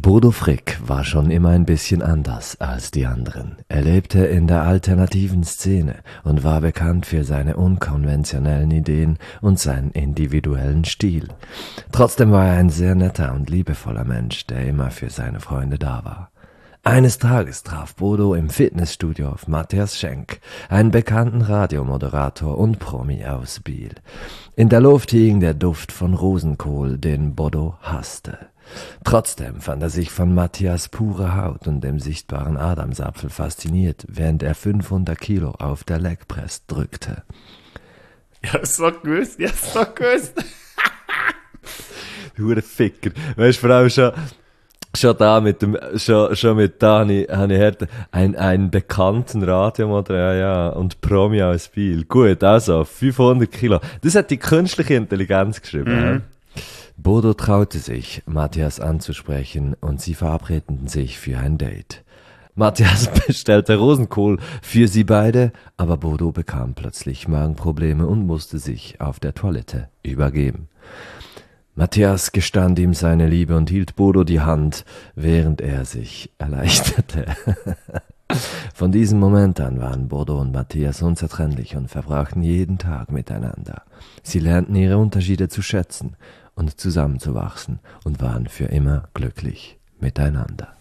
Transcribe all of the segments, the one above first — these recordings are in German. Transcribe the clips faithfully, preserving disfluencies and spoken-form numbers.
Bodo Frick war schon immer ein bisschen anders als die anderen. Er lebte in der alternativen Szene und war bekannt für seine unkonventionellen Ideen und seinen individuellen Stil. Trotzdem war er ein sehr netter und liebevoller Mensch, der immer für seine Freunde da war. Eines Tages traf Bodo im Fitnessstudio auf Matthias Schenk, einen bekannten Radiomoderator und Promi aus Biel. In der Luft hing der Duft von Rosenkohl, den Bodo hasste. Trotzdem fand er sich von Matthias purer Haut und dem sichtbaren Adamsapfel fasziniert, während er fünfhundert Kilo auf der Legpress drückte. Ja, so gewusst, ja, so gewusst. Du Ficker. Weißt du, vor allem schon, schon da mit dem, schon, schon mit da habe ich, habe ich gehört, ein, einen bekannten Radiomoderator, ja, ja, und Promi aus Biel. Gut, also, fünfhundert Kilo. Das hat die künstliche Intelligenz geschrieben, Mhm. ja. Bodo traute sich, Matthias anzusprechen, und sie verabredeten sich für ein Date. Matthias bestellte Rosenkohl für sie beide, aber Bodo bekam plötzlich Magenprobleme und musste sich auf der Toilette übergeben. Matthias gestand ihm seine Liebe und hielt Bodo die Hand, während er sich erleichterte. Von diesem Moment an waren Bodo und Matthias unzertrennlich und verbrachten jeden Tag miteinander. Sie lernten ihre Unterschiede zu schätzen und zusammenzuwachsen und waren für immer glücklich miteinander.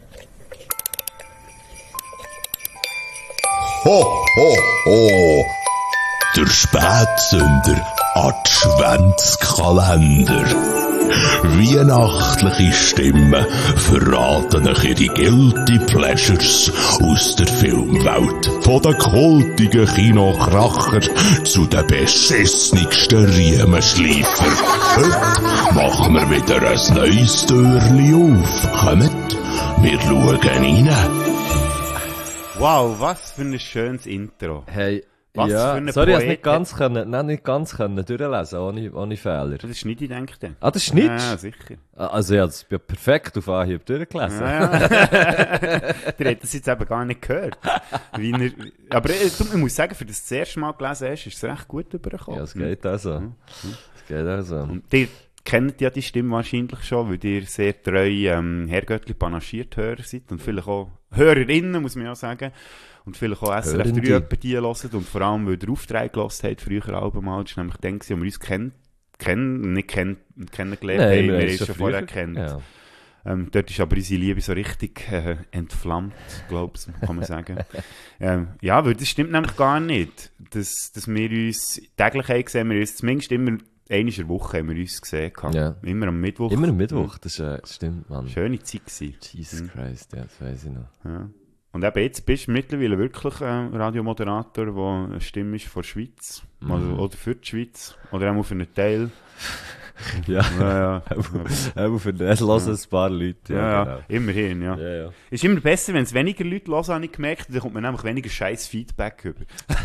Ho, ho, ho! Der Spätsünder Adventskalender. Weihnachtliche Stimmen verraten euch ihre Guilty Pleasures aus der Filmwelt. Von den kultigen Kinokracher zu den beschissenigsten Riemenschleifer. Heute machen wir wieder ein neues Türchen auf. Kommt, wir schauen rein. Wow, was für ein schönes Intro. Hey, Was ja, für eine sorry, ich Poet- nicht ganz können, nein, nicht ganz können durchlesen, ohne, ohne Fehler. Das ist nicht, ich denke. Ah, das ist nicht? Ja, sicher. Also, ja, das bin perfekt auf Anhieb durchgelesen. Ja, ja. Der hat das jetzt eben gar nicht gehört. Wie er, aber äh, du, ich muss sagen, für das du das erste Mal gelesen hast, ist es recht gut übergekommen. Ja, es geht auch so. Es geht auch so. Und ihr kennt ja die Stimme wahrscheinlich schon, weil ihr sehr treu ähm, Herrgöttli panaschiert Hörer seid und vielleicht auch Hörerinnen, muss man ja sagen. Und vielleicht auch S R F Hörende. drei etwa die hören und vor allem, weil ihr Aufträge gehört habt, früher Alben, das war nämlich dann, gewesen, wo wir uns kennt, kennen, nicht kenn, kennengelernt Nein, haben, wir wir haben haben es uns schon schon vorher früher- kennt. Ja. Ähm, dort ist aber unsere Liebe so richtig äh, entflammt, glaube ich, kann man sagen. ähm, ja, weil das stimmt nämlich gar nicht, dass, dass wir uns täglich haben gesehen, wir haben uns zumindest immer einmal in der Woche haben wir uns gesehen. gehabt. Ja. Immer am Mittwoch. Immer am Mittwoch, das, ist, äh, das stimmt, Mann. Schöne Zeit gewesen. Jesus Mhm. Christ, ja, das weiss ich noch. Ja. Und eben jetzt bist du mittlerweile wirklich ein Radiomoderator, der eine Stimme ist von der Schweiz. Mhm. Also, oder für die Schweiz. Oder auch für einen Teil. Ja, Ja, ja. aber für das hören ein paar Leute. Ja, Ja, ja, genau. immerhin, ja. Ja, ja. Ist immer besser, wenn es weniger Leute hören, habe ich gemerkt. Dann kommt man nämlich weniger scheiß Feedback über.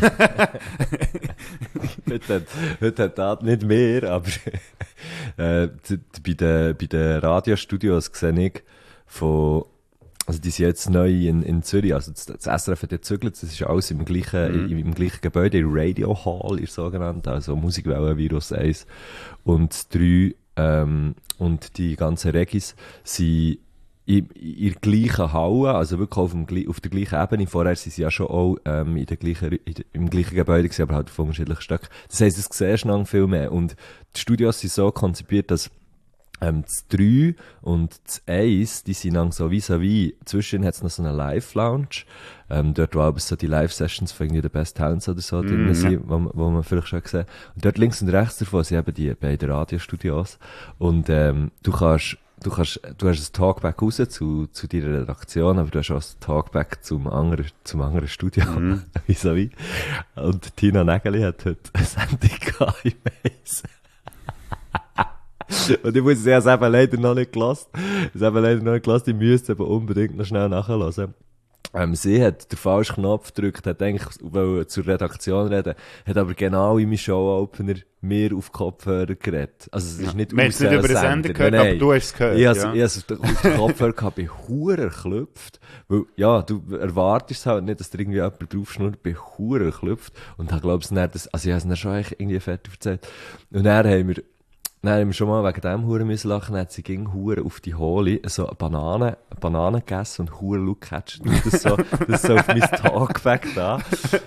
heute, hat, heute hat das nicht mehr, aber äh, d- d- bei den, bei den Radiostudios sehe ich von, also die sind jetzt neu in, in Zürich, also das, das S R F hat jetzt gezügelt, das ist alles im gleichen, Mhm. im, im gleichen Gebäude, in Radio Hall, ist sogenannt, also Musikwelle Virus eins und drei, ähm, und die ganzen Regis sind in, in der gleichen Halle, also wirklich auf, dem, gli- auf der gleichen Ebene. Vorher sind sie ja schon auch ähm, in der gleichen, in der, im gleichen Gebäude gewesen, aber halt auf unterschiedlichen Stöcken. Das heisst, es siehst du noch viel mehr. Und die Studios sind so konzipiert, dass ähm, das drei und das eins, die sind dann so vis-à-vis. Zwischen hat es noch so eine Live-Lounge, ähm, dort wo aber so die Live-Sessions von irgendwie The Best Talents oder so drin Mhm. sind, wo, man- wo man vielleicht schon gesehen. Und dort links und rechts davon sind eben die beiden Radiostudios. Und ähm, du kannst Du kannst, du hast ein Talkback raus zu, zu deiner Redaktion, aber du hast auch ein Talkback zum anderen, zum anderen Studio. Mhm. Vis-à-vis. Und Tina Nägeli hat heute eine Sendung gehabt im Eis. Und ich muss sagen, es eben leider noch nicht gelassen. Es eben leider noch nicht gelassen. Ich müsste aber unbedingt noch schnell nachhören. Ähm, sie hat den falschen Knopf gedrückt, hat eigentlich wollte zur Redaktion reden, hat aber genau in meinem Show-Opener mir auf Kopfhörer geredet. Also es ist nicht Wir haben es nicht über den Sender gehört, Nein, aber nein. du hast es gehört. Ich ja. habe es auf den Kopfhörer gehabt, bin hure erklüpft. Weil, ja, du erwartest halt nicht, dass da irgendwie jemand draufschnurrt, bin hure erklüpft. Und habe, glaubst du, das, also ich habe es dann schon eigentlich irgendwie fertig erzählt. Und dann haben wir, Dann haben wir schon mal wegen dem Huren müssen lachen, dann hat sie ging Huren auf die Hole, so Bananen, Bananen gegessen und Huren Luke catcht. Das so, das so auf mein Tag da.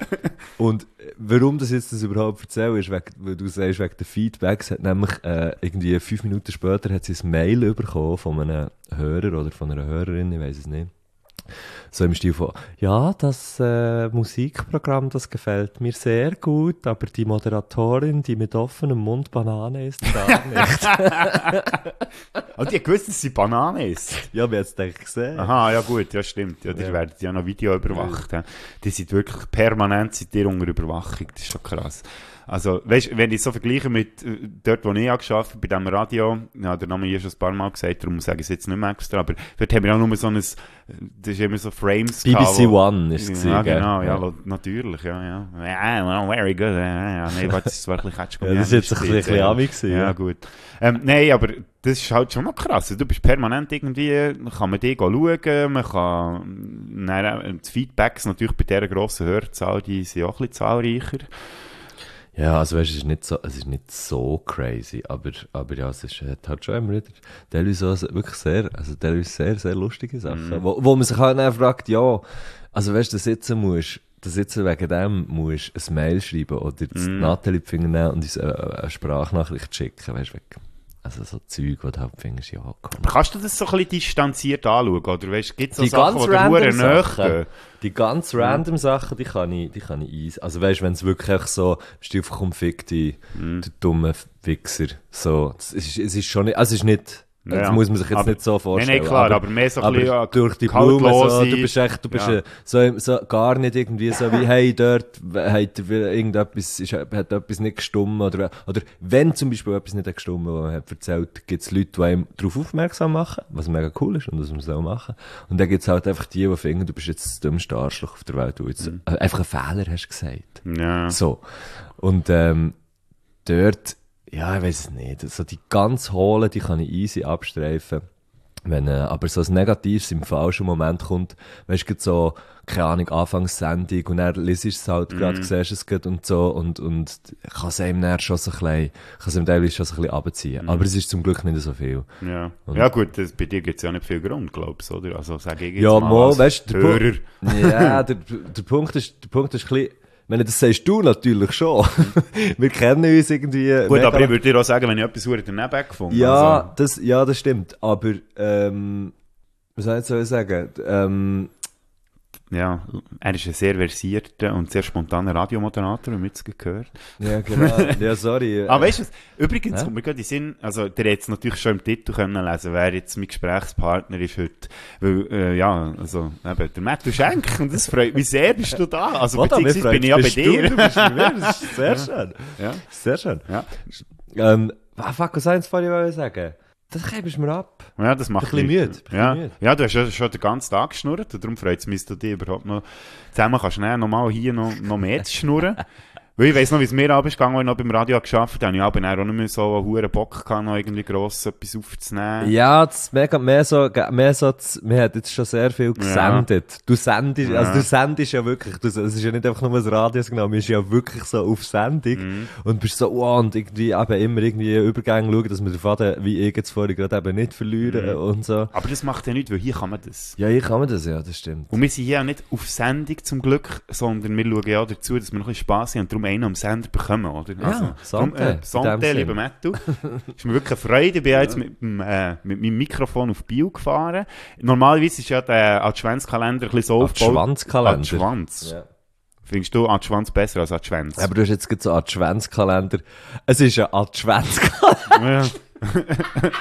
Und warum das jetzt das überhaupt erzähle, ist, wegen, weil du sagst, wegen der Feedbacks, hat nämlich, äh, irgendwie fünf Minuten später hat sie ein Mail bekommen von einem Hörer oder von einer Hörerin, ich weiss es nicht. So im Stil von, ja, das äh, Musikprogramm, das gefällt mir sehr gut, aber die Moderatorin, die mit offenem Mund Banane isst, gar nicht. Und die gewusst, dass sie Banane isst? Ja, wir haben es eigentlich gesehen. Aha, ja gut, ja stimmt. Ja, die Ja. werden ja noch Video überwacht. Ja. Die sind wirklich permanent sind die unter Überwachung, das ist schon krass. Also, weißt, wenn ich so vergleiche mit äh, dort, wo ich gearbeitet habe, bei diesem Radio, ja, der Name hier schon ein paar Mal gesagt, darum sage ich es jetzt nicht mehr extra, aber dort haben wir auch nur so ein, das ist immer so Frames B B C gehabt, wo- One ist es Ja, gewesen, genau, gell? ja, lo- natürlich, ja, ja. Ja, well, very good. Ja, ja, nee, warte, das ist wirklich catch. Ja, das ist jetzt ein bisschen ami gewesen, Ja, ja. gut. Ähm, nein, aber das ist halt schon noch krass. Du bist permanent irgendwie, kann man dich schauen, man kann, nein, die Feedbacks natürlich bei dieser grossen Hörzahl, die sind auch ein bisschen zahlreicher. Ja, also weißt, es ist nicht so, es ist nicht so crazy, aber, aber ja, es ist, hat halt schon immer wieder, teilweise auch wirklich sehr, also teilweise sehr, sehr lustige Sachen, Mhm. wo, wo man sich halt dann fragt, ja, also weißt du, da sitzen musst, da sitzen wegen dem musst ein Mail schreiben oder das Mhm. Nathalie Finger nehmen und uns eine, eine Sprachnachricht schicken, weißt du, wegen, also so Zeug, wo du halt findest, ja, komm. Aber kannst du das so ein bisschen distanziert anschauen? Oder weißt, gibt es so Die Sachen, ganz die dir random verdammt nahe Sachen, gehen? die ganz random Sachen, die kann ich, die kann ich eins. Also weißt, wenn es wirklich einfach so, bist du einfach komm, fick dich, Mhm. du dumme Wichser. So, es ist, es ist schon nicht, also es ist nicht, Ja. das muss man sich jetzt Aber- nicht so vorstellen. Nein, nein, klar, aber mehr so ein aber bisschen, ja, durch die Blume, so, kaltlose- du bist echt, du bist Ja. äh, so, so gar nicht irgendwie so wie, hey, dort hat irgendetwas, ist, hat etwas nicht gestummt, oder, oder wenn zum Beispiel etwas nicht gestummt, was man hat erzählt, gibt es Leute, die einem darauf aufmerksam machen, was mega cool ist und was man so machen. Und dann gibt es halt einfach die, die finden, du bist jetzt das dümmste Arschloch auf der Welt, du jetzt Mhm. äh, einfach einen Fehler hast gesagt. Ja. So. Und, ähm, dort, ja, ich weiß es nicht. So die ganz hohlen, die kann ich easy abstreifen. Wenn, äh, aber so ein Negatives im falschen Moment kommt, weißt du, so, keine Ahnung, Anfangssendung und dann liest es halt gerade, Mhm. siehst es gerade und so und, und kann es einem dann schon so ein bisschen, kann es einem teilweise schon so ein bisschen runterziehen. Mhm. Aber es ist zum Glück nicht so viel. Ja. Und- Ja gut, das, bei dir gibt es ja nicht viel Grund, glaubst du, oder? Also sage ich jetzt Ja, mal mal, als weißt du, der Hörer. Punkt, ja, der, der Punkt ist, der Punkt ist ein bisschen, ich meine, das sagst du natürlich schon. Wir kennen uns irgendwie. Gut, mega- aber ich würde dir auch sagen, wenn ich etwas verdammt daneben gefunden Ja, also, das, ja, das stimmt. Aber, ähm, was soll ich jetzt sagen? Ähm, ja, er ist ein sehr versierter und sehr spontaner Radiomoderator, wie wir jetzt gehört. ja, genau. Ja, sorry. Ah, weißt du was? Übrigens, Ja? kommt mir gerade in den Sinn, also, der jetzt natürlich schon im Titel können lesen, wer jetzt mein Gesprächspartner ist heute. Weil, äh, ja, also, eben, der Matthew Schenk, und das freut mich sehr, bist du da. Also, Warte, mir beziehungsweise bin ich ja freut- bei bist dir. Du, du bist bei mir, das ist sehr schön. Ja, Sehr schön. ja. Ähm, ah, fuck, was soll ich jetzt vorhin sagen? Das gibst du mir ab. Ja, das macht Ein bisschen nichts. müde, ein bisschen Ja. müde. Ja, du hast ja schon den ganzen Tag geschnurrt, und darum freut es mich, dass du dich überhaupt noch zusammen kannst nehmen, nochmal hier noch, noch mehr zu schnurren. Weil ich weiss noch, wie es mir abends gegangen, als ich noch beim Radio gearbeitet habe. Ich habe auch nicht mehr so einen hohen Bock gehabt, noch irgendwie gross etwas aufzunehmen. Ja, das mega, mehr so, mehr so, das- wir haben jetzt schon sehr viel gesendet. Du sendest, also Ja. du sendest ja wirklich, du, es ist ja nicht einfach nur ein Radiosignal, du bist ja wirklich so auf Sendung Mhm. und bist so, oh, und irgendwie eben immer irgendwie Übergänge schauen, dass wir den Faden, wie ich jetzt vorhin gerade eben nicht verlieren Mhm. und so. Aber das macht ja nichts, weil hier kann man das. Ja, hier kann man das, ja, das stimmt. Und wir sind hier auch nicht auf Sendung zum Glück, sondern wir schauen ja auch dazu, dass wir noch ein bisschen Spass haben und darum einen am Sender bekommen, oder? Ja, darum, Santé, äh, in Santé, dem lieber Sinn. Matthew. Ist mir wirklich eine Freude. Ich bin ja jetzt mit, dem, äh, mit meinem Mikrofon auf Bio gefahren. Normalerweise ist ja der Adventskalender ein bisschen so aufgebaut. Adventskalender? Advents. Ja. Findest du Advents besser als Advents? Aber du hast jetzt gerade so einen Adventskalender. Es ist ein Adventskalender. Ja.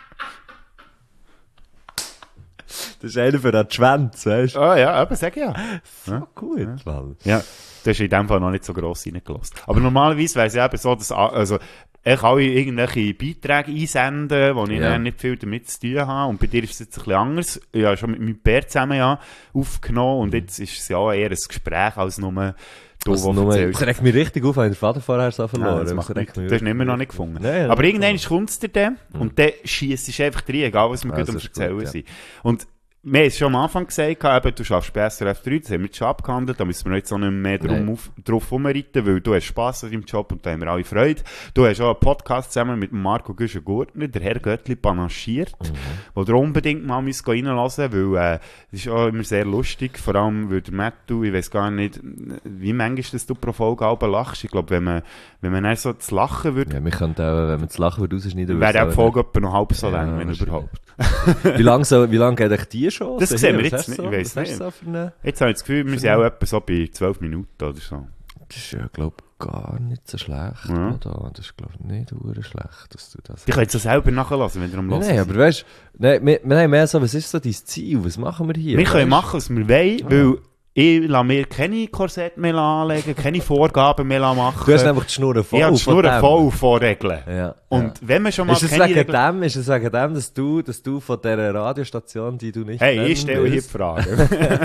Das ist einer für Advents, weißt du? Ah ja, aber sag ja. So gut, Mann. Ja, du hast in dem Fall noch nicht so gross reingelassen. Aber normalerweise wäre es eben so, dass a- also, ich alle irgendwelche Beiträge einsenden, wo ich Ja. dann nicht viel damit zu tun habe. Und bei dir ist es jetzt ein bisschen anders. Ich habe schon mit meinem Bär zusammen ja aufgenommen und jetzt ist es ja eher ein Gespräch als nur du, Also was nur, erzählst. das regt mich richtig auf, wenn der Vater vorher so Ja, verloren. das Das macht regt nichts. mich Du hast ihn wirklich immer noch auf. nicht gefunden. Nein, Aber ja. irgendwann kommt es dir dann und dann schiesst es einfach rein, egal was wir Ja, gut am das ist Erzählen gut, ja. sind. Und wir haben es schon am Anfang gesagt, eben, du schaffst bei S R F drei, das haben wir schon abgehandelt, da müssen wir jetzt auch nicht mehr drum auf, drauf rumreiten, weil du hast Spass an deinem Job und da haben wir alle Freude. Du hast auch einen Podcast zusammen mit Marco Güschen-Gurtner, der Herr Göttli panaschiert, mhm. wo du unbedingt mal reinlassen müsst, weil äh, das ist auch immer sehr lustig, vor allem weil der Matthew, ich weiss gar nicht, wie manchmal dass du pro Folge halb lachst. Ich glaube, wenn man, wenn man dann so das Lachen würde... Ja, wir könnten auch, wenn man das Lachen würde rausschneiden... Wäre die Folge etwa noch halb so lang, ja, wenn überhaupt. Wie lange so, wie lang geht euch die schon? Das so sehen hier? wir jetzt nicht, so? ich weiss nicht. So eine... Jetzt habe ich das Gefühl, wir sind auch etwa so bei zwölf Minuten oder so. Das ist ja, glaube ich, gar nicht so schlecht. Ja. Oder? Das ist, glaube ich, nicht so schlecht, dass du das... Ich kann jetzt selber nachlassen, wenn ihr am Hören seid. Nein, aber weißt du, wir, wir haben mehr so, was ist so dein Ziel? Was machen wir hier? Wir können machen, was wir wollen, ja. weil... Ich lasse mir keine Korsett mehr anlegen, keine Vorgaben mehr machen. Du hast einfach die Schnur voll. Ich habe die Schnur voll von Regeln. Ja, und ja. wenn man schon mal ist es keine wegen Regeln... dem, ist es wegen dem, dass du, dass du von dieser Radiostation, die du nicht Hey, ich stelle hier die Frage.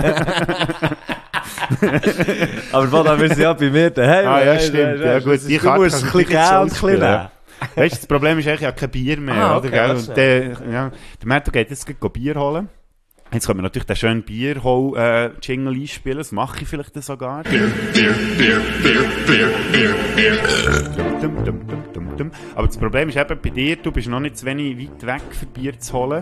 Aber Vater, wir sind ja bei mir daheim. Ah ja, stimmt. Ja, gut, die du musst ein bisschen geben und ein bisschen nehmen. Weißt du, das Problem ist eigentlich, ich habe kein Bier mehr. Ah, oder, okay, gell? Und der, ja, der Matthew geht jetzt gleich Bier holen. Jetzt können wir natürlich den schönen Bierhol-Jingle äh, einspielen. Das mache ich vielleicht dann sogar. Bier, Bier, Bier, Bier, Bier, Bier, Bier. Dum, dum, dum, dum, dum. Aber das Problem ist eben bei dir, du bist noch nicht zu wenig weit weg für Bier zu holen.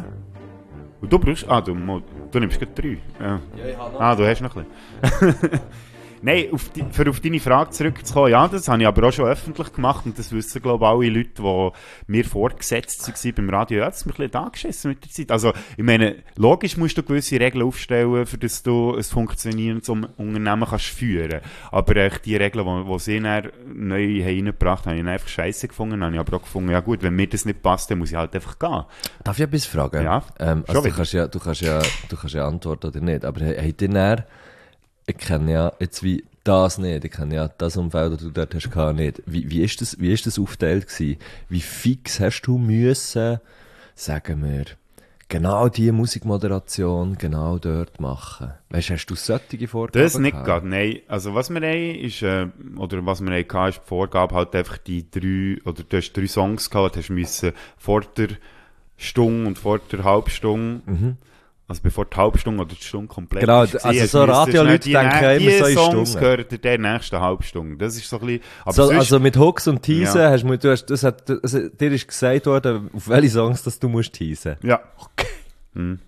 Und du brauchst... Ah, du, du nimmst gerade drei. Ja. Ja, ich habe noch. Ah, du hast noch ein bisschen. Nein, auf die, für auf deine Frage zurückzukommen, ja, das habe ich aber auch schon öffentlich gemacht und das wissen, glaube ich, alle Leute, die mir vorgesetzt waren beim Radio. Ja, das ist mir ein bisschen angeschissen mit der Zeit. Also, ich meine, logisch musst du gewisse Regeln aufstellen, für dass du ein funktionierendes Unternehmen kannst führen. Aber äh, die Regeln, die, die sie dann neu reingebracht haben, habe ich einfach scheiße gefunden. Habe ich aber auch gefunden, ja gut, wenn mir das nicht passt, dann muss ich halt einfach gehen. Darf ich etwas fragen? Ja, ähm, also du kannst ja, du kannst ja, du kannst ja antworten oder nicht, aber habt ihr dann... Ich kenne ja jetzt wie das nicht, ich kenne ja das Umfeld, das du dort hast, gar nicht. Wie, wie ist das, wie ist das aufgeteilt gewesen? Wie fix hast du müssen, sagen wir, genau diese Musikmoderation genau dort machen? Weißt du, hast du solche Vorgaben? Das nicht gerade, nein. Also was wir haben, ist, äh, oder was wir haben, ist die Vorgabe halt einfach die drei, oder du hast drei Songs gehabt, hast müssen vor der Stunde und vor der Halbstunde, mhm. Also bevor die Halbstunde oder die Stunde komplett genau, ist. Also so Radioleute denken ja immer so in Songs Stunden. Gehört der nächsten Halbstunde. Das ist so ein bisschen... Aber so, sonst, also mit Hooks und Teasen ja. hast du, du hast, das hat, das, dir ist gesagt worden, auf welche Songs dass du musst teasen. Ja. Okay. Mhm.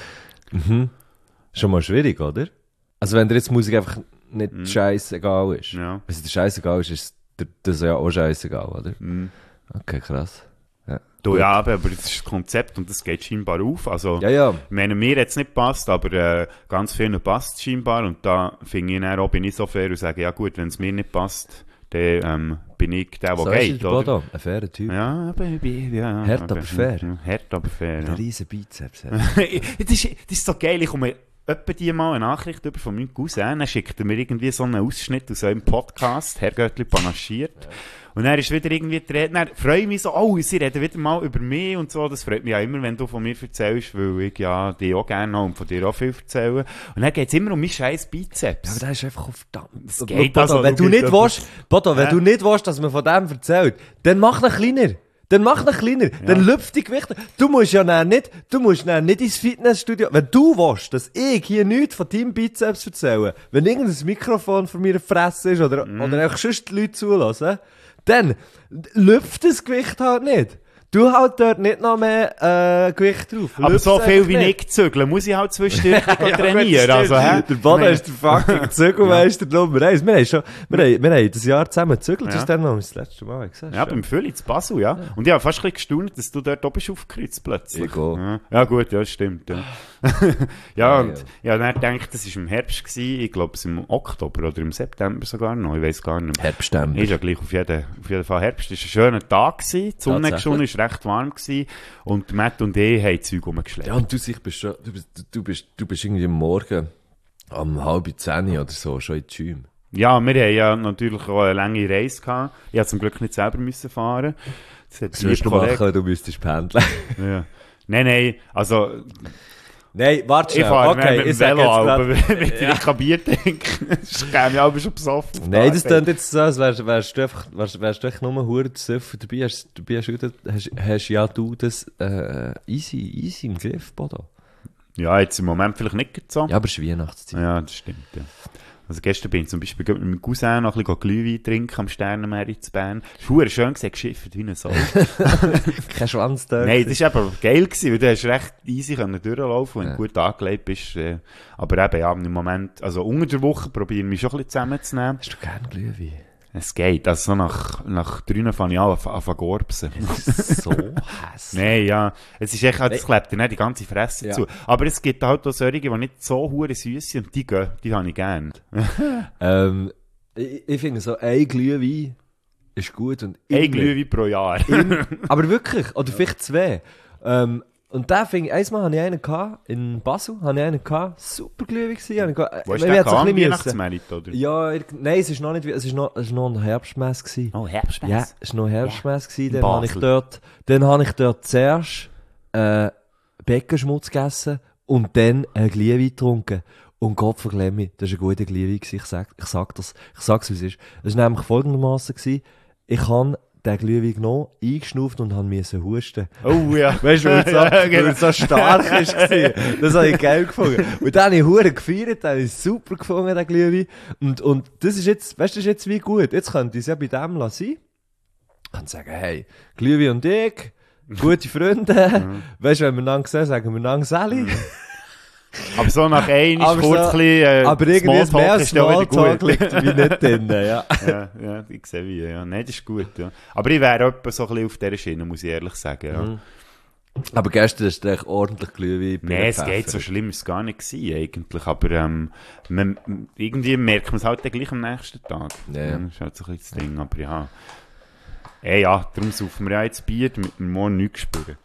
Mhm. Schon mal schwierig, oder? Also wenn dir jetzt Musik einfach nicht mhm. scheißegal ist. Ja. Wenn es dir scheißegal ist, ist das ja auch scheißegal, oder? Mhm. Okay, krass. Ja. Du, ja, aber das ist das Konzept und das geht scheinbar auf. Also, ja, ja. Ich meine, mir hat es nicht gepasst, aber äh, ganz vielen passt es scheinbar. Und da finde ich dann auch, bin ich so fair und sage, ja gut, wenn es mir nicht passt, dann ähm, bin ich der, der so geht, ist oder? Bodo, ein fairer Typ. Ja, Baby, ja. Hart, aber fair. Ja, hart, aber fair, ja. Ein riesen Bizeps. das, ist, das ist so geil, ich komme etwa die mal eine Nachricht über von meinem Cousin, dann schickt er mir irgendwie so einen Ausschnitt aus einem Podcast, Herr Göttli panaschiert. Ja. Und dann ist wieder irgendwie die Rede, dann freue ich mich so, oh, sie reden wieder mal über mich und so, das freut mich ja immer, wenn du von mir erzählst, weil ich ja dich auch gerne habe und von dir auch viel erzähle. Und dann geht es immer um meinen scheiß Bizeps. Ja, aber das ist einfach verdammt. Das geht Bodo, also, wenn du, du nicht willst, Bodo, wenn äh? du nicht willst, dass man von dem erzählt, dann mach ihn kleiner. Dann mach ihn kleiner. Ja. Dann lüpf die Gewichte. Du musst ja nicht, du musst nicht ins Fitnessstudio. Wenn du willst, dass ich hier nichts von deinem Bizeps erzähle, wenn irgendein Mikrofon von mir Fresse ist oder, mm. oder einfach sonst die Leute zulassen, dann lüpft das Gewicht halt nicht. Du halt dort nicht noch mehr äh, Gewicht drauf. Aber Lüpf's so viel wie nicht. ich zügle, muss ich halt zwischendurch ja, trainieren. Ja, also, hä? Der Bodo ist der fucking Zügelmeister Nummer eins. Wir haben schon, wir haben, wir haben das Jahr zusammen gezügelt, das ja. ist dann noch das letzte Mal gesehen. Ja, beim Fülli zu Basel, ja. ja. Und ich habe fast ein bisschen gestaunt, dass du dort oben bist aufgekreuzt plötzlich. Ja. ja, gut, ja, das stimmt. Ja, ja und ja, dann denke ich, das war im Herbst gewesen, ich glaube, es im Oktober oder im September sogar noch, ich weiß gar nicht mehr. Herbstember. Ist ja gleich auf jeden, auf jeden Fall Herbst. Es war ein schöner Tag gewesen, die Sonne geschonnen, es war recht warm gewesen. Und Matt und ich haben Zeug rumgeschleppt. Ja, und du, ich bist schon, du bist, du bist, du bist irgendwie am Morgen um halb zehn oder so schon in die Gym. Ja, wir haben ja natürlich auch eine lange Reise gehabt. Ich musste zum Glück nicht selber müssen fahren. Das, das würdest du machen, wenn du müsstest pendeln. Ja. Nein, nein, also... Nein, warte schnell. Ich fahre okay, mit dem Velo aber wenn ich ja. kein Bier trinke, das käme ich aber schon besoffen. Nein, das klingt jetzt so, als wärst, wärst du einfach, wärst, wärst du echt nur verdammt zu saufen. Dabei hast, dabei hast, hast, hast ja du das äh, easy, easy im Griff, Bodo. Ja, jetzt im Moment vielleicht nicht so. Ja, aber es ist Weihnachtszeit. Ja, das stimmt, ja. Also gestern bin ich zum Beispiel mit meinem Cousin noch ein bisschen Glühwein trinken am Sternenmeer in Bern. Es war schön, gesehen, geschifft wie ein Sau. Kein Schwanz da. Nein, das war aber geil gewesen, weil du hast recht easy können durchlaufen, wenn Ja. du gut angelegt bist. Äh, aber eben, ja, im Moment, also unter der Woche probiere ich mich schon ein bisschen zusammenzunehmen. Hast du gerne Glühwein? Es geht, also so nach, nach drinnen fange ich an, an, an gorbsen. Das ist so hässlich. Nein, ja, es ist echt, das klebt dir nicht die ganze Fresse Ja. zu. Aber es gibt halt auch solche, die nicht so hure süß sind, und die gehen, die habe ich gerne. Ähm, ich, ich finde so, ein Glühwein ist gut und Ein immer- Glühwein pro Jahr. Im, aber wirklich, oder vielleicht zwei. Ähm, und da fing, einmal hatte ich einen gehabt, in Basel, hatte ich einen gehabt, super Glühwein gewesen. Habe ich gehabt- Wo ist wir der hätten so ein am bisschen müssen. Weihnachtsmarkt, oder? Ja, ir- nein, es ist noch nicht, es ist noch, es ist noch ein Herbstmess gewesen. Oh, Herbstmess. Ja, es war noch Herbstmess gewesen. In Dann habe ich Basel. dort, dann habe ich dort zuerst, äh, Bäckerschmutz gegessen und dann ein Glühwein getrunken. Und Gott verglemm mich, das war ein guter Glühwein gewesen. Ich sag, ich sag das, ich sag's wie es ist. Es war nämlich folgendermaßen gewesen. Ich habe den Glühwein genommen, eingeschnauft und habe müssen husten. Oh ja. Weißt du, weil er so, Ja, weil genau. er so stark war. Das habe ich geil gefunden. Und dann habe ich hure gefeiert, dann habe ich super gefunden, den Glühwein. Und, und das ist jetzt, weißt du, das ist jetzt wie gut. Jetzt könnte ich es ja bei dem lassen. Ich kann sagen, hey, Glühwein und ich, gute Freunde. Weißt du, wenn wir einander sehen, sagen wir einander Sally. Aber so nach einmal Aber kurz so- ein bisschen, äh, Aber irgendwie Smalltalk mehr ist dann wieder Smalltalk gut. liegt wie nicht drin, ja. ja, ja, ich sehe wie, ja. Nein, das ist gut, ja. Aber ich wäre etwa so ein bisschen auf dieser Schiene, muss ich ehrlich sagen, ja. Mhm. Aber gestern ist echt ordentlich Glühwein. Nein, es geht, so schlimm ist es gar nicht gewesen, eigentlich. Aber ähm, man, irgendwie merkt man es halt dann gleich am nächsten Tag. Ja, ja. Das ist halt so ein bisschen das Ding, aber ja. Ey, ja, darum saufen wir ja jetzt Bier, damit wir morgen nichts spüren.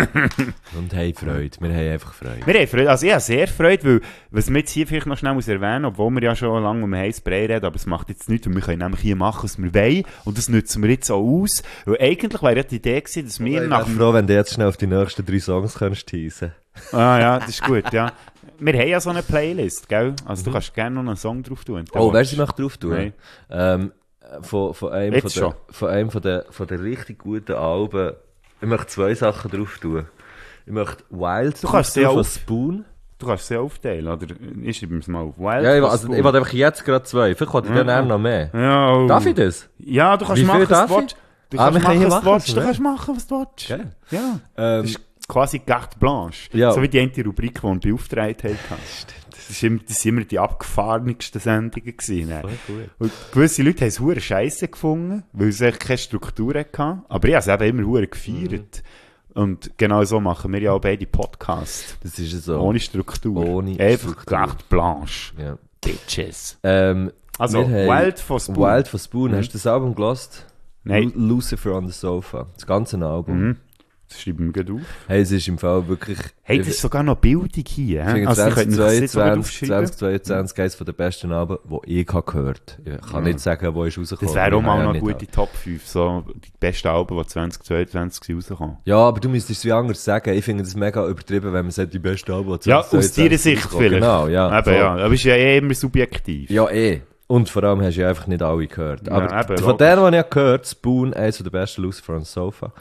Und haben Freude. Wir haben einfach Freude. Wir haben Freude, also ich habe sehr Freude, weil, was wir jetzt hier vielleicht noch schnell muss erwähnen, obwohl wir ja schon lange um heiß Brei reden, aber es macht jetzt nichts, weil wir können nämlich hier machen, was wir wollen, und das nutzen wir jetzt auch aus, weil eigentlich wäre ja die Idee gewesen, dass wir Ich nach wäre dem... froh, wenn du jetzt schnell auf die nächsten drei Songs kannst teasen. Ah ja, das ist gut, ja. Wir haben ja so eine Playlist, gell? Also du kannst gerne noch einen Song drauf tun. Oh, weißt du, ich möchte drauf tun? Nein. Ähm, von, von einem, Jetzt von der, von einem von der, von der richtig guten Alben. Ich möchte zwei Sachen drauf tun. Ich möchte Wild Du kannst sie drauf ja von auf- Spoon. Du kannst sie aufteilen, oder? Ich schreibe es mal auf. Wild Ja, ich, for also, Spoon. ich wollte einfach jetzt gerade zwei. Vielleicht wollte ich Ja. dann auch noch mehr. Ja, oh. Darf ich das? Ja, du kannst Wie viel machen, was darf du willst. Du Ah, kannst wir können machen, hier was du machen, willst. Du was kannst machen, was du willst. Geil. Ja. Ähm, Das ist quasi carte blanche. Ja. So wie die eine Rubrik, die ich beauftragt habe. Das waren immer, das sind immer die abgefahrensten Sendungen gewesen. ne? gut. Und gewisse Leute haben es hure scheisse gefunden, weil sie echt keine Struktur hatten. Aber ich habe es eben immer hure gefeiert. Und genau so machen wir ja auch beide Podcasts. Das ist so. Ohne Struktur. Ohne Einfach Struktur. carte blanche. Ja. Bitches. Ähm, Also, wir haben Wild for Spoon. Wild for Spoon. Mhm. Hast du das Album gelost? Nein. Lu- Lucifer on the Sofa. Das ganze Album. Mhm. Das schreiben wir gerade auf. Hey, es ist im Fall wirklich... Hey, das ist sogar noch Bildung hier. Ich hä? finde Also, ihr könnt das jetzt sogar zwanzig aufschreiben. zwanzig zweiundzwanzig eines von den besten Alben, die ich habe gehört habe. Ich kann nicht sagen, wo ist rausgekommen. Das wäre auch ich mal habe noch ja eine nicht gute Top fünf, so die besten Alben, die zwanzig zweiundzwanzig rauskommen. Ja, aber du müsstest es wie anders sagen. Ich finde das mega übertrieben, wenn man sagt, die besten Alben, die Ja, zwanzig aus deiner zweiundzwanzig Sicht rauskommen. vielleicht. Genau, ja. Eben, voll. ja. Aber ist ja eh immer subjektiv. Ja, eh. Und vor allem hast du ja einfach nicht alle gehört. Ja, Aber eben, von logisch. denen, die ich gehört habe, Spoon, eines der besten Lucifer on the Sofa,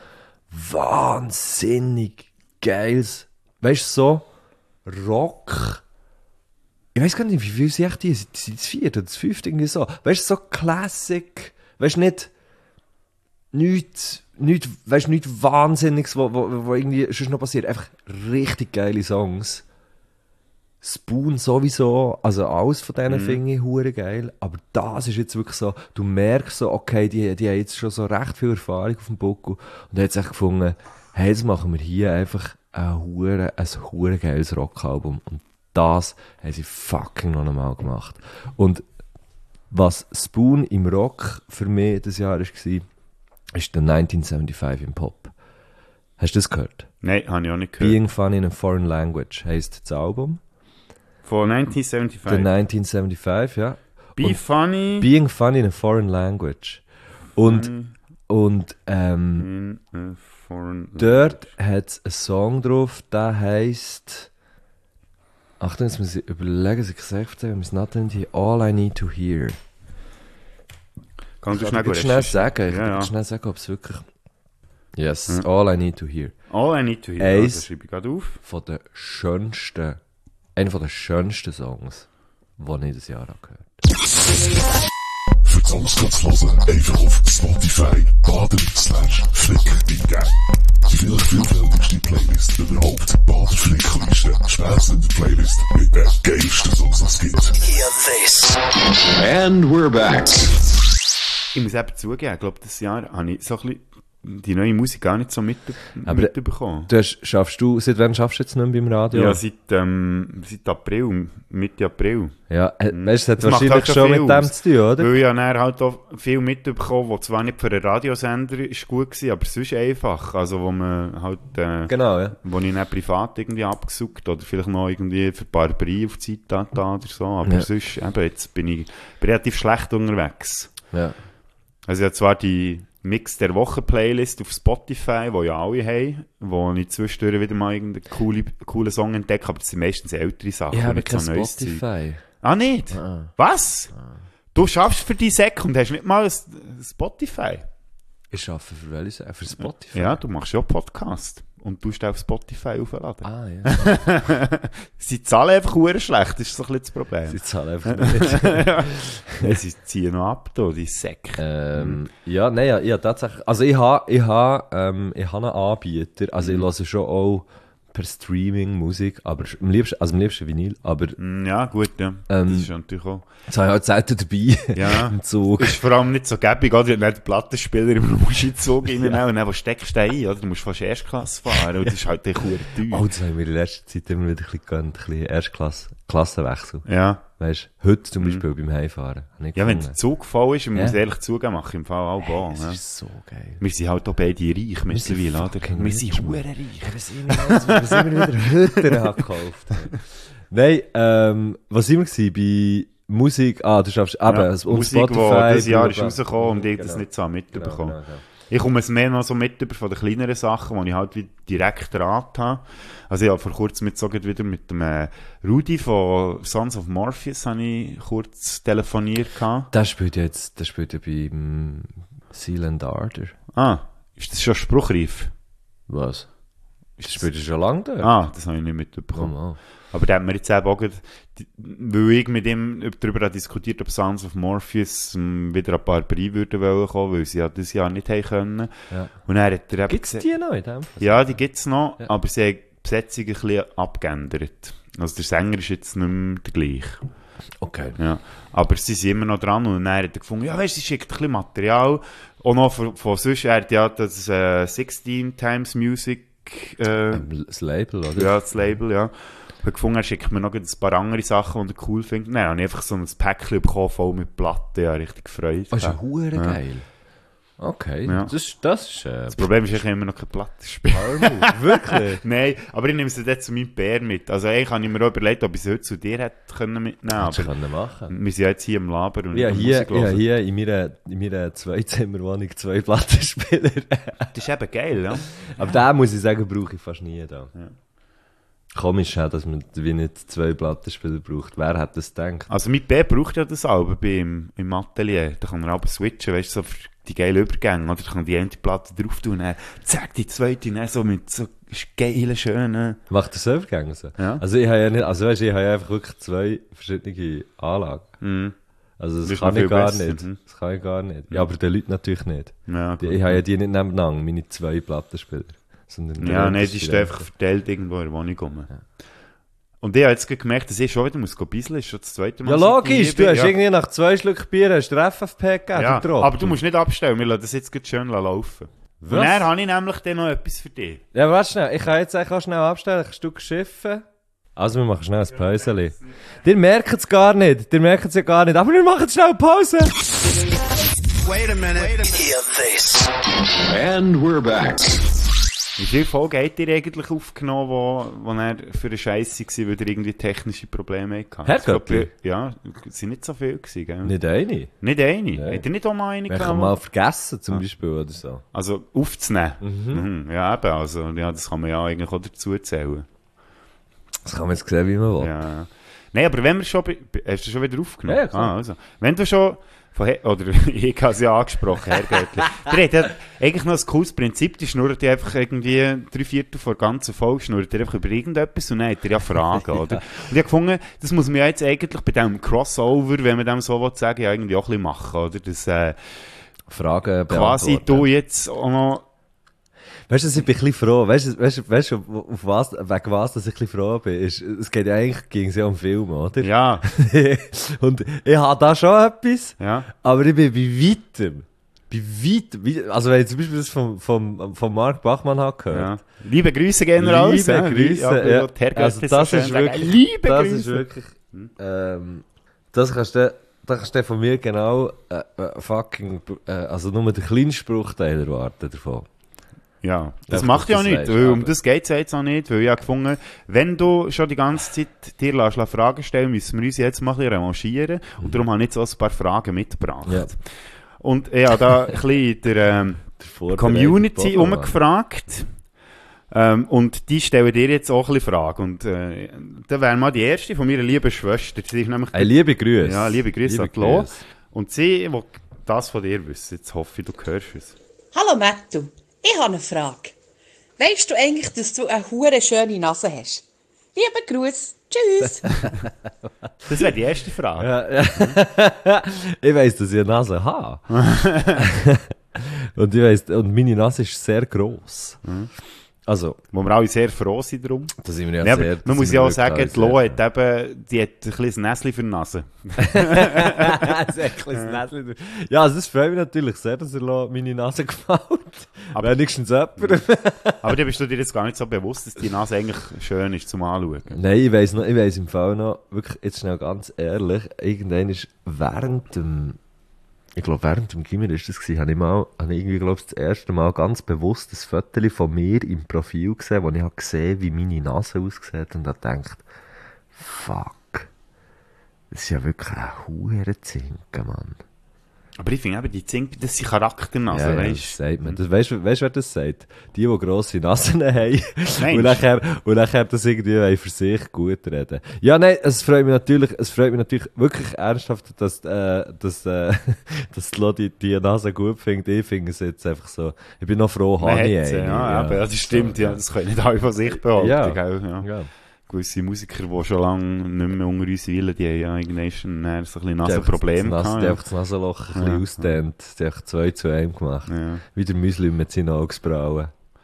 wahnsinnig geiles, weißt du, so Rock. Ich weiß gar nicht, wie viel sie echt die sind. Sind das vierte oder das fünfte irgendwie so. Weißt du, so Classic. Weißt du, nicht, nichts, nichts, weißt du, nichts Wahnsinniges, wo, wo, wo irgendwie schon noch passiert. Einfach richtig geile Songs. Spoon sowieso, also alles von denen Mhm. finde ich hure geil, aber das ist jetzt wirklich so, du merkst so, okay, die, die haben jetzt schon so recht viel Erfahrung auf dem Buckel und haben jetzt echt gefunden, hey, jetzt machen wir hier einfach ein hure, ein hure geiles Rockalbum und das haben sie fucking noch einmal gemacht. Und was Spoon im Rock für mich das Jahr war, ist der neunzehnhundertfünfundsiebzig im Pop. Hast du das gehört? Nein, habe ich auch nicht gehört. Being Funny in a Foreign Language heisst das Album. Von Der neunzehnhundertfünfundsiebzig. neunzehnhundertfünfundsiebzig, ja. Be Und funny. Being Funny in a Foreign Language. Und, funny und ähm, in a foreign dort hat es einen Song drauf, der heisst. Achtung, jetzt muss ich überlegen, was ich gesagt habe. It's not in All I Need to Hear. Kannst du Ich schnell kann dir schnell sagen, ich Ja, kann ja. dir schnell sagen, ob es wirklich. Yes, Ja. All I Need to Hear. All I need to hear. Eins. Das schreibe ich gerade auf. Von den schönsten einer der schönsten Songs, die ich dieses Jahr habe gehört. Für die Songs zu hören, einfach auf Spotify baden slash flick eingeben. Die vielleicht vielfältigste Playlist überhaupt. Bader-Flick-Liste. Spätestens in der Playlist mit den geilsten Songs, die es gibt. Hear this. And we're back. Ich muss eben zugeben, ich glaube, dieses Jahr habe ich so ein bisschen die neue Musik gar nicht so mit, Aber mitbekommen. Du hast, schaffst du, seit wann schaffst du jetzt nicht mehr beim Radio? Ja, seit, ähm, seit April, Mitte April. Ja, äh, weißt du, es hat Das macht wahrscheinlich halt schon schon viel mit dem aus. zu tun, oder? Weil ich habe dann halt auch viel mitbekommen, was zwar nicht für einen Radiosender ist gut war, aber sonst einfach. Also, wo man halt, äh, Genau, ja. wo ich dann privat irgendwie abgesucht oder vielleicht noch irgendwie für ein paar Briefe auf die Zeit da oder so. Aber Ja. sonst, eben, jetzt bin ich relativ schlecht unterwegs. Ja. Also, ich habe zwar die Mix der Woche Playlist auf Spotify, die ja alle haben, wo ich zwischendurch wieder mal irgendeinen coole, coolen Song entdecke, aber das sind meistens ältere Sachen. Ich habe nicht kein so neues Zeug. Spotify. Ah, nicht? Ah. Was? Du schaffst für die Säcke und hast nicht mal ein Spotify? Ich arbeite für welche Sache? Für Spotify? Ja, du machst ja Podcast. Und du auf Spotify aufladen. Ah, ja. Sie zahlen einfach verdammt schlecht, das ist so ein bisschen das Problem. Sie zahlen einfach nicht. Ja, sie ziehen noch ab, da, die Säcke. ähm, ja, nein, ja, ja, tatsächlich. Also ich habe ich ha, ähm, ich ha einen Anbieter, also ich höre schon auch per Streaming Musik, aber am liebsten, also am liebsten Vinyl, aber Mm, Ja, gut, ja. Ähm, das ist natürlich auch. das habe ich halt selten dabei Ja. im Zug. Ist vor allem nicht so gäbig, oder? Wenn du den Plattenspieler immer noch in den Zug reinnehmen und dann, wo steckst du den ein, oder? Du musst fast Erstklasse fahren, und das ist halt echt verdammt teuer. Oh, das haben wir in letzter Zeit immer wieder ein bisschen gegönnt, ein bisschen Erstklasse, Klassenwechsel. Ja. Weißt du, heute zum Beispiel beim Heimfahren. Habe ich Ja, wenn gefunden. der Zug voll ist, ich muss Ja. ehrlich zugeben, mache ich im Fall auch hey, Das ja. ist so geil. Wir sind halt auch beide reich mittlerweile, oder? fucking Wir sind rich, hure Mann. reich. Was ich immer, was ich immer wieder Hütter habe gekauft. Nein, ähm, was sind wir gewesen? Bei Musik, ah, du schaffst, eben, Ja, also, und Musik, Spotify. die dieses Jahr ist blablabla. rausgekommen und ich Genau. das nicht so mitbekommen. Genau, genau, Ich komme es mehr noch so mit über von den kleineren Sachen, wo ich halt wie direkt Rat habe. Also ich habe vor kurzem mit, so wieder mit dem äh, Rudi von Sons of Morpheus habe ich kurz telefoniert gehabt. Das spielt ja jetzt, das spielt ja beim Seal and Ardor. Ah, ist das schon spruchreif? Was? Das spielt ja schon lange da? Ah, das habe ich nicht mitbekommen. Oh, oh. Aber da hat mir jetzt eben auch, gerade, die- weil ich mit ihm darüber diskutiert, ob Sons of Morpheus ähm, wieder ein paar Briefe würden wollen kommen, weil sie ja dieses Jahr nicht haben können. Ja. Und dann hat er eben Gibt's gesagt- die noch in dem Fall? Ja, die gibt es noch, Ja. aber sie haben die Besetzung ein bisschen abgeändert. Also der Sänger ist jetzt nicht mehr der gleiche. Okay. Ja. Aber sie sind immer noch dran und dann hat er gefunden, ja weißt du, sie schickt ein bisschen Material. Auch noch von, von sonst, er hat ja das äh, sixteen Times Music, äh, Das Label, oder? ja, das Label, ja. Ich habe gefunden, er schickt mir noch ein paar andere Sachen, die er cool findet. Nein, habe ich einfach so ein Päckchen bekommen, voll mit Platten, ja, richtig gefreut. Oh, ist ja Ja. hure Ja. geil. Okay, Ja. das, das ist... Äh, Das Problem ist, ich habe immer noch keine Plattenspieler. Wirklich? Nein, aber ich nehme sie dann zu meinem Bär mit. Also eigentlich habe ich mir auch überlegt, ob ich sie heute zu dir hätte können mitnehmen Hättest du können. können machen. Wir sind ja jetzt hier im Laber und Ja, und hier, Musik ja, hören. hier in meiner, in meiner Zweizimmerwohnung zwei Plattenspieler. Das ist eben geil, ja. Aber den muss ich sagen, brauche ich fast nie da. Ja. Komisch, ja, dass man wie nicht zwei Plattenspieler braucht. Wer hat das gedacht? Also mein Bär braucht ja das Album bei ihm im Atelier. Da kann er aber switchen, weißt du, so für die geilen Übergänge. Oder da kann die eine Platte drauf tun und dann zack, die zweite, dann so mit so geilen, schönen... Macht das selber gegangen so? Ja. Also ich habe ja nicht, also weißt, ich habe ja einfach wirklich zwei verschiedene Anlagen. Mhm. Also das, Das ist kann noch ich viel gar besser, nicht. mhm. Das kann ich gar nicht. Ja, aber den Leuten natürlich nicht. Ja, Die, gut. ich habe ja die nicht nebeneinander, meine zwei Plattenspieler. Sondern Ja, der nein, die unterste ist einfach verteilt irgendwo in der Wohnung rum. Und ich habe jetzt gerade gemerkt, dass ich schon wieder muss gehen bisseln. Ist schon das zweite Mal. Ja, seit ich logisch, hier du bin. hast ja. irgendwie nach zwei Schluck Bier hast du dir F F P gegeben, Ja, du Trottel. aber du musst nicht abstellen, wir lassen das jetzt gerade schön laufen. Und Was? dann habe ich nämlich dann noch etwas für dich. Ja, warte schnell, ich kann jetzt eigentlich auch schnell abstellen, ein Stück schiffen. Also wir machen schnell ein Päuseli. Ihr merkt es gar nicht, ihr merkt es ja gar nicht, aber wir machen schnell Pause. Wait a minute. Hear this. And we're back. Wie viele Folgen habt ihr eigentlich aufgenommen, wo, wo er für eine Scheisse war, weil er irgendwie technische Probleme hatte? Herrgöttli? Ich glaub, Ja, es sind nicht so viele gewesen, gell? Nicht eine. Nicht eine? Nein. Hat er nicht auch mal eine Wir gehabt? haben mal vergessen zum Beispiel oder so. Also aufzunehmen? Mhm. Ja, eben, also, ja, das kann man ja eigentlich auch dazu zählen. Das kann man jetzt sehen, wie man will. Ja. Nein, aber wenn wir schon... Bei, hast du schon wieder aufgenommen? Ja, klar. Ah, also. Wenn du schon... Von, oder ich habe es ja angesprochen, Herr Göttli. Der hat ja eigentlich noch ein cooles Prinzip, die schnurrt ja einfach irgendwie drei Viertel vor der ganzen Folge, schnurrt er einfach über irgendetwas und dann hat er ja Fragen, oder? Und ich habe gefunden, das muss man ja jetzt eigentlich bei diesem Crossover, wenn man dem so sagen will, ja irgendwie auch ein bisschen machen, oder? Das, äh, Fragen quasi du jetzt auch noch... Weißt du, ich bin ein bisschen froh. Weißt du, weißt du, weißt du auf was, wegen was dass ich ein bisschen froh bin? Ist, es geht ja eigentlich gegen ja um Film, oder? Ja. Und ich habe da schon etwas, Ja. aber ich bin bei weitem, bei weitem, also wenn ich zum Beispiel das vom, vom, vom Mark Bachmann habe gehört. Ja. Liebe Grüße generell. Liebe ja, Grüße, ja, ja. Herr Also Göttli das so ist schön sagen. wirklich, Liebe das Grüße. ist wirklich, ähm, das kannst du, das kannst du von mir genau, äh, äh, fucking, äh, also nur den kleinsten Bruchteil erwarten davon. Ja, das Einfach, macht ja dass du nicht, das weil weisst, um aber- das geht es ja jetzt auch nicht, weil ich habe gefunden, wenn du schon die ganze Zeit dir lässt, lässt Fragen stellen, müssen wir uns jetzt mal ein bisschen revanchieren und darum habe ich jetzt so ein paar Fragen mitgebracht. Ja. Und ich habe da ein bisschen in der ähm, Der Vorbereitung Community Bachmann. umgefragt ähm, und die stellen dir jetzt auch ein bisschen Fragen und äh, da wäre mal die erste von meiner lieben Schwester, sie ist nämlich Hey, liebe Grüße. ja, liebe Grüße an die Lo. Und sie will das von dir wissen, jetzt hoffe ich, du hörst es. Hallo Mattu, ich habe eine Frage. Weißt du eigentlich, dass du eine hure schöne Nase hast? Liebe Gruß, tschüss. Das wäre die erste Frage. Ja, ja. Ich weiss, dass ich eine Nase habe. Und ich weiss, und meine Nase ist sehr gross. Also, Wo wir alle sehr froh sind drum. da sind wir ja Ja, aber sehr... man muss ja auch sagen, die Lo hat eben, die hat ein kleines Näschen für die Nase. Ja, also das freut mich natürlich sehr, dass er Lo meine Nase gefällt. Aber wenigstens jemand. Aber da bist du dir jetzt gar nicht so bewusst, dass die Nase eigentlich schön ist zum Anschauen. Nein, ich weiss noch, ich weiss im Fall noch, wirklich, jetzt schnell ganz ehrlich, irgendwann ist während dem, ich glaube während dem Gimmer ist das gewesen, habe ich mal, habe ich irgendwie, glaube ich, das erste Mal ganz bewusst ein Foto von mir im Profil gesehen, wo ich habe gesehen, wie meine Nase aussieht und habe gedacht, fuck, das ist ja wirklich ein hure Zinken, Mann. Aber ich finde eben, die Zink, das sind Charakternase, ja, ja, das weißt sagt man. Das, weißt du, weißt, wer das sagt? Die, die grosse Nasen haben Nein. und nachher, und nachher das irgendwie wollen für sich gut reden. Ja, nein, es freut mich natürlich, es freut mich natürlich wirklich ernsthaft, dass, äh, dass, äh, dass die Leute die Nase gut finden. Ich finde es jetzt einfach so, ich bin noch froh, Man habe ich hat sie, eine. ja, aber das stimmt, ja, das können nicht alle von sich behaupten. Ja. Gell? Ja. Ja. Gewisse Musiker, die schon lange nicht mehr unter uns weilen, die haben ja irgendwann schon so ein bisschen Die haben Nasenprobleme einfach das Nas- gehabt. Die haben einfach das Nasenloch ein bisschen Ja. ausgedehnt. Die haben einfach zwei zu einem gemacht. Ja. Wie der Müsli mit seinen Augsbrauen.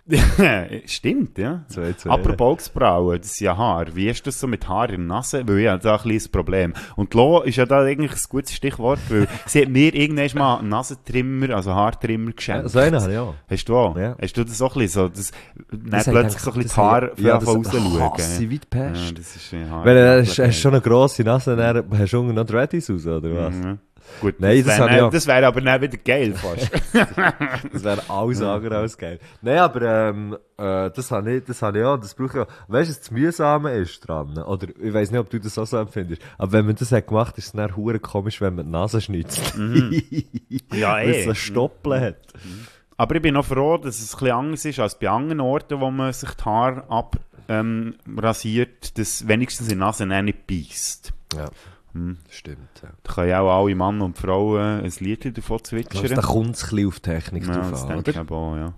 Stimmt, ja. Zwei zu Apropos Augsbrauen, das ist ja Haar. Wie ist das so mit Haar in der Nase? Weil ich habe da ein kleines Problem. Und Lo ist ja da eigentlich ein gutes Stichwort, weil sie hat mir irgendwann mal einen Nasentrimmer, also Haartrimmer geschenkt. So einen habe ich auch. Hast du auch? Ja. Hast du das auch ein bisschen so, dass dann Das plötzlich so ein bisschen die Haare ja, rausschauen? das wie die Ja, Pest. das ist ein Haar. Wenn du hast, hast schon eine grosse Nase, dann hast du unten noch Dreadies raus, oder was? Mhm. Gut, Nein, das das habe ich wäre auch. das wär aber dann wieder geil fast. Das wäre alles andere als geil. Nein, aber ähm, äh, das habe ich, das habe ich auch, das brauche ich auch. Weißt du, was das Mühsame ist dran? Oder ich weiss nicht, ob du das auch so empfindest, aber wenn man das hat gemacht, ist es dann hure komisch, wenn man die Nase schnitzt. Ja, Weil es eh. so Stoppeln hat. Aber ich bin noch froh, dass es ein bisschen anders ist als bei anderen Orten, wo man sich die Haare abrasiert, ähm, rasiert, dass wenigstens in der Nase dann nicht beißt. Ja, stimmt. Ja. Da können ja auch alle Männer und Frauen ein Lied davon Ich glaube, zwitschern. da kommt es ein bisschen auf die Technik Ja, drauf das an, denke ich oder? aber auch, ja.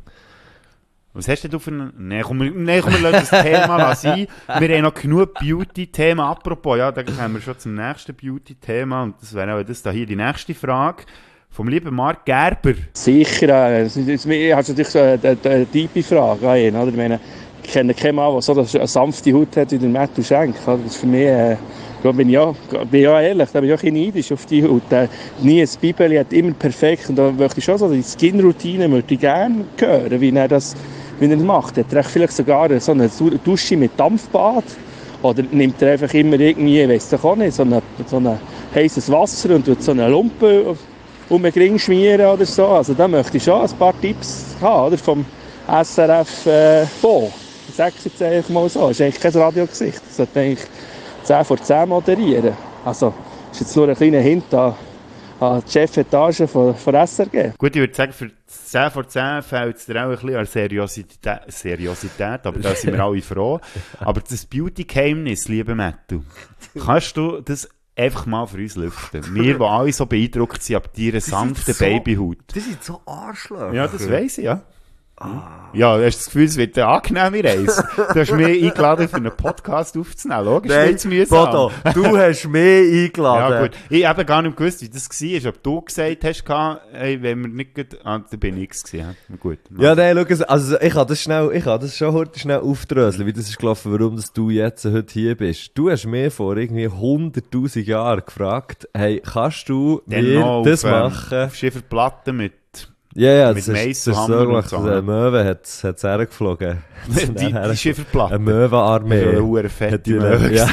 Was hast denn du für ein... Nein, komm, wir, nee, komm, wir lassen das Thema sein. Wir haben noch genug Beauty-Themen. Apropos, ja, da kommen wir schon zum nächsten Beauty-Thema. Und das wäre auch das da hier die nächste Frage. Vom lieben Marc Gerber. Sicher, äh, es ist, es ist natürlich so eine, eine, eine tiefe Frage an ihn, oder? Ich meine, ich kenne keinen Mann, der so eine sanfte Haut hat wie der Matthew Schenk. Oder? Das ist für mich, äh, da bin ich ja, bin ja ehrlich, da bin ich auch ein bisschen neidisch auf die Haut. Äh, nie ein Bibeli hat immer perfekt, und da möchte ich schon so die Skin-Routine möchte ich gerne hören, wie er das, wie er das macht. Hat er vielleicht sogar so eine Dusche mit Dampfbad? Oder nimmt er einfach immer irgendwie, ich weiss doch auch nicht, so ein so eine heißes Wasser und tut so eine Lumpe um den Ring schmieren oder so. Also da möchte ich schon ein paar Tipps haben, oder? Vom S R F äh, Bo. Ich sage es jetzt einfach mal so. Das ist eigentlich kein Radiogesicht. Das sollte eigentlich zehn vor zehn moderieren. Also, das ist jetzt nur ein kleiner Hint an, an die Chefetage von, von S R G. Gut, ich würde sagen, für zehn vor zehn fällt es dir auch ein bisschen an Seriosität, Seriosität, aber da sind wir alle froh. Aber das Beauty-Geheimnis, liebe Mattu, kannst du das einfach mal für uns lüften? Wir, die alle so beeindruckt sind ab deiner sanften so, Babyhaut. Die sind so Arschlöcher. Ja, das weiss ich, ja. Ah. Ja, hast du das Gefühl, es wird eine angenehme Reise? Du hast mich eingeladen, für einen Podcast aufzunehmen. Logisch, wird's mühsam. Bodo, du hast mich eingeladen. Ja, gut. Ich habe gar nicht gewusst, wie das war. Ob du gesagt hast, hey, wenn wir nicht gut... Ah, da bin ich gewesen. Ja, gut. Ja, nein, schau, also ich habe das schnell, ich habe das schon heute schnell aufdröseln, wie das ist gelaufen, warum dass du jetzt heute hier bist. Du hast mir vor irgendwie hunderttausend Jahren gefragt, hey, kannst du Dann mir das auf, machen? Ähm, auf Schifferplatten mit... Ja, ja, mit das ist, das ist so gemacht, dass eine Möwe hat es hergeflogen. Die, die Schifferplatte. Eine Möwenarmee. Ja, eine fette Möwe. Ja,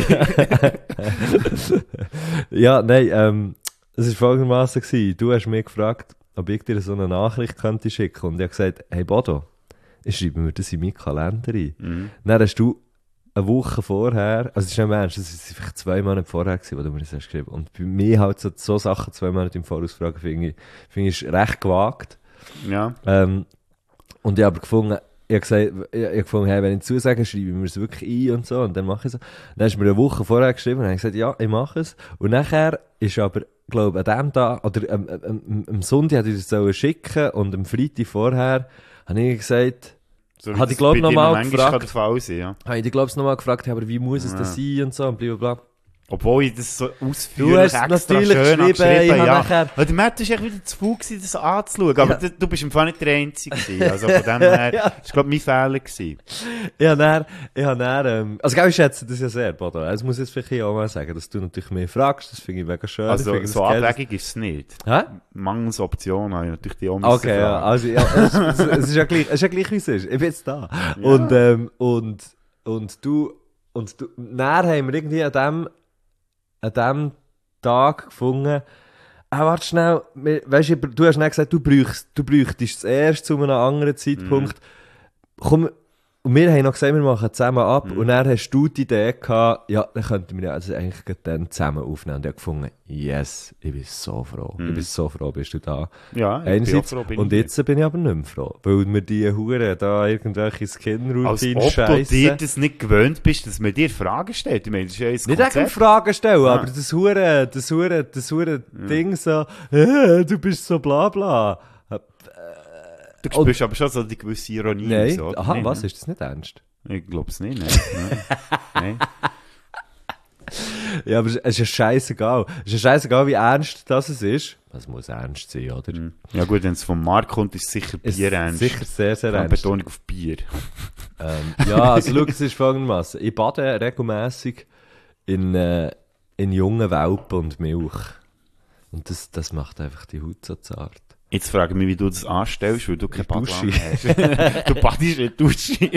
ja, nein, ähm, es war folgendermaßen gewesen. Du hast mich gefragt, ob ich dir so eine Nachricht könnte schicken. Und ich habe gesagt, hey Bodo, ich schreibe mir das in meinen Kalender ein. Mhm. Dann hast du eine Woche vorher, also es ist nicht mehr ernst, das war vielleicht zwei Monate vorher gewesen, wo du mir das hast geschrieben. Und bei mir halt so, so Sachen zwei Monate im Voraus fragen, finde ich, finde ich recht gewagt. Ja. Ähm, und ich habe gefunden, ich habe gesagt, ich habe gefunden, hey, wenn ich zusage, schreibe ich mir es wirklich ein und so, und dann mache ich es. Dann hast du mir eine Woche vorher geschrieben und habe gesagt, ja, ich mache es. Und nachher ist aber, glaube ich, an dem Tag, oder am, am, am Sonntag hätte ich das schicken und am Freitag vorher habe ich gesagt, so habe ich glaube nochmal gefragt, sein, ja. habe ich glaube nochmal gefragt, aber wie muss es ja. das sein und so und blablabla. Obwohl ich das so ausführlich du hast extra natürlich schön geschrieben, ja. Nachher... Weil der Matt war echt wieder zu faul gewesen, das anzuschauen. Aber ja. du, du bist im Fall nicht der Einzige gewesen. Also von dem her, ja. das war glaube ich mein Fehler gewesen. Ich habe dann, ich habe dann, ähm, also ich schätze das ja sehr, Bodo. Das muss ich jetzt vielleicht auch mal sagen, dass du natürlich mehr fragst, das finde ich mega schön. Also so abwägig ist es nicht. Hä? Mangels Optionen habe ich natürlich die auch okay, ja, also ja, es, es, es ist ja gleich, es ist ja gleich, wie es ist. Ich bin jetzt da. Ja. Und, ähm, und, und du, und du, dann haben wir irgendwie an dem, an diesem Tag gefunden, ah, warte schnell, weißt du, du hast nicht gesagt, du bräuchst, du bräuchtest es erst zu einem anderen Zeitpunkt. Mm. Komm, und wir haben noch gesagt, wir machen zusammen ab, mm. und dann hast du die Idee gehabt, ja, dann könnten wir ja also eigentlich dann zusammen aufnehmen. Und ich habe gefunden, yes, ich bin so froh. Mm. Ich bin so froh, bist du da. Ja, ich einerseits, bin auch froh, bin und ich jetzt bin ich aber nicht mehr froh, weil mir die Huren da irgendwelche Skin-Routine scheissen. Als ob scheissen. du dir das nicht gewöhnt bist, dass man dir Fragen stellt. Ich meine, das ist ja ein nicht Konzept. einfach Fragen stellen, ja. aber das Huren, das Huren, das Huren ja. Ding so, äh, du bist so bla bla. Du spürst aber schon so die gewisse Ironie. Nein, so, aha, nein, was, ne? ist das nicht ernst? Ich glaube es nicht, nein. nein. Ja, aber es ist ja scheißegal. Es ist ja scheißegal, wie ernst das es ist. Das muss ernst sein, oder? Ja gut, wenn es vom Markt kommt, ist es sicher Bier ernst. Sicher sehr, sehr ernst. Betonung auf Bier. ähm, ja, also schau, es ist folgendermaßen. Ich bade regelmässig in, äh, in jungen Welpen und Milch. Und das, das macht einfach die Haut so zart. Jetzt frage ich mich, wie du das anstellst, weil du keine Dusche hast. Du badest in Dusche.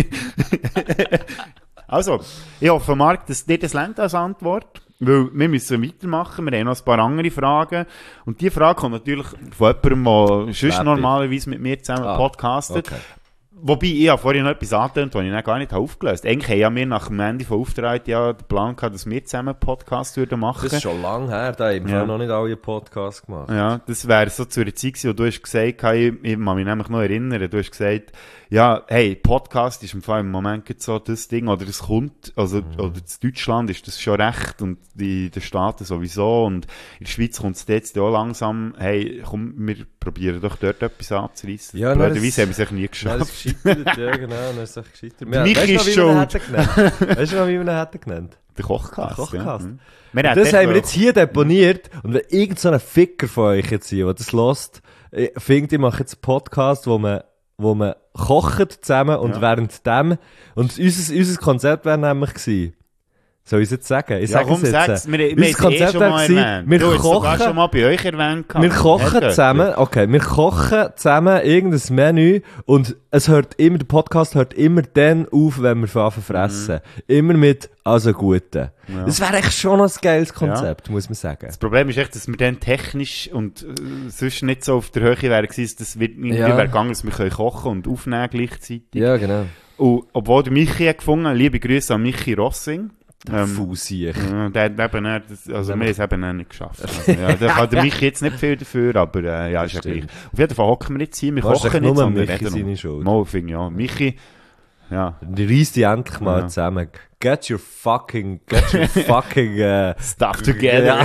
Also, ich hoffe, Marc, dass dir das lernt als Antwort, weil wir müssen weitermachen, wir haben noch ein paar andere Fragen. Und die Frage kommt natürlich von jemandem, der sonst normalerweise mit mir zusammen ah, podcastet. Okay. Wobei, ich habe vorhin noch etwas angetönt, das ich dann gar nicht aufgelöst habe. Eigentlich haben wir nach dem Ende von Auftrag ja den Plan gehabt, dass wir zusammen einen Podcast würden machen. Das ist schon lange her, da haben wir ja. noch nicht alle Podcasts gemacht. Ja, das wäre so zu einer Zeit gewesen, wo du hast gesagt, ich, ich kann mich nämlich noch erinnern, du hast gesagt, ja, hey, Podcast ist im Fall im Moment so das Ding, oder es kommt, also, mhm. oder in Deutschland ist das schon recht, und in den Staaten sowieso, und in der Schweiz kommt es jetzt auch langsam, hey, komm, wir probieren doch dort etwas anzureissen. Ja, blöderweise haben wir es echt nie geschafft. Ja, genau, dann ist es gescheitert. Mich ist schuld. Weißt du noch, wie wir ihn hätten genannt? Der Kochcast. Der Kochcast. Ja. Wir das haben wir jetzt hier deponiert. Und wenn irgend so ein Ficker von euch jetzt hier, der das hört, findet, ich mache jetzt einen Podcast, wo man, wo man kocht zusammen und ja. während dem, und unser, unser Konzept wäre nämlich gewesen, soll ich es jetzt sagen? Ich ja, sage es jetzt. Sag's, wir, wir haben es eh schon mal erwähnt. Wir du kochen, sogar schon mal bei euch erwähnt. Wir kochen zusammen, okay, wir kochen zusammen irgendein Menü, und es hört immer, der Podcast hört immer dann auf, wenn wir anfangen fressen. Mhm. Immer mit, also Guten. Ja. Das wäre echt schon ein geiles Konzept, ja. muss man sagen. Das Problem ist echt, dass wir dann technisch und äh, sonst nicht so auf der Höhe wären gewesen, dass wir irgendwie ja. wäre gegangen, dass wir können kochen und aufnehmen gleichzeitig. Ja, genau. Und obwohl der Michi hat gefunden, liebe Grüße an Michi Rossing, Der ähm, Fusier. Ja, der hat eben nicht, also wir haben es eben nicht geschafft. Also, ja, da kann der Michi jetzt nicht viel dafür, aber äh, ja, ist ja gleich. Auf jeden Fall hocken wir jetzt hier, wir Warst kochen jetzt und wir reden seine Schuld. Mal, finde ja. Michi, ja. Reiss dich endlich mal ja. zusammen. Get your fucking, get your fucking uh, stuff together.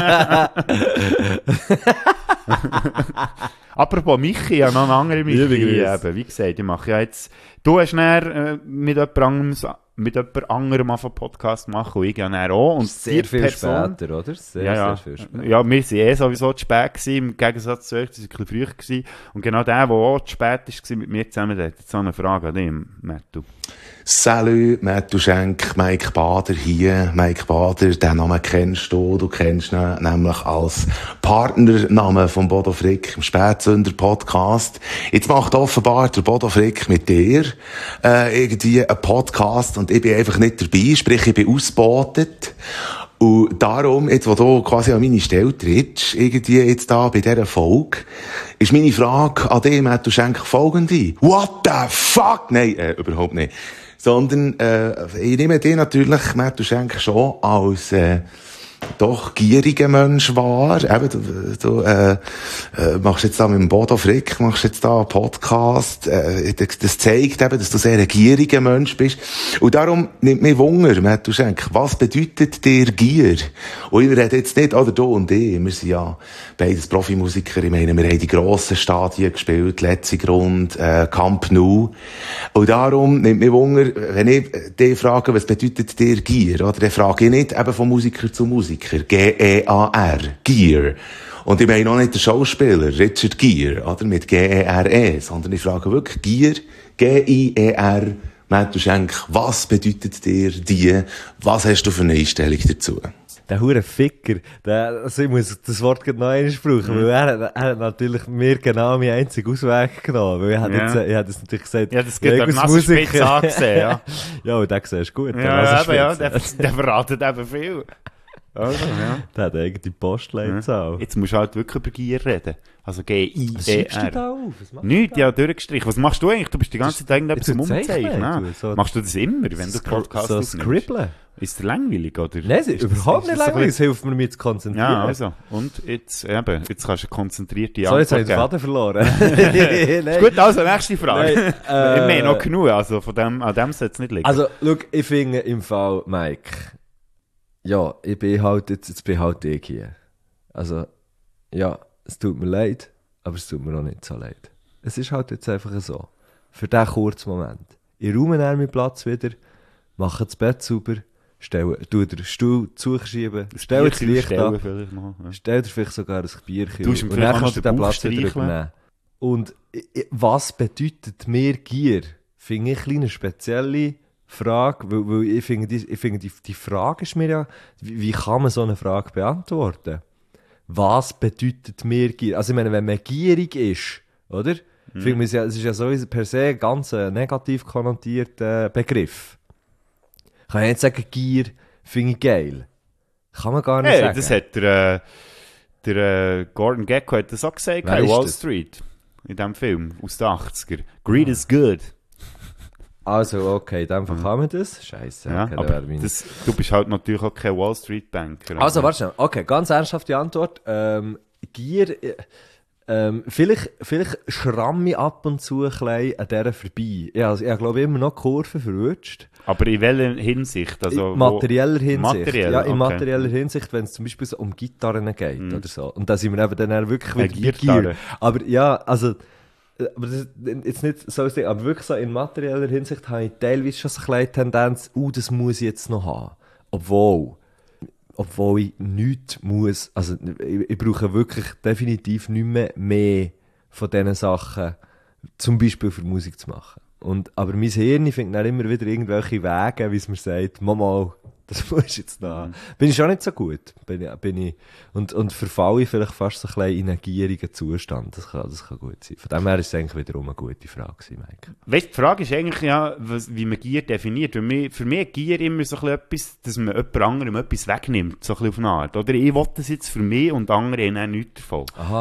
Apropos Michi, ja noch eine andere Michi. Eben, wie gesagt, ich mache ja jetzt, du hast dann äh, mit jemand anderem, mit jemand anderem auf einen Podcast machen und ich ja dann auch. Und sehr viel Person, später, oder? Sehr, ja, ja. sehr viel später. Ja, wir waren eh sowieso zu spät gewesen, im Gegensatz zu euch, das war ein bisschen früher gewesen. Und genau der, der auch zu spät war mit mir zusammen, der hat jetzt so eine Frage an dich, Mattu. Salut, Mattu Schenk, Mike Bader hier. Mike Bader, den Namen kennst du. Du kennst ihn nämlich als Partnernamen von Bodo Frick im Spätsünder-Podcast. Jetzt macht offenbar der Bodo Frick mit dir äh, irgendwie einen Podcast und ich bin einfach nicht dabei, sprich ich bin ausgebotet. Und darum, jetzt, wo du quasi an meine Stelle trittst, irgendwie jetzt da bei dieser Folge, ist meine Frage an dich, Mattu Schenk, folgende. What the fuck? Nein, äh, überhaupt nicht. Sondern, äh, ich nehme dich natürlich, Mattu Schenk, schon als, äh, doch gieriger Mensch wahr. Eben, du, du äh, äh, machst jetzt da mit dem Bodo Frick, machst jetzt da einen Podcast. Äh, das, das zeigt eben, dass du sehr ein gieriger Mensch bist. Und darum nimmt mich Wunder, Mattu Schenk, was bedeutet dir Gier? Und ich rede jetzt nicht, oder du und ich, wir sind ja beides Profimusiker. Ich meine, wir haben die grossen Stadien gespielt, Letzigrund, äh, Camp Nou. Und darum nimmt mich Wunder, wenn ich dich frage, was bedeutet dir Gier? Oder dann frage ich nicht eben von Musiker zu Musiker. G E A R, Gier. Und ich meine auch nicht den Schauspieler, Richard Gere, oder, mit G E R E, sondern ich frage wirklich Gier, G I E R, Mattu Schenk, was bedeutet dir die, was hast du für eine Einstellung dazu? Der hure Ficker, der, also ich muss das Wort gerade noch einmal brauchen, mhm. weil er, er hat natürlich mir genau meinen einzigen Ausweg genommen, weil ich hätte ja. jetzt, ich hätte es natürlich gesagt, ja, das geht an Nasenspitz angesehen, ja. Ja, und den siehst du gut. Ja, eben, ja, der, der verratet eben viel. Also, ja. Der hat eigentlich die Postleitzahl. Ja. Jetzt musst du halt wirklich über Gier reden. Also G I E R. Was schreibst du da auf? Nichts, ja, durchgestrichen. Was machst du eigentlich? Du bist die ganze Zeit irgendetwas zum Umzeichnen. So machst du das immer, wenn du Podcast so scribbeln? Ist der langweilig, oder? Nein, es ist überhaupt nicht langweilig. Es hilft mir, mich zu konzentrieren. Ja, also. Und jetzt, eben, jetzt kannst du konzentriert die Antwort geben. So, jetzt habe ich den Faden verloren. Ist gut, also, nächste Frage. Nein, äh, wir haben noch genug, also von dem, an dem sollte es nicht liegen. Also, schau, ich finde im Fall, Mike, ja, ich bin halt, jetzt, jetzt bin halt ich hier. Also, ja, es tut mir leid, aber es tut mir auch nicht so leid. Es ist halt jetzt einfach so. Für diesen kurzen Moment. Ich räume dann meinen Platz wieder, mache das Bett sauber, stelle, tue den Stuhl zuschieben, stelle das Licht an, ja. Stelle dir vielleicht sogar ein Bierchen und dann kannst du den Platz wieder übernehmen. Und was bedeutet mir Gier? Finde ich eine kleine spezielle Frage, weil, weil ich finde, die, ich finde die, die Frage ist mir ja, wie, wie kann man so eine Frage beantworten? Was bedeutet mir Gier? Also ich meine, wenn man gierig ist, oder? Mhm. Finde ich, es ist ja sowieso per se ein ganz negativ konnotierter Begriff. Kann ich nicht sagen, Gier finde ich geil. Kann man gar nicht hey, sagen. Das hat der, der äh, Gordon Gekko hat das auch gesagt, in Wall das? Street, in diesem Film aus den achtziger. Greed ah. is good. Also, okay, in dem Fall kann man das. Scheiße. Ja, okay, aber das, du bist halt natürlich auch kein Wall Street Banker. Also, warte schnell. Okay, ganz ernsthafte Antwort. Ähm, Gier, ähm, vielleicht, vielleicht schramme ich ab und zu ein bisschen an dieser vorbei. Ja, also, ich glaube immer noch Kurven verrutscht. Aber in welcher Hinsicht? Also, in materieller Hinsicht. Materiell, ja, in okay. materieller Hinsicht, wenn es zum Beispiel so um Gitarren geht mm. oder so. Und da sind wir eben dann wirklich wieder bei Gier. Aber ja, also, aber das ist jetzt nicht so ein Ding, aber wirklich so in materieller Hinsicht habe ich teilweise schon so eine kleine Tendenz, uh, das muss ich jetzt noch haben. Obwohl, obwohl ich nichts muss, also ich, ich brauche wirklich definitiv nicht mehr mehr von diesen Sachen, zum Beispiel für Musik zu machen. Und, aber mein Hirn findet dann immer wieder irgendwelche Wege, wie es mir sagt, Mama, das muss ich jetzt noch. Mhm. Bin ich schon nicht so gut. Bin ich, bin ich, und, und verfalle ich vielleicht fast so ein bisschen in einen gierigen Zustand. Das kann, das kann gut sein. Von dem her ist es eigentlich wiederum eine gute Frage gewesen, Mike. Weißt du, die Frage ist eigentlich ja, was, wie man Gier definiert. Für mich, für mich ist Gier immer so ein bisschen etwas, dass man jemand anderem etwas wegnimmt, so ein bisschen auf eine Art. Oder ich will das jetzt für mich und andere haben auch nichts davon. Aha.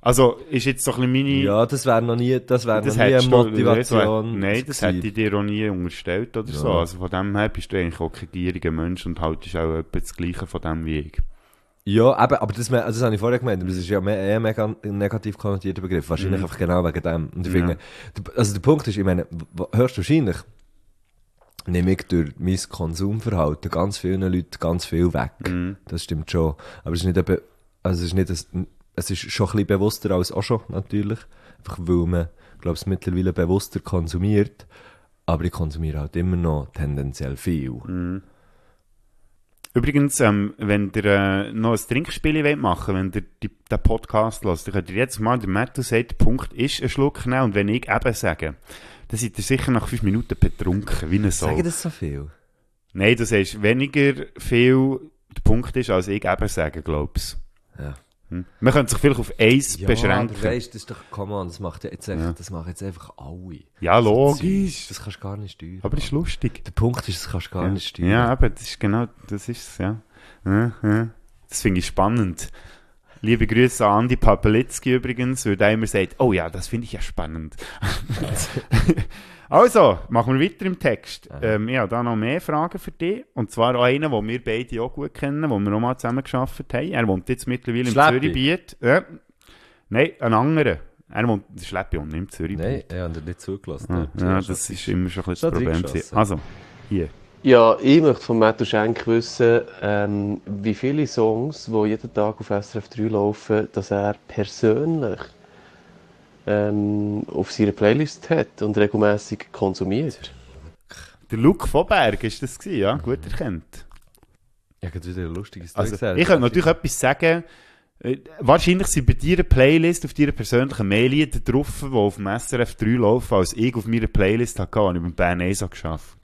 Also, ist jetzt so ein bisschen meine... Ja, das wäre noch nie, das wäre noch nie hättest eine du- Motivation. Nein, das gewesen. hätte ich dir auch nie unterstellt oder Ja. so. Also von dem her bist du eigentlich auch kein gieriger Mensch und haltest auch etwa das Gleiche von dem wie ich. Ja, eben, aber das, also das habe ich vorher gemeint, das ist ja mehr, eher mega ein negativ konnotierter Begriff, wahrscheinlich Mhm. einfach genau wegen dem. Und ich Ja. finde, der- also der Punkt ist, ich meine, w- hörst du wahrscheinlich, nehme ich durch mein Konsumverhalten ganz vielen Leuten ganz viel weg. Mhm. Das stimmt schon. Aber es ist nicht eben, also es ist nicht, ein, es ist schon ein bisschen bewusster als auch schon, natürlich. Einfach weil man, glaube ich, mittlerweile bewusster konsumiert. Aber ich konsumiere halt immer noch tendenziell viel. Mhm. Übrigens, ähm, wenn ihr äh, noch ein Trinkspiel wollt machen wenn ihr die, den Podcast hört, dann könnt ihr jetzt mal, der Matthew sagt, der Punkt ist ein Schluck nehmen und wenn ich eben sage, dann seid ihr sicher nach fünf Minuten betrunken, wie ein Sau. Sagen das so viel? Nein, du sagst weniger viel der Punkt ist, als ich eben sage, glaubst Ja. hm? Man könnte sich vielleicht auf eins Ja, beschränken. aber weißt, das ist doch, come on, das macht ja jetzt einfach, Ja. das machen jetzt einfach alle. Ja, So logisch. Zeug, Das kannst du gar nicht steuern. Aber das ist lustig. Der Punkt ist, das kannst du gar Ja. nicht steuern. Ja, aber das ist genau, das ist es, ja. Ja, ja. Das finde ich spannend. Liebe Grüße an Andi Papelitzki übrigens, weil der immer sagt, oh ja, das finde ich ja spannend. Also, machen wir weiter im Text. Ähm, ich habe da noch mehr Fragen für dich. Und zwar auch einen, den wir beide auch gut kennen, wo wir auch mal zusammen gearbeitet haben. Er wohnt jetzt mittlerweile im Schleppi? Zürichbiet. Ja. Nein, ein anderer. Er wohnt in Schleppi und nicht im Zürichbiet. Nein, er hat nicht zugelassen. Ah, ja, das ist immer schon ein bisschen Schon das Problem. reingeschossen. Also, hier. Ja, ich möchte von Matthew Schenk wissen, ähm, wie viele Songs, die jeden Tag auf S R F drei laufen, dass er persönlich ähm, auf seiner Playlist hat und regelmäßig konsumiert. Der Luke von Berg ist das gewesen, ja? Gut erkannt. Ja, gerade wieder ein lustiges Zeug Also, gesagt. ich könnte natürlich etwas sagen. Äh, Wahrscheinlich sind bei dir eine Playlist auf deiner persönlichen Mail-Lieder drauf, die auf dem S R F drei laufen, als ich auf meiner Playlist hatte, und ich beim Bern Esa geschafft.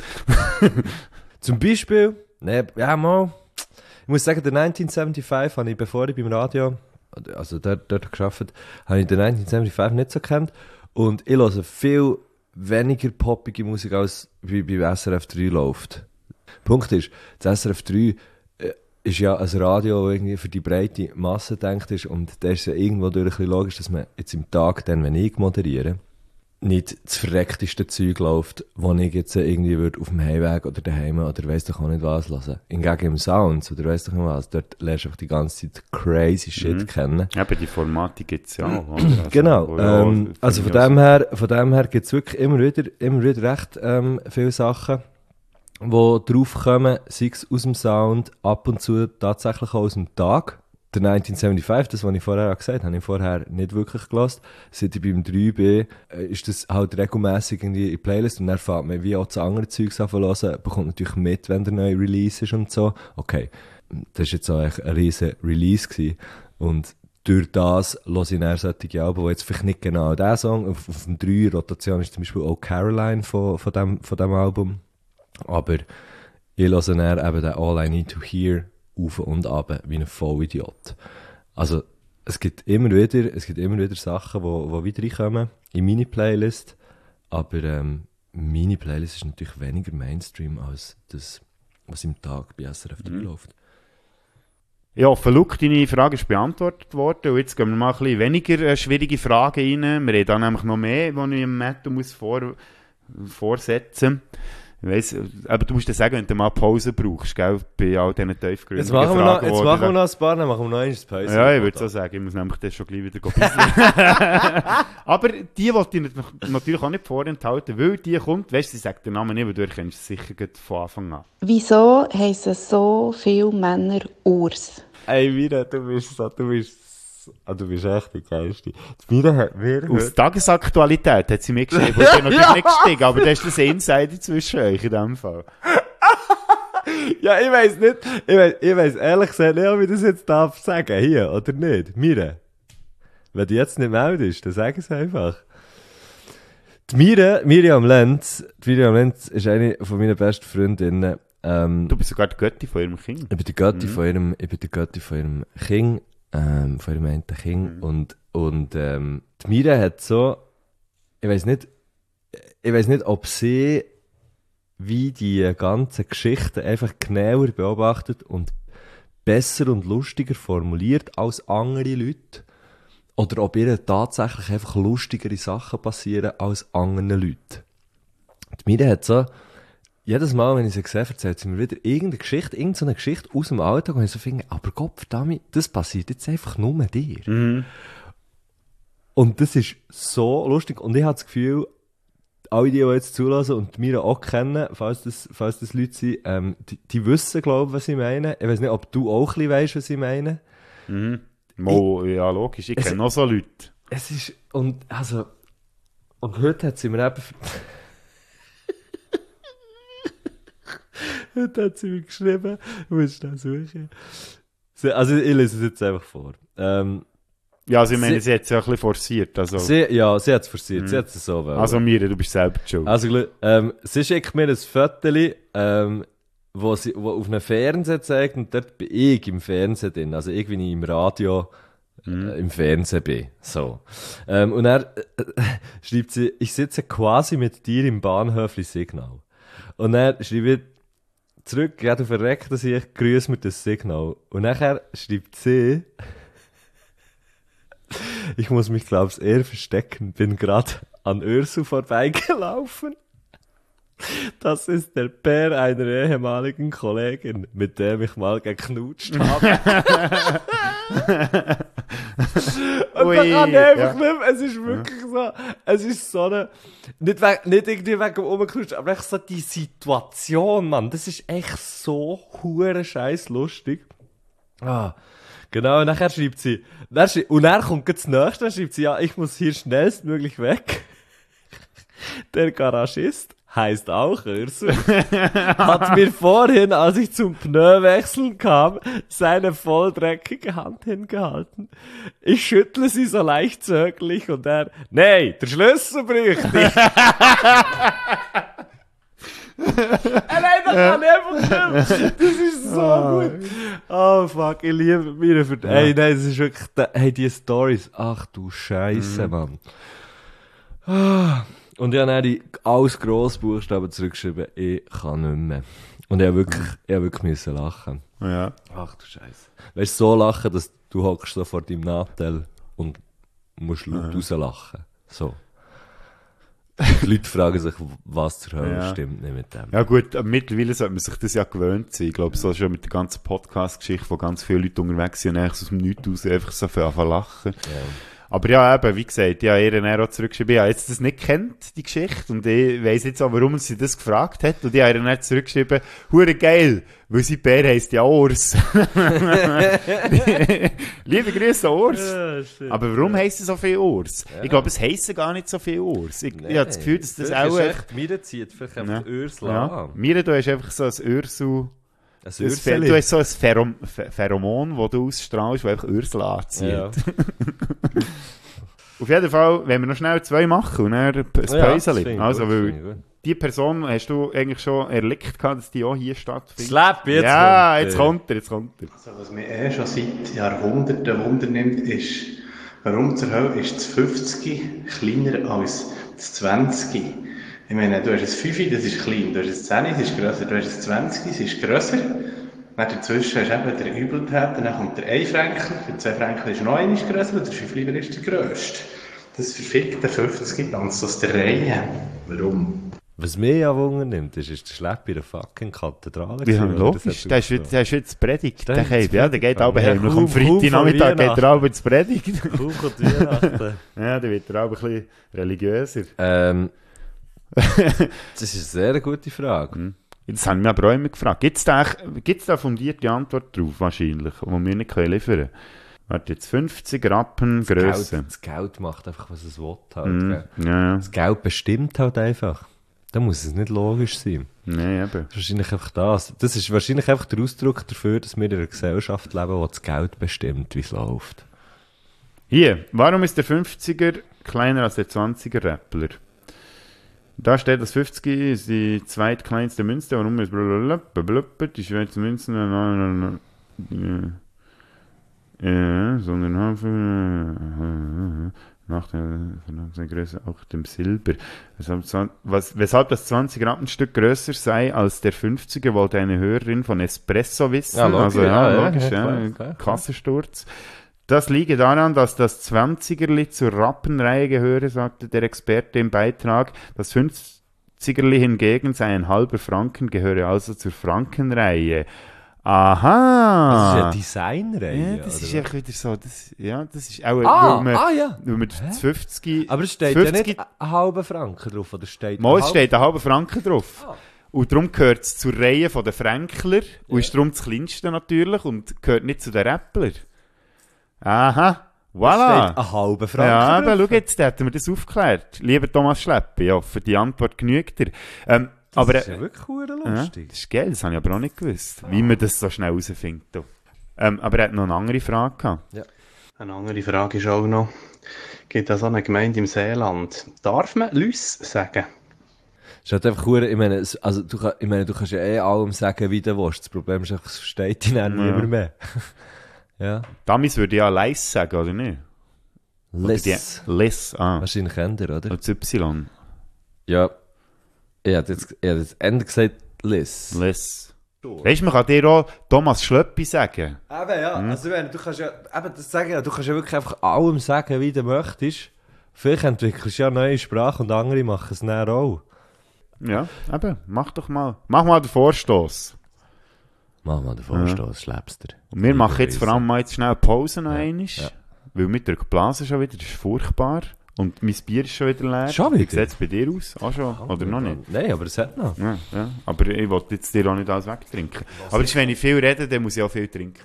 Zum Beispiel, ne, ja mal, ich muss sagen, der neunzehnhundertfünfundsiebzig habe ich, bevor ich beim Radio, also dort, dort gearbeitet, habe ich den neunzehnhundertfünfundsiebzig nicht so gekannt. Und ich höre viel weniger poppige Musik, als wie beim S R F drei läuft. Punkt ist, das S R F drei äh, ist ja ein Radio, das irgendwie für die breite Masse gedacht ist. Und da ist es ja irgendwo durch ein bisschen logisch, dass man jetzt im Tag, dann, wenn ich moderiere, nicht das verreckteste Zeug läuft, wo ich jetzt irgendwie würde auf dem Heimweg oder daheim oder weiss doch auch nicht was hören. Hingegen im Sounds oder weiss doch nicht was, dort lernst du einfach die ganze Zeit crazy Shit Mhm. kennen. Eben, die Formatik gibt es ja auch. oder? Also, Genau, wo ja, ähm, finde also ich von auch dem her, von dem her gibt's wirklich immer wieder, immer wieder recht ähm, viele Sachen, die draufkommen, sei es aus dem Sound, ab und zu tatsächlich auch aus dem Tag. Der neunzehnhundertfünfundsiebzig, das, was ich vorher auch gesagt habe, habe ich vorher nicht wirklich gehört. Seit ich beim drei bin, äh, ist das halt regelmässig in die Playlist und dann fährt man wie auch das andere Zeugs an zu hören, bekommt natürlich mit, wenn der neue Release ist und so. Okay, das war jetzt auch echt ein riesen Release gewesen. Und durch das höre ich dann solche Alben, die jetzt vielleicht nicht genau diesen Song, auf, auf dem drei Rotation ist zum Beispiel auch Caroline von, von, dem, von dem Album. Aber ich höre dann eben den All I Need to Hear auf und ab wie ein Vollidiot. Also, es gibt immer wieder, es gibt immer wieder Sachen, die wo, wo wieder reinkommen in meine Playlist. Aber ähm, meine Playlist ist natürlich weniger Mainstream als das, was im Tag bei S R F drei Mhm. läuft. Ja, hoffe, Luke, deine Frage ist beantwortet worden. Und jetzt gehen wir mal ein bisschen weniger äh, schwierige Fragen rein. Wir haben dann nämlich noch mehr, die ich dem Matthew muss vor, vorsetzen muss. Ich weiss, aber du musst dir sagen, wenn du mal Pause brauchst, gell, bei all diesen tiefgründigen Jetzt machen wir noch, Fragen, jetzt die machen wir du- noch ein paar, dann machen wir noch eine Pause. Ja, ich würde so sagen, ich muss nämlich das schon gleich wieder bisschen. Aber die wollte ich nat- natürlich auch nicht vorenthalten, weil die kommt, weißt du, sie sagt den Namen nicht, aber du erkennst es sicher gleich von Anfang an. Wieso heissen so viele Männer Urs? Ey, Mira, du bist so, du bist, ah, du bist echt die Geilste. Die Mira hat mir Aus Tagesaktualität hat sie mir geschrieben, und ich bin natürlich nicht gestiegen, aber das ist das Insider zwischen euch in dem Fall. Ja, ich weiss nicht, ich weiss, ich weiss ehrlich gesagt nicht, ob ich das jetzt darf sagen, hier, oder nicht? Mira. Wenn du jetzt nicht meldest, dann sag es einfach. Die Mira, Miriam Lenz, die Miriam Lenz ist eine von meinen besten Freundinnen. Ähm, Du bist sogar die Götti von ihrem Kind. ich bin die Götti Mhm. von ihrem, ich bin die Götti von ihrem Kind, ähm, von ihrem einen Kind. Mhm. Und, und, ähm, die Mira hat so, ich weiss nicht, ich weiss nicht, ob sie wie die ganzen Geschichten einfach genauer beobachtet und besser und lustiger formuliert als andere Leute. oder ob ihr tatsächlich einfach lustigere Sachen passieren als anderen Leuten. Die Mira hat so, jedes Mal, wenn ich sie sehe, erzählt sie mir wieder irgendeine Geschichte, irgendeine Geschichte aus dem Alltag, und ich so finde, aber Gottverdammt, das passiert jetzt einfach nur dir. Mhm. Und das ist so lustig, und ich habe das Gefühl, alle die, die jetzt zulassen und Mira auch kennen, falls das, falls das Leute sind, ähm, die, die wissen, glaube ich, was ich meine. Ich weiß nicht, ob du auch ein bisschen weißt, was ich meine. Mhm. Mo, ich, ja, logisch, ich kenne noch so Leute. Es ist, und, also, und heute hat sie mir eben, heute hat sie mir geschrieben, du musst das suchen. Sie, also, ich lese es jetzt einfach vor. Ähm, Ja, also ich meine, sie, sie hat es ja ein bisschen forciert. Also. Sie, ja, sie hat es forciert, Mhm. sie hat es so wollen. Also Mira, du bist selber schuld. Also, ähm, sie schickt mir ein Foto, ähm, wo sie wo auf einem Fernseher zeigt, und dort bin ich im Fernsehen drin. Also ich, wenn ich im Radio Mhm. äh, im Fernsehen bin. So. Ähm, und er äh, schreibt sie, ich sitze quasi mit dir im Bahnhöfli Signal. Und er schreibt zurück, ja, du verreckt, dass ich grüße mit das Signal. Und nachher schreibt sie, ich muss mich, glaub's, eher verstecken. Bin gerade an Ursu vorbeigelaufen. Das ist der Bär einer ehemaligen Kollegin, mit dem ich mal geknutscht habe. Und Ui, da kann ich einfach ja. nicht mehr, es ist wirklich so, es ist so eine, nicht, we nicht irgendwie wegen dem Umknutschen, aber echt so die Situation, Mann, das ist echt so hure scheiß lustig. Ah. Genau, und nachher schreibt sie, dann schreibt, und dann kommt das nächste, dann schreibt sie, ja, ich muss hier schnellstmöglich weg. Der Garagist heißt auch Ursu, hat mir vorhin, als ich zum Pneuwechseln kam, seine volldreckige Hand hingehalten. Ich schüttle sie so leicht zögerlich und er, nee, der Schlüssel bricht nicht. Nein, das kann ich einfach nicht. Das ist so Oh. gut. Oh fuck, ich liebe mich für. Ja. Hey, nein, das ist wirklich. Hey, die Stories. Ach du Scheiße, Mhm. Mann. Ah. Und ich habe dann die alles Grossbuchstaben zurückgeschrieben. Ich kann nicht mehr. Und ich habe wirklich, ich habe wirklich müssen lachen. Ja. Ach du Scheiße. Weißt du, so lachen, dass du hockst so vor deinem Nachteil und musst laut Ja. rauslachen. So. Die Leute fragen sich, was zur Hölle Ja. stimmt nicht mit dem. Ja gut, aber mittlerweile sollte man sich das ja gewöhnt sein. Ich glaube, so schon mit der ganzen Podcast-Geschichte, wo ganz viele Leute unterwegs sind und eigentlich aus dem Nichts raus einfach so viel anfangen lachen. Ja. Aber ja, eben, wie gesagt, ich habe ihr dann auch zurückgeschrieben, ich habe jetzt das nicht kennt, die Geschichte, und ich weiss jetzt auch, warum sie das gefragt hat, und ich habe ihr dann zurückgeschrieben, hure geil, weil sie Bär heisst ja Urs. Liebe Grüße, Urs. Ja, stimmt. Aber warum heisst es so viel Urs? Ja. Ich glaube, es heissen gar nicht so viel Urs. Ich, ich habe das Gefühl, dass das Vielleicht auch... ist echt mir zieht, vielleicht einfach Ja. Ursula Ja. an. Mira, du hast einfach so ein Ursu... Ein ein Pher- Urseli. Du hast so ein Pherom Ph- Pheromon, das du ausstrahlst, das einfach Ursula anzieht. Ja. Auf jeden Fall, wenn wir noch schnell zwei machen und dann ein Ja, das Päuseli. finde ich Also, gut, weil finde ich gut. die Person hast du eigentlich schon erlickt gehabt, dass die auch hier stattfindet. Slap, jetzt Ja, kommt jetzt er. kommt er, jetzt kommt er. Also, was mich eh schon seit Jahrhunderten Wunder nimmt, ist, warum zur Hölle ist das fünfzig kleiner als das zwanzig? Ich meine, du hast ein fünf, das ist klein, du hast ein zehn, das ist grösser, du hast ein zwanzig, das ist grösser. Dann dazwischen hast du eben den Übeltäter, dann kommt der ein Franken, der zwei Franken ist noch einmal grösser und der fünf Lieber ist der grösste. Das verfickte fünfzig ganz aus der Reihe. Warum? Was mich ja Wunder nimmt, ist, ist der Schlepp in der fucking Kathedrale. Ja, gewesen, logisch, oder? Das hat der ist, du jetzt- der ist jetzt Predigt. Der Der ist Cape, jetzt ja, der geht Predigt. aber Ja, heim. Noch kaum- am kaum Freitagnachmittag vor geht er Weihnachten. auch ins Predigt. Kaum kommt Weihnachten. Ja, der wird er auch ein bisschen religiöser. Ähm, das ist eine sehr gute Frage. Das haben wir aber auch immer gefragt. Gibt es da, gibt's da fundierte Antwort drauf, wahrscheinlich, die wir nicht können liefern können? Warte, jetzt fünfzig Rappen Grösse. Geld, das Geld macht einfach, was es will. Halt, Mhm. gell? Ja, ja. Das Geld bestimmt halt einfach. Da muss es nicht logisch sein. Nein, eben. Das ist wahrscheinlich einfach das. Das ist wahrscheinlich einfach der Ausdruck dafür, dass wir in einer Gesellschaft leben, wo das Geld bestimmt, wie es läuft. Hier, warum ist der fünfziger kleiner als der zwanziger Rappler? Da steht, das fünfzig ist die zweitkleinste Münze. Warum ist blablabla, die Schweizer Münzen ja, sondern haben nach der Größe auch dem Silber. Weshalb, zwan- was, weshalb das zwanzig Rappenstück größer sei als der fünfziger, wollte eine Hörerin von Espresso wissen. Ja, logisch, also, ja, ja, ja, logisch, ja, ja, klar, klar, klar. Kassensturz. Das liege daran, dass das Zwanzigerli zur Rappenreihe gehöre, sagte der Experte im Beitrag. Das Fünfzigerli hingegen sei ein halber Franken, gehöre also zur Frankenreihe. Aha! Das ist ja Designreihe. Ja, das oder ist was? echt wieder so. Das, ja, das ist auch, Ah, weil man, ah, ja. weil man das fünfzig... Aber es steht fünfzig, ja nicht ein halber Franken drauf, oder steht Mal, ein es halb- steht ein halber Franken drauf. Ah. Und darum gehört es zur Reihe der Fränkler und ist darum das kleinste natürlich und gehört nicht zu den Rappler. Aha, Es voilà. steht ein halber Franken Ja, aber drauf. schau jetzt, da hätten wir das aufgeklärt. Lieber Thomas Schleppi, ja, für die Antwort genügt er. Ähm, Das aber, ist ja wirklich verdammt ja, lustig. das ist geil, das habe ich aber auch nicht gewusst, wie man das so schnell herausfindet. du. Ähm, aber er hat noch eine andere Frage gehabt. Ja. Eine andere Frage ist auch noch, gibt es so eine Gemeinde im Seeland? Darf man Lüss sagen? Es ist halt einfach verdammt- ich meine, es- also du, kann- ich meine, du kannst ja eh allem sagen, wie du willst. Das Problem ist einfach, es versteht dich dann Ja. niemand mehr. Ja. Damis würde ja Leis sagen, oder nicht? Oder die- Liss. Liss, ah. Wahrscheinlich kennt ihr, oder? Als Y. Ja. Ich hätte jetzt, ich hätte jetzt Ende gesagt Liss. Liss. Weißt du, man kann dir auch Thomas Schlöppi sagen. Eben, ja. Hm? Also, wenn, du kannst ja, eben das sagen, ja, du kannst ja wirklich einfach allem sagen, wie du möchtest. Vielleicht entwickelst du ja neue Sprache und andere machen es dann auch. Ja, eben, mach doch mal. Mach mal den Vorstoß. Mach mal den Vorstoß, schleppst du. Und wir machen jetzt vor allem mal jetzt schnell eine Pause noch einmal. ja. Weil mit der Blase schon wieder, das ist furchtbar. Und mein Bier ist schon wieder leer. Schon wieder? Wie sieht es bei dir aus? Auch schon? Oder noch nicht? Nein, aber es hat noch. Ja, ja. Aber ich wollte jetzt dir auch nicht alles wegtrinken. Aber das ist, wenn ich viel rede, dann muss ich auch viel trinken.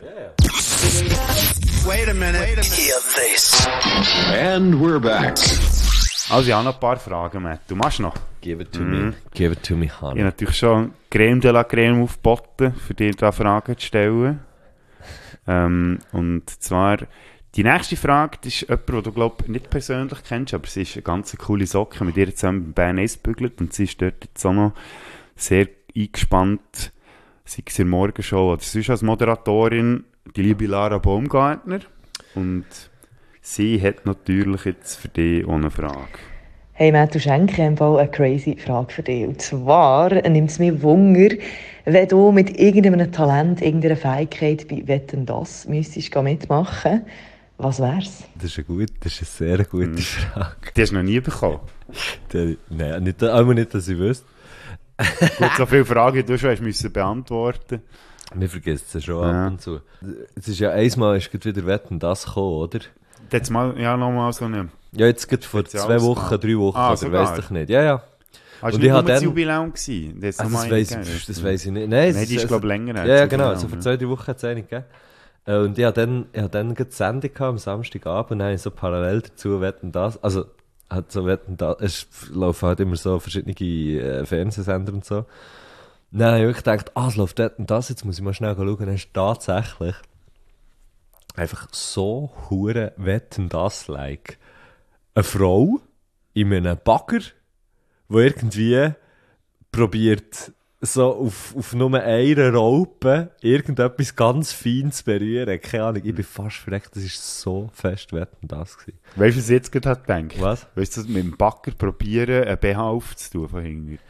Wait a minute. Hear this. And we're back. Also ich habe noch ein paar Fragen, Matt. Du machst noch? Give it to Mhm. me. Give it to me, Ich habe honey. natürlich schon Creme de la Creme aufgeboten, für dir da Fragen zu stellen. Ähm, und zwar, die nächste Frage, das ist jemand, den du, glaub, nicht persönlich kennst, aber sie ist eine ganz coole Socke, mit ihr zusammen beim Bern Eis bügelt und sie ist dort jetzt auch noch sehr eingespannt, sei es in der Morgenshow oder sonst als Moderatorin, die liebe Lara Baumgartner. Und sie hat natürlich jetzt für dich auch eine Frage. Hey Matt, du Schenk, ich habe eine crazy Frage für dich. Und zwar nimmt es mich Wunder, wenn du mit irgendeinem Talent, irgendeiner Fähigkeit bei Wetten, das müsstest du mitmachen, was wär's? Das ist eine gute, das ist eine sehr gute Mhm. Frage. Die hast du noch nie bekommen? Die- Nein, nicht, einmal nicht, dass ich wüsste. Gut, so viele Fragen du schon hast müssen beantworten. Wir vergessen es schon Ja. ab und zu. Es ist ja einmal ist gerade wieder Wetten, das gekommen, oder? Jetzt mal, ja, nochmal so eine... Ja, jetzt gerade vor zwei Spezialstar. Wochen, drei Wochen, Ah, oder sogar. weiss ich nicht. Ja, ja. Hast Und du ich nicht habe nur das dann- Jubiläum gewesen? Das, Ah, noch das mal weiss gegeben, ich, hast das du? weiss ich nicht. Nein, Nein, es die ist, glaube ich, länger her, Ja, ja, das genau. Jubiläum, Also vor ja. zwei, drei Wochen hat es eine gegeben. Äh, Und ich hatte dann, ich hatte dann gerade die Sendung gehabt, am Samstagabend, und dann habe ich so parallel dazu Wetten, das, also, hat so Wetten, das, es laufen halt immer so verschiedene äh, Fernsehsender und so. Und dann habe ich wirklich gedacht, ah, es läuft Wetten, das, jetzt muss ich mal schnell schauen. Und dann ist tatsächlich einfach so hure Wetten, das like. Eine Frau in einem Bagger, die irgendwie probiert, so auf, auf nur einer Raupe irgendetwas ganz Feines zu berühren. Keine Ahnung, ich bin fast verreckt, das ist so fest Wetten, das gewesen. Weißt du, was ich jetzt gerade hat gedacht? Was? Weißt du, mit dem Backer probieren, einen B H aufzutun von hinten?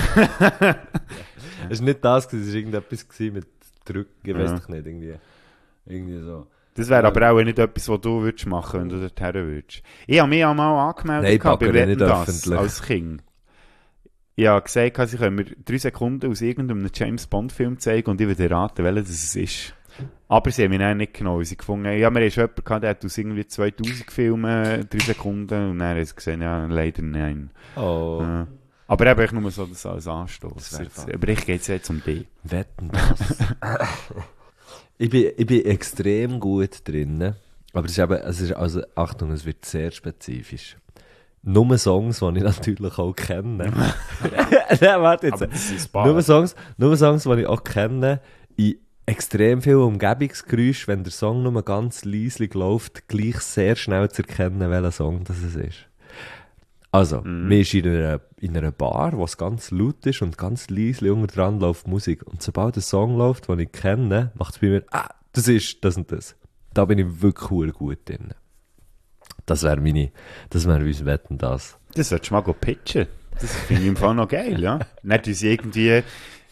Es war nicht das gewesen, es war irgendetwas gewesen mit Drücken, ich Ja. weiss doch nicht, irgendwie, irgendwie so. Das wäre aber auch nicht etwas, was du würdest machen, wenn du dorthin würdest. Ich habe mich auch mal angemeldet Nein, gehabt bei Bagger, Wetten, nicht das öffentlich. als Kind. Ich habe gesagt, sie können mir drei Sekunden aus irgendeinem James Bond Film zeigen und ich würde raten, welcher das ist. Aber sie haben mich dann nicht genommen, weil sie gefunden haben, ja, wir haben schon jemanden gehabt, der hat aus irgendwie zweitausend Filmen drei Sekunden und dann haben sie gesehen, ja, leider nein. Oh. Ja. Aber eben ich nur so das als Anstoß. Das wär Jetzt, fun. aber ich gehe jetzt, jetzt um dich. Wetten, das. ich, bin, ich bin extrem gut drin. Aber es ist eben, es ist, also, Achtung, es wird sehr spezifisch. Nur Songs, die ich natürlich auch kenne. Nein, warte jetzt. Aber das ist ein paar. Nur Songs, nur Songs, die ich auch kenne, in extrem viel Umgebungsgeräusch, wenn der Song nur ganz leislich läuft, gleich sehr schnell zu erkennen, welcher Song das es ist. Also, Mhm. wir sind in einer, in einer Bar, wo es ganz laut ist und ganz leislich unten dran läuft Musik. Und sobald ein Song läuft, den ich kenne, macht es bei mir, ah, das ist das und das. Da bin ich wirklich cool gut drin. Das wäre meine, das wäre uns Wetten, das. Das solltest du mal go pitchen. Das finde ich im Fall noch geil, ja. Nicht, dass sie irgendwie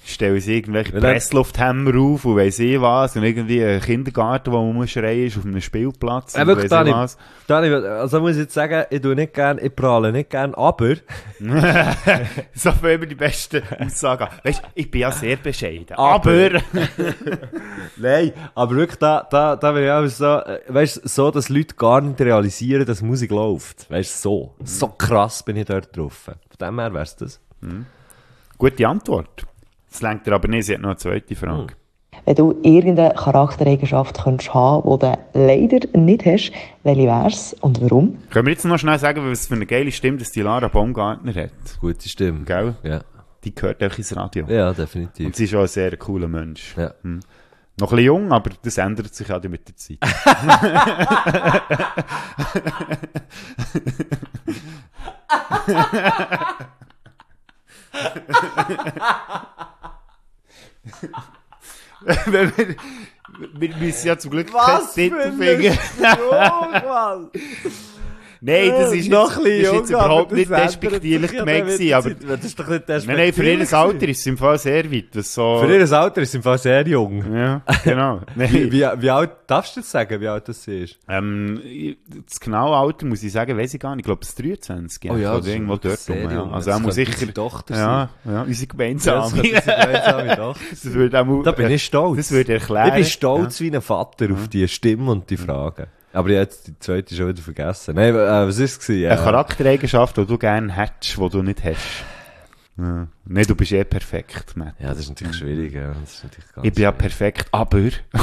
stellen sie irgendwelche Presslufthämmer auf und weiss ich was. Und irgendwie ein Kindergarten, wo man schreien ist, auf einem Spielplatz. Ja, wirklich, Dani, Dani, also muss ich jetzt sagen, ich tue nicht gern, ich prahle nicht gern, aber... so viel immer die besten Aussagen. Weißt du, ich bin ja sehr bescheiden. Aber... aber. Nein, aber wirklich, da, da, da bin ich auch so, weißt du, so, dass Leute gar nicht realisieren, dass Musik läuft. Weißt du, so. So krass bin ich dort drauf. Von dem her wär's das. Mhm. Gute Antwort. Das lenkt dir aber nicht, sie hat noch eine zweite Frage. Mhm. Wenn du irgendeine Charaktereigenschaft könntest haben, die du leider nicht hast, welche wär's und warum? Können wir jetzt noch schnell sagen, was für eine geile Stimme dass die Lara Baumgartner hat? Gute Stimme. Gell? Ja. Die gehört auch ins Radio. Ja, definitiv. Und sie ist auch ein sehr cooler Mensch. Ja. Hm. Noch ein bisschen jung, aber das ändert sich auch mit der Zeit. wir, wir, wir müssen ja zum Glück was keinen Titel finden. Nein, das ist noch jetzt, das ist jetzt überhaupt nicht despektierlich gemeint gewesen, aber... Das ist doch nicht nein, nein, für ihr Alter ist es im Fall sehr weit. Das so für ihr Alter ist es im Fall sehr jung. Ja, genau. wie, wie, wie alt, darfst du das sagen, wie alt das ist? Ähm, das genaue Alter, muss ich sagen, weiss ich gar nicht. Ich glaube, es ist dreiundzwanzig. Oh ja, oder irgendwo dort rum, ja. Also er muss sicher... unsere Tochter ja, ja, unsere gemeinsame. Ja, das gemeinsame Tochter das würde auch, da bin ich stolz. Das würde erklären. Ich bin stolz ja. wie ein Vater ja. auf die Stimme und die Fragen. Aber ich habe jetzt die zweite schon wieder vergessen. Nein, äh, was war es? Ja. Eine Charaktereigenschaft, die du gerne hättest, die du nicht hast. Ja. Nein, du bist eh perfekt, Matt. Ja, das ist natürlich schwierig. Ja. Das ist natürlich ganz ich bin ja schwierig. perfekt, aber...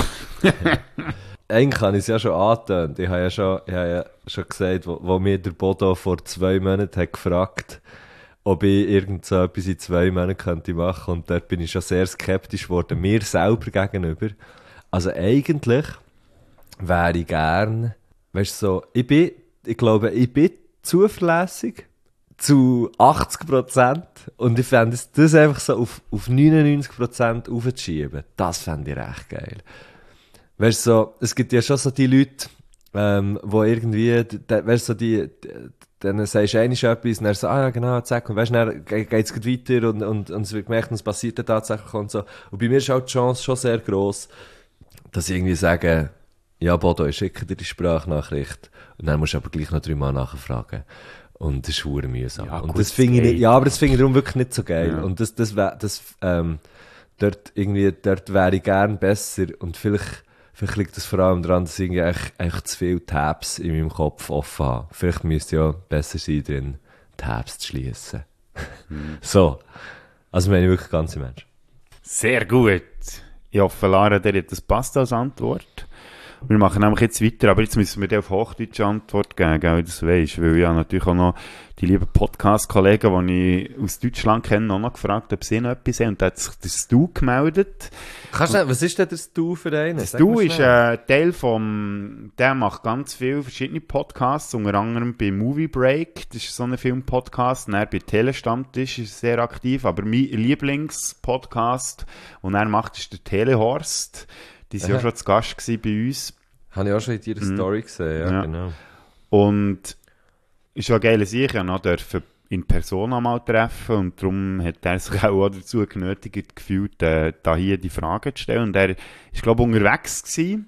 Eigentlich habe ich es ja schon angetönt. Ich habe ja schon, ich habe ja schon gesagt, wo, wo mir der Bodo vor zwei Monaten hat gefragt, ob ich irgend so etwas in zwei Monaten könnte machen. Und dort bin ich schon sehr skeptisch geworden, mir selber gegenüber. Also eigentlich... wäre ich gern, weißt du, so, ich bin, ich glaube, ich bin zuverlässig zu achtzig Prozent und ich fände es, das einfach so auf, auf neunundneunzig Prozent aufzuschieben, das fände ich recht geil. Weißt du, so, es gibt ja schon so die Leute, ähm, wo irgendwie, de, weißt du, so die, dann sagst du eigentlich etwas und dann so, ah ja, genau, zack, und weißt du, dann geht es weiter und, und, und es wird gemerkt, und es passiert dann tatsächlich und so. Und bei mir ist auch die Chance schon sehr gross, dass ich irgendwie sage, ja, Bodo, ich schicke dir die Sprachnachricht. Und dann musst du aber gleich noch dreimal nachfragen. Und das ist verdammt mühsam. Ja, und gut, das finde ich nicht, ja, aber das finde ich darum wirklich nicht so geil. Ja. Und das, das wär, das, ähm, dort irgendwie, dort wäre ich gern besser. Und vielleicht, vielleicht liegt das vor allem daran, dass ich irgendwie echt, echt zu viele Tabs in meinem Kopf offen habe. Vielleicht müsste ja besser sein, drin Tabs zu schließen. Mhm. So. Also meine ich wirklich ganze Mensch. Sehr gut. Ich hoffe, Lara, der das passt als Antwort. Wir machen nämlich jetzt weiter, aber jetzt müssen wir dir auf Hochdeutsche Antwort geben, gell, das weisst, weil ich habe natürlich auch noch die lieben Podcast-Kollegen, die ich aus Deutschland kenne, auch noch gefragt, ob sie noch etwas haben, und da hat sich das Du gemeldet. Kannst du, was ist denn das Du für einen? Das Du ist ein äh, Teil vom, der macht ganz viele verschiedene Podcasts, unter anderem bei Movie Break, das ist so ein Film-Podcast, und er bei Telestammtisch ist sehr aktiv, aber mein Lieblingspodcast, und er macht, ist der Telehorst. Die waren ja schon zu Gast bei uns. Habe ich auch schon in deiner mhm. Story gesehen, ja, ja. Genau. Und ist schon eine geile Sache, ich durfte in Persona mal treffen und darum hat er sich auch dazu genötigt gefühlt, äh, da hier die Fragen zu stellen. Und er war, glaube ich, unterwegs gewesen.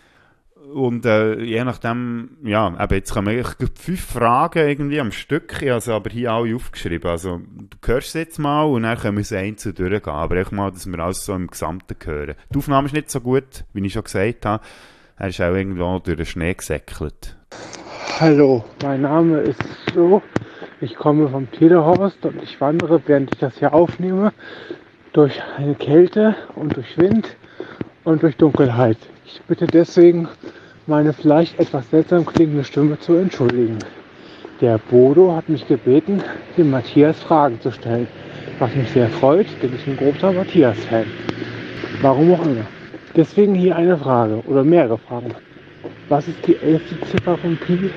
Und äh, je nachdem, ja, eben jetzt kommen wir fünf Fragen irgendwie am Stück, ich habe sie aber hier alle aufgeschrieben. Also, du hörst sie jetzt mal und dann können wir sie einzeln durchgehen. Aber echt mal, dass wir alles so im Gesamten hören. Die Aufnahme ist nicht so gut, wie ich schon gesagt habe. Er ist auch irgendwo durch den Schnee gesäckelt. Hallo, mein Name ist Flo. Ich komme vom Telehorst und ich wandere, während ich das hier aufnehme, durch eine Kälte und durch Wind und durch Dunkelheit. Ich bitte deswegen, meine vielleicht etwas seltsam klingende Stimme zu entschuldigen. Der Bodo hat mich gebeten, dem Matthias Fragen zu stellen, was mich sehr freut, denn ich bin ein großer Matthias-Fan. Warum auch immer. Deswegen hier eine Frage oder mehrere Fragen. Was ist die elfte Ziffer von Pi?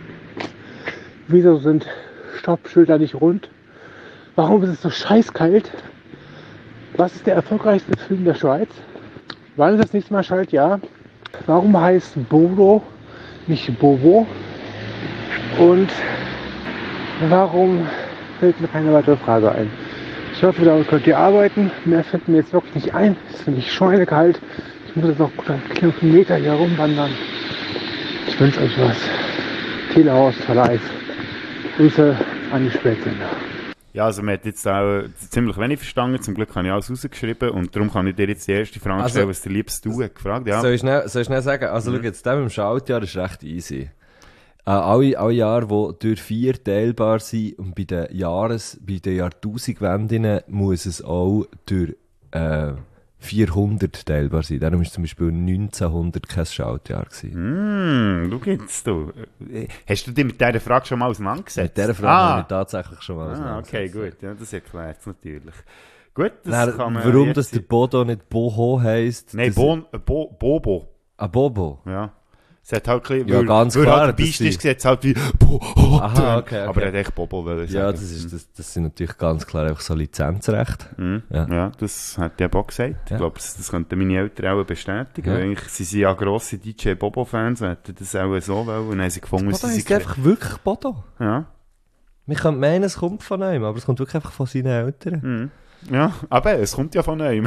Wieso sind Stoppschilder nicht rund? Warum ist es so scheißkalt? Was ist der erfolgreichste Film der Schweiz? Wann ist das nächste Mal Schaltjahr? Warum heißt Bodo nicht Bobo? Und warum fällt mir keine weitere Frage ein? Ich hoffe, damit könnt ihr arbeiten. Mehr fällt mir jetzt wirklich nicht ein. Es ist nämlich schweinekalt. Ich muss jetzt noch gut einen Kilometer hier rumwandern. Ich wünsche euch was. Telehaus for Life. Grüße an die Spätsender. Ja, also man hat jetzt auch ziemlich wenig verstanden. Zum Glück habe ich alles rausgeschrieben und darum kann ich dir jetzt die erste Frage stellen, also, was der liebst du hat gefragt. Ja. Soll ich schnell, soll ich schnell sagen? Also mhm. schau jetzt, der mit dem Schaltjahr ist recht easy. Äh, alle, alle Jahre, die durch vier teilbar sind und bei den Jahres-, bei den Jahrtausendwenden muss es auch durch äh, vierhundert teilbar sein. Darum war zum Beispiel neunzehnhundert kein Schaltjahr gewesen. Mm, du geht's du. Hast du dich mit dieser Frage schon mal auseinandergesetzt? Mit dieser Frage ah. habe ich tatsächlich schon mal auseinandergesetzt. Ah, okay, gut. Ja, das erklärt es natürlich. Gut, das Nein, kann man warum das der Bodo nicht Boho heisst? Nein, bon, Bo, Bobo. Ah, Bobo? Ja. Es hat halt ein bisschen, ja, weil, ganz weil klar, halt der Beist ist, sieht es halt wie Bobo. Aha, okay, okay. Aber er hat echt Bobo wollen sagen. Ja, das, ist, das, das sind natürlich ganz klar einfach so Lizenzrechte. Mhm. Ja. ja, das hat der auch gesagt. Ja. Ich glaube, das, das könnten meine Eltern auch bestätigen. Ja. Eigentlich, sie sind ja grosse D J Bobo-Fans und hätten das auch so wollen. Und dann haben sie gefunden, Bodo ist einfach wirklich Bodo. Ja. Man kann meinen, es kommt von einem, aber es kommt wirklich einfach von seinen Eltern. Mhm. Ja, aber es kommt ja von einem.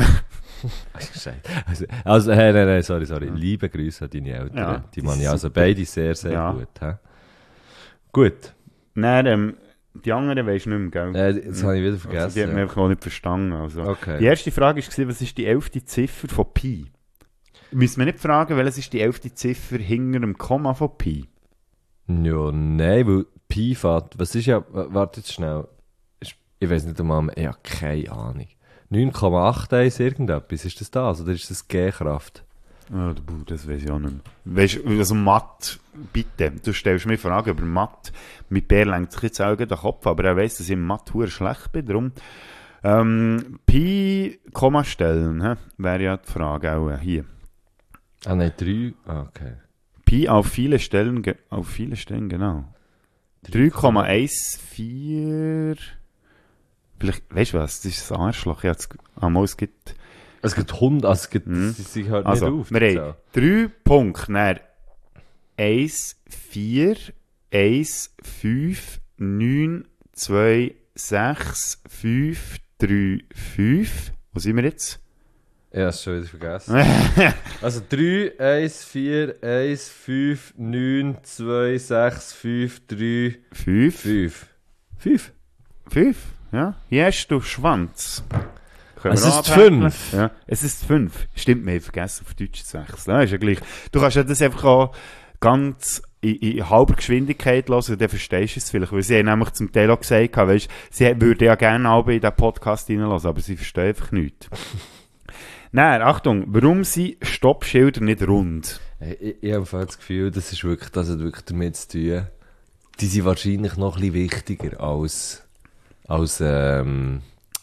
also, also hey, nein, nein, sorry, sorry. Liebe Grüße an deine Eltern. Ja, die man ja also beide sehr, sehr ja. gut. He? Gut. Nein, ähm, die anderen weisst du nicht mehr, gell? Äh, das habe ich wieder vergessen. Also, die hat man ja. einfach auch nicht verstanden. Also. Okay. Die erste Frage war, was ist die elfte Ziffer von Pi? Müssen wir nicht fragen, welches ist die elfte Ziffer hinter dem Komma von Pi? Ja, nein, weil Pi fährt. Was ist ja. Warte jetzt schnell. Ich weiß nicht einmal, ich habe keine Ahnung. neun Komma eins irgendetwas, ist das das? Oder ist das G-Kraft? Oh, das weiß ich auch nicht mehr. Weißt du, also Mathe, bitte, du stellst mir Fragen über Mathe. Mit Bär lenkt sich jetzt auch den Kopf, aber er weiss, dass ich im Mathe verdammt schlecht bin. Darum, ähm, Pi, Komma stellen, he? Wäre ja die Frage auch hier. Ah nein, drei, ah, okay. Pi auf viele Stellen, auf viele Stellen, genau. drei Komma vierzehn Vielleicht, weißt du was, das ist ein Arschloch. Ja, es, einmal, es gibt... Es gibt hundert, also es gibt... Mhm. Sie sich halt also, nicht auf. Wir haben drei Punkte, dann eins, vier, eins, fünf, neun, zwei, sechs, fünf, drei, fünf. Wo sind wir jetzt? Ja, das ist schon wieder vergessen. Also drei, eins, vier, eins, fünf, neun, zwei, sechs, fünf, drei, fünf. fünf. fünf? fünf? Ja, hier hast du Schwanz. Können es ist fünf. Ja, es ist fünf. Stimmt, wir haben vergessen, auf Deutsch zu wechseln. Ja, ist ja gleich. Du kannst ja das einfach auch ganz in, in halber Geschwindigkeit hören und dann verstehst du es vielleicht. Weil sie haben nämlich zum Teil auch gesagt, weißt, sie würden ja gerne auch in diesen Podcast reinhören, aber sie verstehen einfach nichts. Nein, Achtung, warum sind Stoppschilder nicht rund? Ich, ich habe das Gefühl, das ist wirklich, das hat wirklich damit zu tun. Die sind wahrscheinlich noch ein bisschen wichtiger als... als, ähm,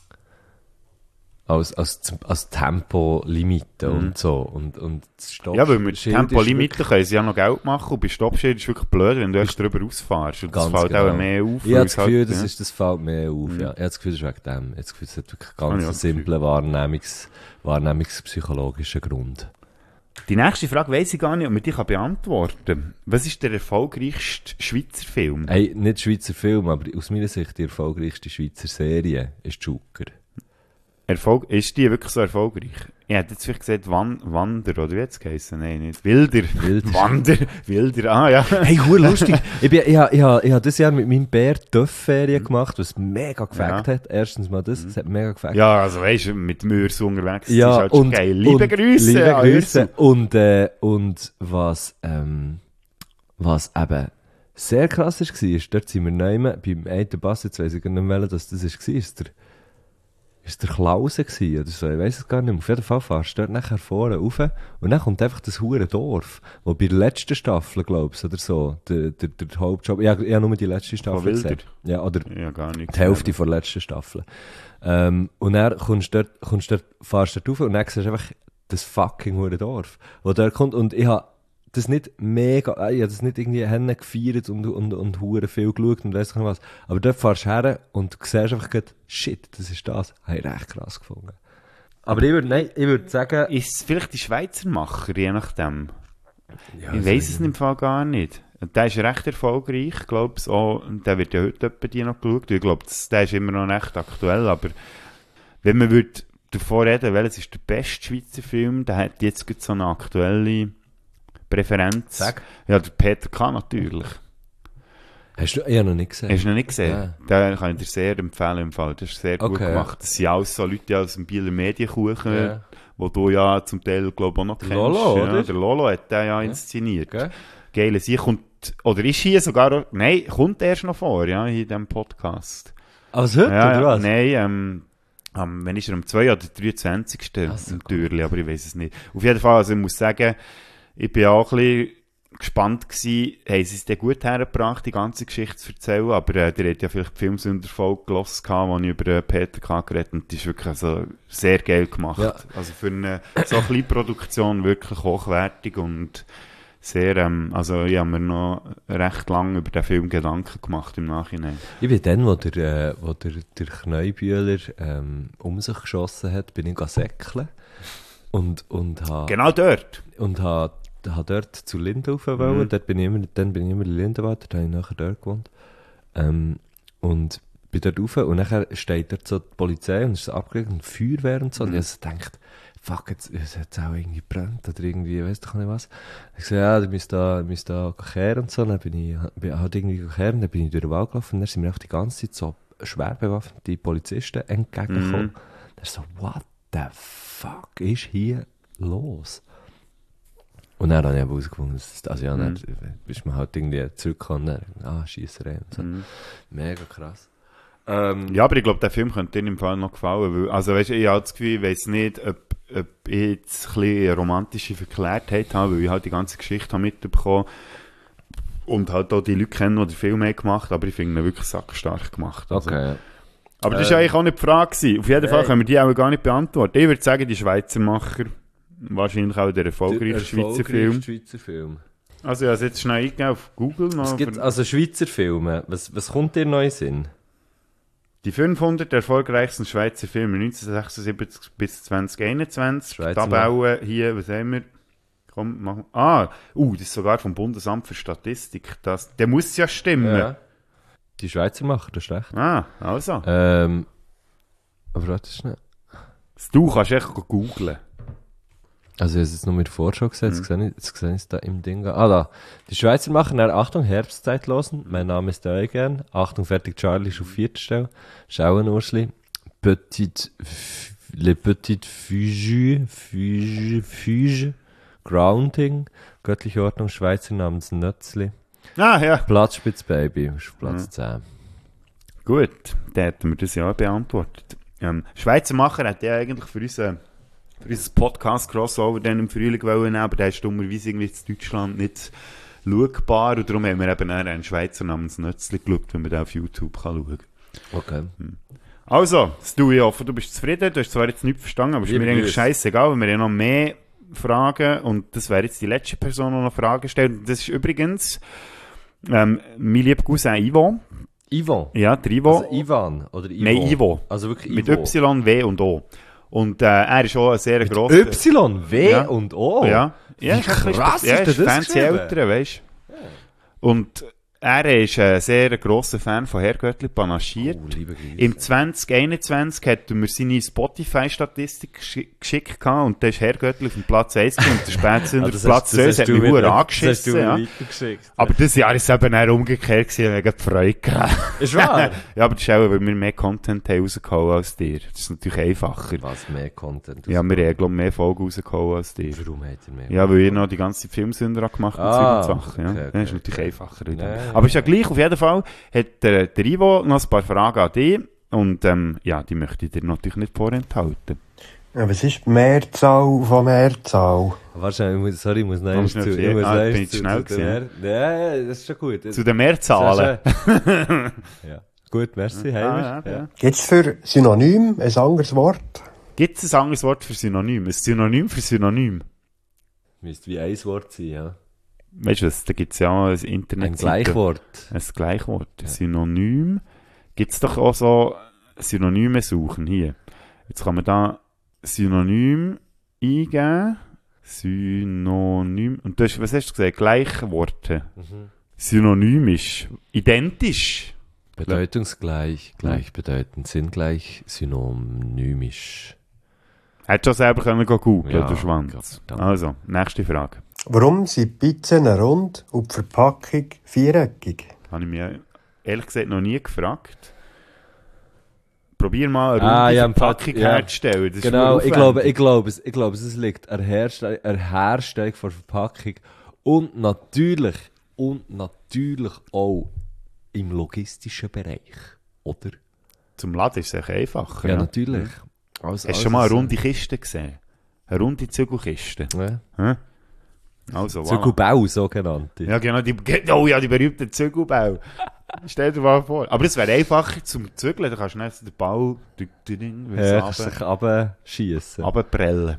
als, als, als Tempolimite mhm. und so. Und, und ja, weil mit Tempolimite können sie ja noch Geld machen und bei Stoppschild ist es wirklich blöd, wenn du erst drüber ausfährst. Und das fällt genau. auch mehr auf. Ich habe das Gefühl, halt, das, ja. ist, das fällt mehr auf. Mhm. Ja. Ich habe das Gefühl, das ist wegen dem. Ich habe das Gefühl, das hat wirklich ganz einen simplen Wahrnehmungs, wahrnehmungspsychologischen Grund. Die nächste Frage weiss ich gar nicht, ob man die beantworten kann. Was ist der erfolgreichste Schweizer Film? Hey, nicht Schweizer Film, aber aus meiner Sicht die erfolgreichste Schweizer Serie ist Joker. Erfolg, ist die wirklich so erfolgreich? Ich hätte jetzt vielleicht gesagt Wan Wander, oder wie hat es geheißen? Nein, nicht. Wilder. Wilder. Wander. Wilder, ah ja. Hey, hure lustig. ich bin, ich habe ich hab, ich hab das Jahr mit meinem Bär Töff-Ferien gemacht, was mega gefällt ja. hat. Erstens mal das, das hat mega gefällt. Ja, also weißt du, mit Mörs unterwegs, ja, das ist halt und, geil. Liebe Grüße. Liebe Grüße. Und, äh, und was, ähm, was eben sehr krass war, ist, dort sind wir neu beim einen Bass, jetzt weiss ich gar nicht mehr, dass das war, ist der Ist der Klause gsi oder so? Ich weiss es gar nicht mehr. Auf jeden Fall fährst du dort nachher vorne rauf und dann kommt einfach das hure Dorf, wo bei der letzten Staffel, glaubst oder so, der, der, der Hauptjob, ich habe ja, nur die letzte Staffel gesehen. Ja, oder ja, gar nicht die Hälfte mehr. Von der letzten Staffel. Ähm, und dann kommst du dort, kommst du dort, fahrst du dort rauf und dann siehst du einfach das fucking hure Dorf, wo dort kommt. Und ich habe das nicht mega, ich habe das nicht irgendwie Hände gefeiert und, und, und hure viel geschaut und weiss nicht was. Aber dort fährst du her und du siehst einfach grad, shit, das ist das. Habe ich recht krass gefunden. Aber ich würde, nein, ich würde sagen... Ist es vielleicht die Schweizer Macher, je nachdem? Ja, ich weiss es im Fall gar nicht. Der ist recht erfolgreich, ich glaube, oh, der wird ja heute etwa die noch geschaut. Ich glaube, der ist immer noch recht aktuell, aber wenn man würde davon reden, welches ist der beste Schweizer Film, der hat jetzt gerade so eine aktuelle Präferenz. Sag. Ja, der Peter K. natürlich. Hast du, ich habe noch nicht gesehen. Hast du noch nicht gesehen? Ja. Den kann ich dir sehr empfehlen im Fall. Das ist sehr gut Okay. gemacht. Das sind alles so Leute aus dem Bieler Medienkuchen, Ja. wo du ja zum Teil, glaube ich, auch noch Der kennst. Lolo, ja, oder? Der Lolo hat den ja inszeniert. Okay. Geil. Sie kommt, oder ist hier sogar, auch- nein, kommt erst noch vor, ja, in diesem Podcast. Also heute, ja, oder ja, was? Nein, ähm, am, wenn ist er am zwei oder dreiundzwanzigsten Ach so, im Türli, aber ich weiß es nicht. Auf jeden Fall, also ich muss sagen, ich bin auch ein bisschen gespannt gewesen, haben sie es denn gut hergebracht, die ganze Geschichte zu erzählen, aber äh, der hat ja vielleicht die Filmsünderfolge gehört, wo ich über äh, Peter K. geredet und die ist wirklich also sehr geil gemacht. Ja. Also für eine so eine kleine Produktion wirklich hochwertig und sehr, ähm, also ich habe mir noch recht lange über den Film Gedanken gemacht im Nachhinein. Ich bin dann, wo der, äh, wo der, der Kneubühler ähm, um sich geschossen hat, bin ich säckeln und, und habe... Genau dort? Und habe ha dort zu Lindenhofen Mhm. wollen. Dort bin ich immer, dann bin ich immer in Lindenwald, da habe ich nachher dort gewohnt. Ähm, und bin dort rauf und nachher steht dort so die Polizei und ist so abgelegt und Feuerwehr und so. Mhm. Und ich so gedacht, fuck, jetzt, jetzt hat es auch irgendwie gebrannt oder irgendwie, weiss doch nicht was. Ich so, ja, du müsst da, ihr müsst da kehren und so. Dann bin ich bin halt irgendwie kehren, dann bin ich durch den Wald gelaufen und dann sind mir auch die ganze Zeit so schwer bewaffnete Polizisten entgegengekommen. Mhm. Dann so, what the fuck ist hier los? Und dann habe ich aber herausgefunden, dass, also ja, dann ist man halt irgendwie zurückgekommen und dann, ah, Schiesserei und so. Mhm. Mega krass. Ähm, Ja, aber ich glaube, der Film könnte dir im Fall noch gefallen. Weil, also, weißt du, ich habe das Gefühl, ich weiss nicht, ob, ob ich jetzt ein bisschen eine romantische Verklärtheit habe, weil ich halt die ganze Geschichte habe mitbekommen und halt auch die Leute kennen, die den Film haben gemacht, aber ich finde ihn wirklich sackstark gemacht. Also. Okay. Aber das Ähm, war eigentlich auch nicht die Frage gewesen. Auf jeden Fall nein. können wir die auch gar nicht beantworten. Ich würde sagen, die Schweizer Macher, wahrscheinlich auch der erfolgreichste Der Schweizer Film. Schweizer Film. Also, ich habe es jetzt schnell eingegeben auf Google. Noch Es gibt für- also Schweizer Filme. Was, was kommt dir neu in den Sinn? Die fünfhundert erfolgreichsten Schweizer Filme neunzehnhundertsechsundsiebzig bis zwanzig einundzwanzig. Schweizer Tabelle hier, was haben wir? Komm, machen. Ah, uh, das ist sogar vom Bundesamt für Statistik. Das, der muss ja stimmen. Ja. Die Schweizer machen das schlecht. Ah, also. Ähm, aber warte schnell. Du kannst echt googeln. Also, ich habe es jetzt nur mit der Vorschau gesehen, jetzt Mhm. sehe ich, jetzt sehe ich es da im Ding. Ah, da. Die Schweizer machen, dann, Achtung, Herbstzeitlosen. Mein Name ist Eugen. Achtung, fertig, Charlie ist auf vierter Stelle. Schauenursli. Petite, F- Le Petit Fuge, Fuge, Fuge. Grounding. Göttliche Ordnung, Schweizer namens Nötzli. Ah, ja. Platzspitzbaby, ist auf Platz Mhm. zehn. Gut, dann hätten wir das ja auch beantwortet. Ähm, Schweizer Macher hat ja eigentlich für uns, äh, für unser Podcast-Crossover dann im Frühling wollen nehmen, aber der ist dummerweise irgendwie in Deutschland nicht schaubar und darum haben wir eben auch einen Schweizer namens Nötzli geschaut, wenn man den auf YouTube kann schauen kann. Okay. Also, Stu, ich hoffe, du bist zufrieden. Du hast zwar jetzt nichts verstanden, aber es ist Liebe mir eigentlich Grüße. scheißegal, weil wir ja noch mehr Fragen und das wäre jetzt die letzte Person, die noch Fragen stellt. Und das ist übrigens ähm, mein lieber Cousin Ivo. Ivo? Ja, der Ivo. Also Ivan oder Ivo? Nein, Ivo. Also wirklich Mit Ivo. Y, W und O. Und äh, er ist auch ein sehr Mit grosser... Y, W ja. und O? Ja. Ja, Wie ist ein bisschen krass spe- ja, ist denn das fancy geschrieben? Eltern, weißt du. Und er ist ein sehr grosser Fan von Herr Göttli panaschiert. Oh, liebe Grüße. Im zwanzig einundzwanzig hat er mir seine Spotify-Statistik gesch- geschickt gehabt und da ist Herr Göttli auf dem Platz eins und der Spätzünder Ah, auf das Platz hast- zwei. das Das hast hat du mich mir- verdammt das hast angeschissen. du mir Ja. weitergeschickt. Aber dieses Jahr ist es eben eher umgekehrt gewesen, ich habe Freude gehabt. Ist wahr? Ja, aber das ist auch, weil wir mehr Content haben rausgehauen als dir. Das ist natürlich einfacher. Was, mehr Content? Ja, wir haben, glaube ich, mehr Folgen rausgehauen als dir. Warum hat ihr mehr? Ja, weil ihr noch die ganze Filmsünder gemacht und Ah, so und Sachen. Ja. okay, okay, das ist natürlich okay. einfacher. Ja, ja, Aber ist ja gleich, auf jeden Fall hat der, der Ivo noch ein paar Fragen an dich. Und ähm, ja, die möchte ich dir natürlich nicht vorenthalten. Ja, was ist die Mehrzahl von Mehrzahl? Wahrscheinlich, ich muss, sorry, ich muss noch Ah, einmal musst du zu... noch Ich muss ah, noch bin einmal ich zu- schnell zu der gewesen, Mehr- Ja, ja, das ist schon gut. Zu den Mehrzahlen. Ja. Gut, merci, Ah, Heimer. ja, ja. Ja. Gibt es für Synonym ein anderes Wort? Gibt es ein anderes Wort für Synonym? Ein Synonym für Synonym? Müsste wie ein Wort sein, ja. Weißt du was, da gibt es ja auch ein Internet. Ein Gleichwort. Ein Gleichwort. Ein Synonym. Gibt es doch auch so Synonyme suchen hier. Jetzt kann man da Synonym eingeben. Synonym. Und du hast, was hast du gesagt? Gleichworte. Mhm. Synonymisch. Identisch. Bedeutungsgleich, gleichbedeutend, sind gleich synonymisch. Hättest du schon selber können googeln, Ja, der Schwanz. Gott, Also, nächste Frage. Warum sind Pizzen rund und die Verpackung viereckig? Habe ich mich ehrlich gesagt noch nie gefragt. Probier mal eine Ah, runde ja, Verpackung ja. herzustellen. Das ist Genau, voll ich glaube, aufwendig. ich glaube, es, ich glaube, es liegt an der Herstellung, an der Herstellung von Verpackung und natürlich, und natürlich auch im logistischen Bereich, oder? Zum Laden ist es echt einfacher. Ja, natürlich. Hast Alles- du alles schon mal eine so. runde Kiste gesehen? Eine runde Zügelkiste? Ja. Hä? Also, voilà. Zügelbau, sogenannte. Ja, genau, die, oh ja, die berühmten Zügelbau. Stell dir mal vor. Aber es wäre einfacher zum Zügeln, da kannst du nicht den Ball Höchstlich runterschiessen. runterprellen.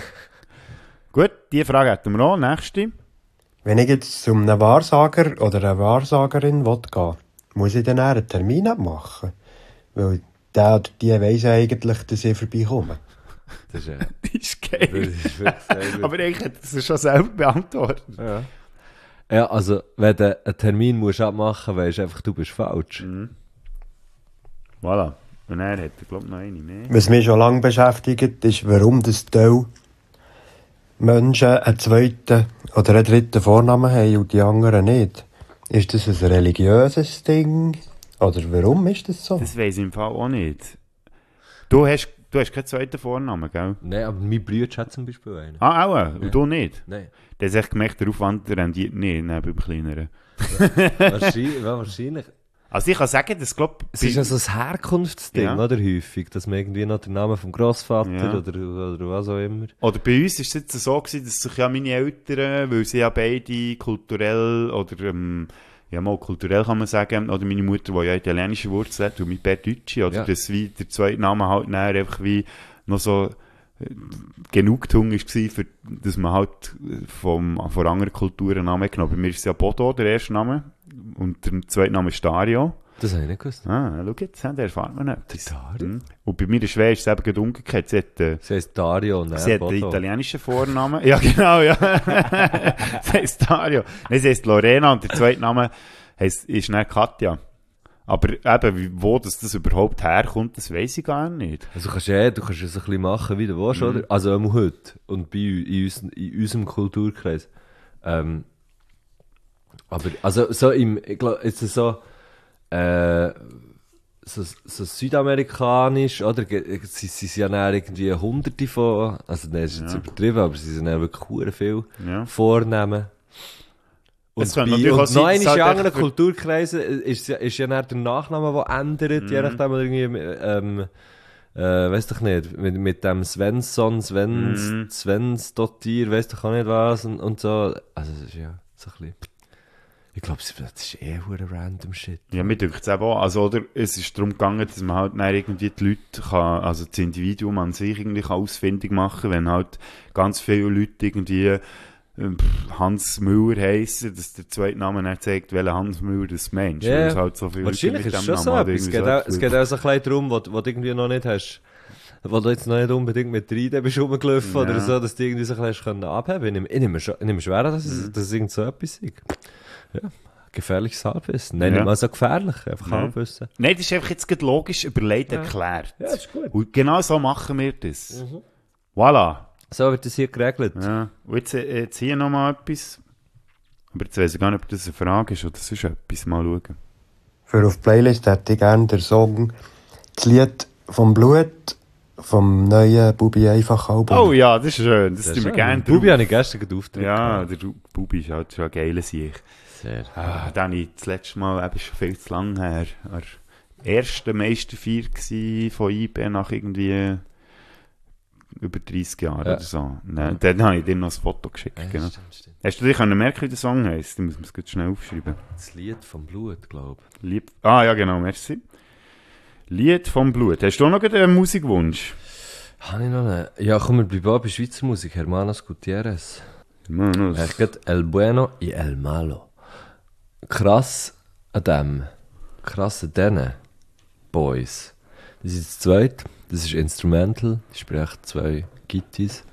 Gut, diese Frage hätten wir auch. Nächste. Wenn ich jetzt zu einem Wahrsager oder einer Wahrsagerin will gehen, muss ich dann eher einen Termin abmachen? Weil der oder die weiss eigentlich, dass ich vorbeikomme. Das ist, ja. Das ist geil. Das ist wirklich geil. Aber ich hätte das schon selber beantwortet. Ja. Ja, also, wenn du einen Termin musst abmachen musst, weisst du einfach, du bist falsch. Mhm. Voilà. Und er hat, glaube ich, noch eine mehr. Was mich schon lange beschäftigt, ist, warum das Teil Menschen einen zweiten oder einen dritten Vornamen haben und die anderen nicht. Ist das ein religiöses Ding? Oder warum ist das so? Das weiss ich im Fall auch nicht. Du hast, du hast keinen zweiten Vornamen, gell? Nein, aber mein Bruder hat zum Beispiel einen. Ah, auch? Und Ja. du nicht? Nein. Der hat sich gemerkt, der Aufwand rendiert nicht, neben dem kleineren. Wahrscheinlich, ja, wahrscheinlich. Also ich kann sagen, dass, glaube Es ist ja so ein Herkunftsding, Ja. oder? Häufig, dass man irgendwie noch den Namen vom Grossvater Ja. oder, oder was auch immer. Oder bei uns war es jetzt so gewesen, dass sich ja meine Eltern, weil sie ja beide kulturell oder ähm, ja mal kulturell kann man sagen, oder meine Mutter, die ja italienische Wurzeln hat und mein Pär Deutsche, oder Ja. dass wie der zweite Name halt nachher einfach wie noch so äh, Genugtuung war, für, dass man halt vom, von anderen Kulturen einen Namen genommen hat. Bei mir ist es ja Bodo, der erste Name, und der zweite Name ist Dario. Das habe ich nicht gewusst. Ah, schau jetzt, da erfahrt man etwas. Mhm. Und bei mir Schwester ist es eben gerade umgekehrt. Sie hat, äh, Sie heisst Dario und sie er hat Bodo. einen italienischen Vornamen. Ja, genau, ja. Sie heisst Dario. Nein, sie heisst Lorena und der zweite Name heisst, ist dann Katja. Aber eben, wie- wo das, das überhaupt herkommt, das weiss ich gar nicht. Also kannst ja, du kannst es ein bisschen machen, wie du willst, Mhm. oder? Also einmal heute und bei u- in, uns, in unserem Kulturkreis. Ähm, aber, also so im, ich glaube, jetzt so, äh, so, so südamerikanisch, oder? Ge- Sie, sie sind ja dann irgendwie hunderte von, also nein, das ist jetzt Ja. übertrieben, aber sie sind ja wirklich hure viel Ja. Vornamen. Und, Es kann bei, natürlich auch und sein, noch dass einmal halt in anderen echt für- Kulturkreisen ist, ja- ist ja dann der Nachname, der ändert, je Mhm. nachdem, oder irgendwie, ähm, äh, weiss doch nicht, mit, mit dem Svensson, Svens, Mhm. Svens Dottir, weiss doch auch nicht was und, und so. Also, das ist ja so ein bisschen, ich glaube, das ist eh hure random Shit. Ja, mir denkt es eben auch. Also, oder, es ist darum gegangen, dass man halt dann irgendwie die Leute kann, also das Individuum an sich irgendwie kann ausfindig machen, wenn halt ganz viele Leute irgendwie ähm, Hans Müller heissen, dass der zweite Name dann zeigt, welcher Hans Müller das Mensch. Ja, weil es halt so viele wahrscheinlich Leute ist mit es dem schon Namen so oder etwas. Es irgendwie geht, so auch, etwas. es geht auch so ein bisschen darum, was, was du irgendwie noch nicht hast, wo du jetzt noch nicht unbedingt mit drei D bist rumgelaufen Ja. oder so, dass du irgendwie so ein bisschen hast können abheben. Ich nehme, ich nehme, schon- ich nehme schwer, dass es, Mhm. dass es irgend so etwas ist. Ja, gefährliches Halbwissen. Nein, Ja. nicht mal so gefährlich, einfach Ja. Halbwissen. Nein, das ist einfach jetzt gerade logisch überlegt Ja. erklärt. Ja, ist gut. Und genau so machen wir das. Voilà. So wird das hier geregelt. Ja. Und jetzt, äh, jetzt hier nochmal etwas. Aber jetzt weiss ich gar nicht, ob das eine Frage ist oder das ist etwas. Mal schauen. Für auf die Playlist hätte ich gerne den Song «Das Lied vom Blut» vom neuen Bubi einfach Album. Oh ja, das ist schön. Das Sehr tun wir schön. gerne Bubi drauf. habe ich gestern gerade aufgetreten. Ja, der Du- Bubi ist halt schon ein geiler Sieg. Sehr. Ah, dann habe ich das letzte Mal, eben schon viel zu lang her, an der ersten Meisterfeier gsi von I B nach irgendwie über dreissig Jahren Ja. oder so. Nein, dann habe ich dir noch ein Foto geschickt. Ja, genau. stimmt, stimmt. Hast du dich können merken, wie der Song heisst? Ich muss mir das schnell aufschreiben. Das Lied vom Blut, glaube ich. Lied, ah ja, genau, merci. Lied vom Blut. Hast du auch noch einen Musikwunsch? Habe ich noch einen? Ja, komm, wir bleiben auch bei Schweizer Musik. Hermanos Gutierrez. Hermanos. Er geht El Bueno y El Malo. Krass an dem. Krass an diesen Boys. Das ist das zweite. Das ist Instrumental. Das sprechen zwei Gittis.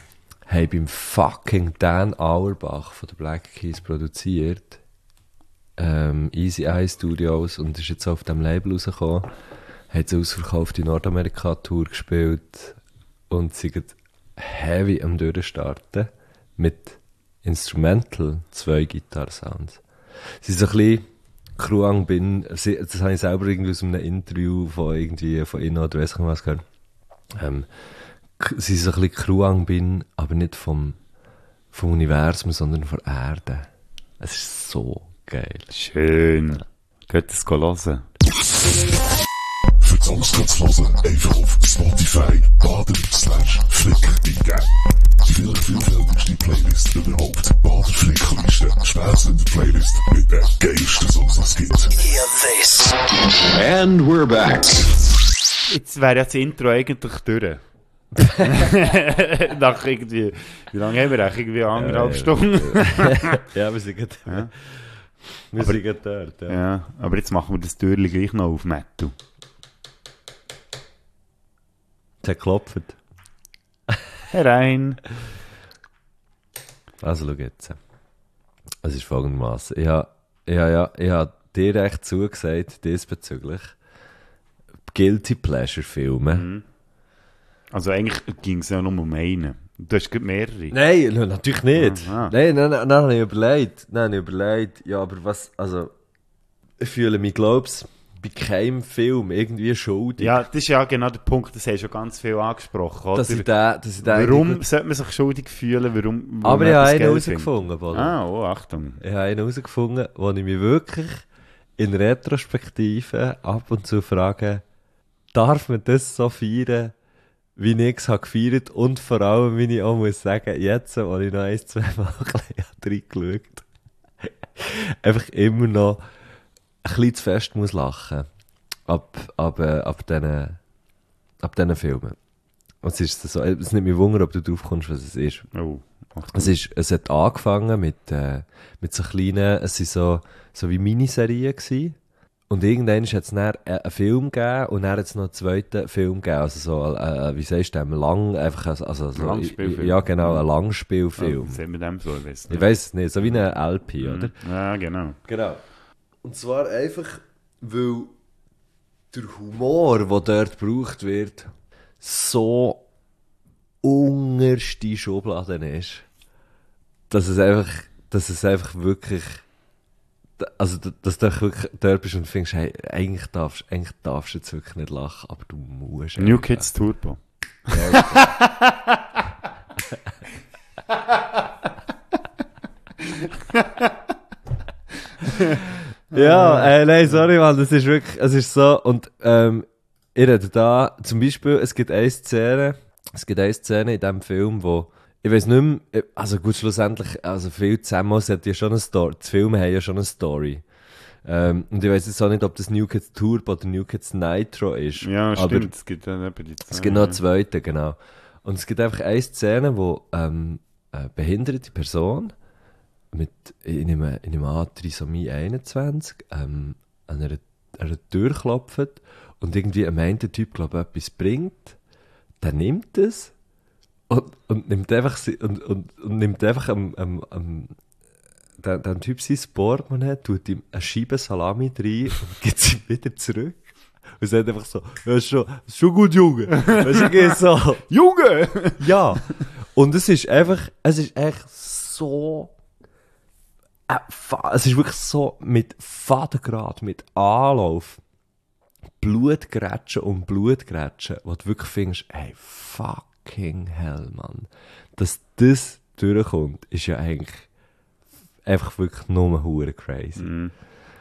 Haben beim fucking Dan Auerbach von den Black Keys produziert. ähm, Easy Eye Studios und ist jetzt auf dem Label rausgekommen. Hat eine ausverkaufte Nordamerika-Tour gespielt und sie sind heavy am Durchstarten mit Instrumental, zwei Gitarre-Sounds. Sie sind so ein bisschen Kruang Bin, das habe ich selber irgendwie aus einem Interview von irgendwie von ihnen oder weiss ich was gehört. Ähm, sie sind so ein bisschen Kruang Bin, aber nicht vom, vom Universum, sondern von Erde. Es ist so geil. Schön. Geht es hören? Für die Songs zu hören, einfach auf Spotify bader slash flick eingeben. Die viel vielfältigste Playlist überhaupt. Bader Flickliste. Spätestens in der Playlist mit den geilsten Songs, die es gibt. Hear this. And we're back. Jetzt wäre ja das Intro eigentlich durch. Nach irgendwie, wie lange haben wir eigentlich? Irgendwie anderthalb Stunden? Ja, wir sind gerade ja. Wir aber, sind gerade dort. Ja. Ja, aber jetzt machen wir das Türchen gleich noch auf Metal. Der klopft. Herein. Also, schau jetzt. Es ist folgendermaßen. Ich habe ja, ja, ich habe dir echt zugesagt, diesbezüglich Guilty Pleasure Filme. Mhm. Also eigentlich ging es ja nur um einen. Du hast gerade mehrere. Nein, natürlich nicht. Ah, ah. Nein, nein, nein, nein, habe ich überlegt. Nein, habe ich überlegt. Ja, aber was, also, ich fühle mich, glaub's, bei keinem Film irgendwie schuldig. Ja, das ist ja genau der Punkt, das hast du schon ganz viel angesprochen. Oder? Dass ich da, dass ich da warum sollte man sich schuldig fühlen? Warum, aber ich habe einen herausgefunden, Bodo. Ah, oh, Achtung. Ich habe einen herausgefunden, wo ich mich wirklich in Retrospektive ab und zu frage, darf man das so feiern, wie ich es habe gefeiert und vor allem, wie ich auch muss sagen, jetzt, wo ich noch ein, zwei Mal reingeschaut habe, einfach immer noch ein bisschen zu fest muss lachen ab, ab, äh, ab diesen ab diesen Filmen. Und es ist so, es nimmt mich Wunder, ob du drauf kommst, was es ist. Oh, es ist. Es hat angefangen mit, äh, mit so kleinen, es waren so, so wie Miniserien gewesen. Und irgendwann hat es dann einen Film gegeben und dann hat es noch einen zweiten Film gegeben. Also so, äh, wie sagst du, lang, einfach, also so, Langspielfilm. Ja, genau, ein Langspielfilm. Ja, sehen wir dem so, ich weiss nicht. Ich weiss es nicht, so wie eine L P, mhm. oder? Ja, genau. Genau. Und zwar einfach, weil der Humor, der dort gebraucht wird, so unterste Schubladen ist, dass es einfach, dass es einfach wirklich, also, dass du wirklich dort bist und findest, hey, eigentlich darfst, eigentlich darfst du jetzt wirklich nicht lachen, aber du musst. New Kids Turbo. Ja, äh, nein, sorry, man, das ist wirklich, es ist so, und, ähm, ich rede da, zum Beispiel, es gibt eine Szene, es gibt eine Szene in diesem Film, wo, ich weiss nicht mehr, also gut, schlussendlich, also viel zusammen, es hat ja schon eine Story, die Filme haben ja schon eine Story. Ähm, und ich weiss jetzt auch nicht, ob das New Kids Turbo oder New Kids Nitro ist. Ja, aber stimmt, es gibt dann eben die Szene. Es gibt noch eine zweite, genau. Und es gibt einfach eine Szene, wo, ähm, eine behinderte Person, mit, ich nehme, ich nehme an, Trisomie einundzwanzig, ähm, an einer, an einer Tür klopft und irgendwie ein einen Typ, glaube ich, etwas bringt, der nimmt es und, und nimmt einfach, und, und, und nimmt einfach am, am, am den, den Typ sein Portemonnaie, tut ihm eine Scheibe Salami rein und gibt es ihm wieder zurück. Und sagt einfach so, ja, ist schon, ist schon gut, Junge. Weißt du, geht so, Junge! Ja. Und es ist einfach, es ist echt so, äh, es ist wirklich so mit Fadengrad, mit Anlauf, Blutgrätschen und Blutgrätschen, wo du wirklich findest, hey, fucking hell, Mann. Dass das durchkommt, ist ja eigentlich einfach wirklich nur hure crazy. Mm.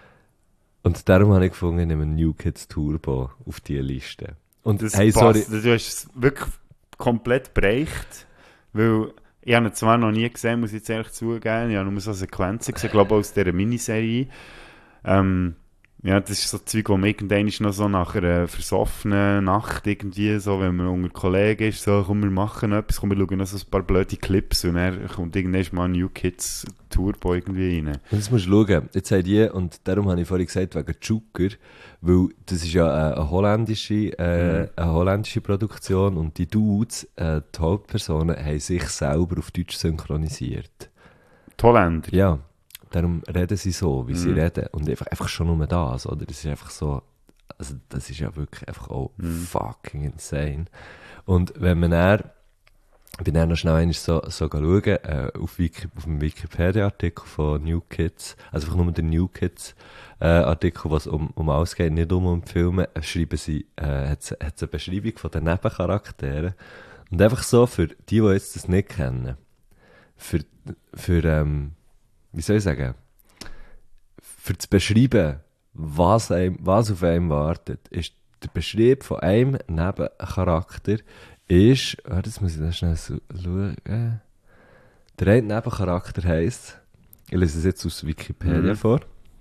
Und darum habe ich gefunden, ich nehme New Kids Turbo auf diese Liste. Und das hey, sorry. passt. Du hast es wirklich komplett bereicht, weil ich habe ihn zwar noch nie gesehen, muss ich jetzt ehrlich zugeben, ich habe nur so Sequenzen gesehen, glaube ich, aus dieser Miniserie. Ähm, ja, das ist so Zeug, wo man irgendwann noch so nach einer versoffenen Nacht irgendwie, so, wenn man unter Kollegen ist, so, komm, wir machen etwas, komm, wir schauen noch so ein paar blöde Clips und dann kommt irgendwann mal ein New Kids Turbo irgendwie rein. Und jetzt musst du schauen, jetzt haben die, und darum habe ich vorhin gesagt, wegen Zucker, weil das ist ja eine, eine, holländische, äh, mhm. eine holländische Produktion und die Dudes, äh, die Hauptpersonen, haben sich selber auf Deutsch synchronisiert. Die Holländer? Ja. darum reden sie so, wie sie Mhm. reden. Und einfach, einfach schon nur das, oder? Das ist einfach so, also das ist ja wirklich einfach auch Mhm. fucking insane. Und wenn man dann, ich bin dann noch schnell einmal so, so schauen, äh, auf, Wiki, auf dem Wikipedia-Artikel von New Kids, also einfach nur der New Kids, äh, Artikel, was um, um alles geht, nicht um um die Filme, äh, schreiben sie, äh, hat es eine Beschreibung von den Nebencharakteren. Und einfach so, für die, die jetzt das nicht kennen, für, für, ähm, wie soll ich sagen, für zu beschreiben, was, einem, was auf einem wartet, ist der Beschrieb von einem Nebencharakter ist, warte, jetzt muss ich da schnell so schauen. Der eine Nebencharakter heisst, ich lese es jetzt aus Wikipedia Mhm. vor,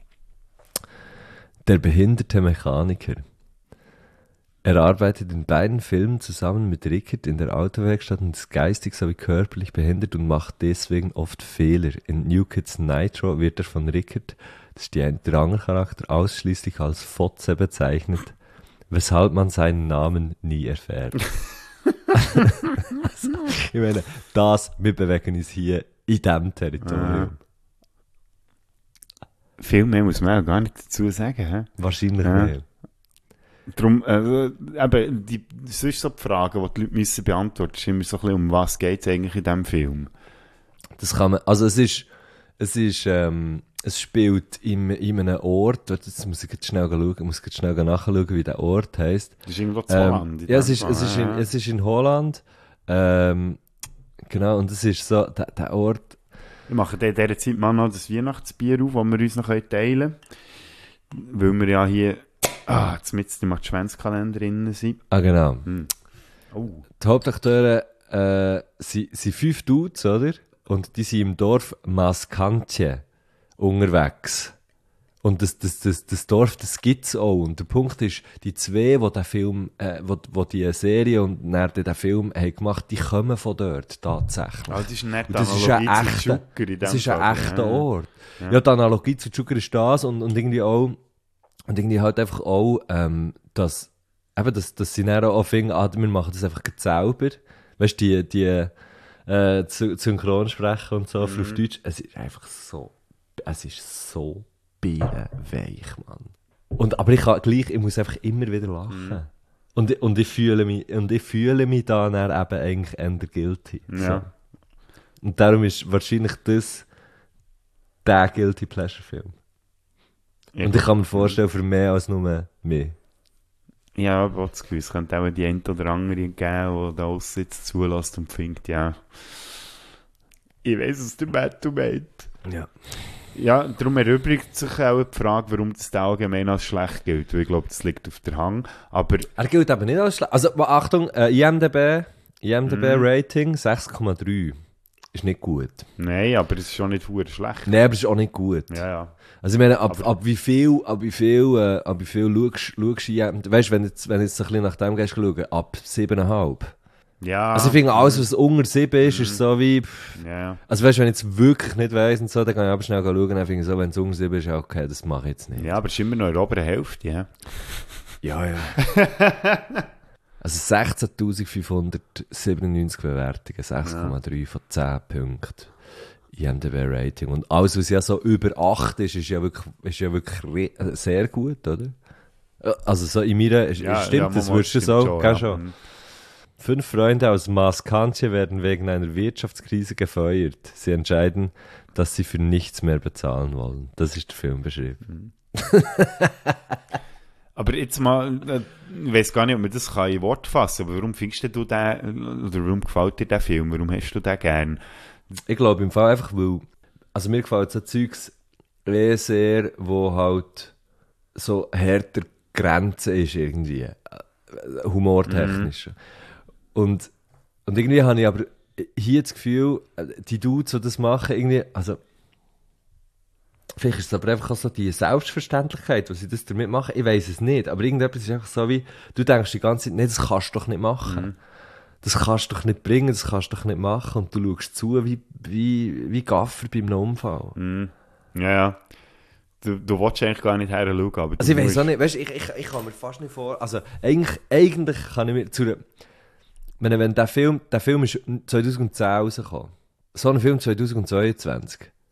der behinderte Mechaniker. Er arbeitet in beiden Filmen zusammen mit Rickert in der Autowerkstatt und ist geistig sowie körperlich behindert und macht deswegen oft Fehler. In New Kids Nitro wird er von Rickert, das ist die ein- der andere Charakter, ausschließlich als Fotze bezeichnet, weshalb man seinen Namen nie erfährt. Also, ich meine, das, wir bewegen uns hier in diesem Territorium. Viel mehr muss man auch gar nicht dazu sagen. He? Wahrscheinlich Ja. mehr. Darum, äh, eben, die, sonst so die Fragen, die die Leute müssen beantworten, ist immer so ein bisschen, um was geht es eigentlich in diesem Film? Das kann man, also es ist, es ist, ähm, es spielt in, in einem Ort, warte, jetzt muss ich jetzt schnell schauen, ich muss jetzt schnell nachschauen, wie der Ort heisst. Das ist irgendwo in Ähm, Holland, in ja, es dem ist, es Fall, ist in, ja. es ist in Holland, ähm, genau, und es ist so, der, der Ort. Ich mache in dieser Zeit mal noch das Weihnachtsbier auf, das wir uns noch teilen können. Weil wir ja hier, ah, jetzt mit im Adventskalender drin sind. Ah, genau. Hm. Oh. Die Hauptakteure, äh, sind, sind fünf Dudes, oder? Und die sind im Dorf Maskantje unterwegs. Und das, das, das, das Dorf, das gibt's auch. Und der Punkt ist, die zwei, die den Film, äh, wo, wo die Serie und dann den Film haben gemacht, die kommen von dort, tatsächlich. Ah, das ist nicht Und das ist ein Analogie zu echter, Zucker in das dem ist ein Fall, echter ja. Ort. Ja. Ja. Die Analogie zu Zucker ist das und, und irgendwie auch, und irgendwie halt einfach auch, ähm, dass, eben, dass, dass sie dann auch finden, ah, wir machen das einfach selber. Weißt du, die, die, äh, Synchronsprecher und so, für auf Mhm. Deutsch, es ist einfach so, es ist so birnenweich, Mann. Und, aber ich kann gleich, ich muss einfach immer wieder lachen. Mhm. Und, und ich fühle mich, und ich fühle mich da dann eben eigentlich eher guilty. Ja. So. Und darum ist wahrscheinlich das der Guilty Pleasure Film. Ja, und ich kann mir gut. vorstellen, für mehr als nur mehr. Ja, aber das Gefühl, es könnte auch die eine oder andere geben, die da aussen jetzt zulässt und findet, ja, ich weiss, was der Matthew meint. Ja. Ja, darum erübrigt sich auch die Frage, warum das da allgemein als schlecht gilt, weil ich glaube, das liegt auf der Hand, aber... Er gilt aber nicht als schlecht. Also, Achtung, äh, I M D B, I M D B Mhm. Rating sechs Komma drei. Ist nicht gut. Nein, aber es ist schon nicht verdammt schlecht. Nein, aber es ist auch nicht gut. Ja, ja. Also ich meine, ab, Aber- ab wie viel, ab wie viel, äh, ab wie viel schaust, schaust du I M D B? Weißt du, wenn jetzt, wenn jetzt ein bisschen nach dem gehst schauen, ab sieben Komma fünf. Ja. Also ich finde, alles, was unter sieben ist, ist so wie... Pff, Ja, ja. also weißt du, wenn ich jetzt wirklich nicht weiss und so, dann kann ich aber schnell schauen, dann finde ich so, wenn es unter sieben ist, ja okay, das mache ich jetzt nicht. Ja, aber es ist immer noch in der oberen Hälfte, ja. Ja, ja. Also sechzehntausendfünfhundertsiebenundneunzig Bewertungen, sechs Komma drei von zehn Punkten. I M D B Rating. Und alles, was ja so über acht ist, ist ja wirklich, ist ja wirklich re- äh, sehr gut, oder? Äh, Also so in mir, ist, Ja, stimmt, ja, das Momo, würdest du stimmt so, schon, gell ja. schon. Mhm. Fünf Freunde aus Maskantje werden wegen einer Wirtschaftskrise gefeuert. Sie entscheiden, dass sie für nichts mehr bezahlen wollen. Das ist der Film beschrieben. Aber jetzt mal, äh, ich weiss gar nicht, ob man das kann in Wort fassen kann, aber warum findest du den, oder warum gefällt dir der Film, warum hast du den gern? Ich glaube im Fall einfach, weil, also mir gefällt so Zeugs eh sehr, wo halt so härter Grenze ist irgendwie, äh, humortechnisch. Und, und irgendwie habe ich aber hier das Gefühl, äh, die Dudes, die das machen, irgendwie, also vielleicht ist es aber einfach auch so die Selbstverständlichkeit, was sie das damit machen, ich weiss es nicht, aber irgendetwas ist einfach so wie, du denkst die ganze Zeit, nee, das kannst du doch nicht machen. Mhm. Das kannst du doch nicht bringen, das kannst du doch nicht machen. Und du schaust zu wie, wie, wie Gaffer bei einem Unfall. Mhm. Ja, ja. Du, du willst eigentlich gar nicht her schauen, aber Also ich du weiss musst- auch nicht, weißt, ich, ich, ich kann mir fast nicht vor, also eigentlich, eigentlich kann ich mir zu einer, wenn, wenn der Film, der Film ist zweitausendzehn rausgekommen, so ein Film zweitausendzweiundzwanzig,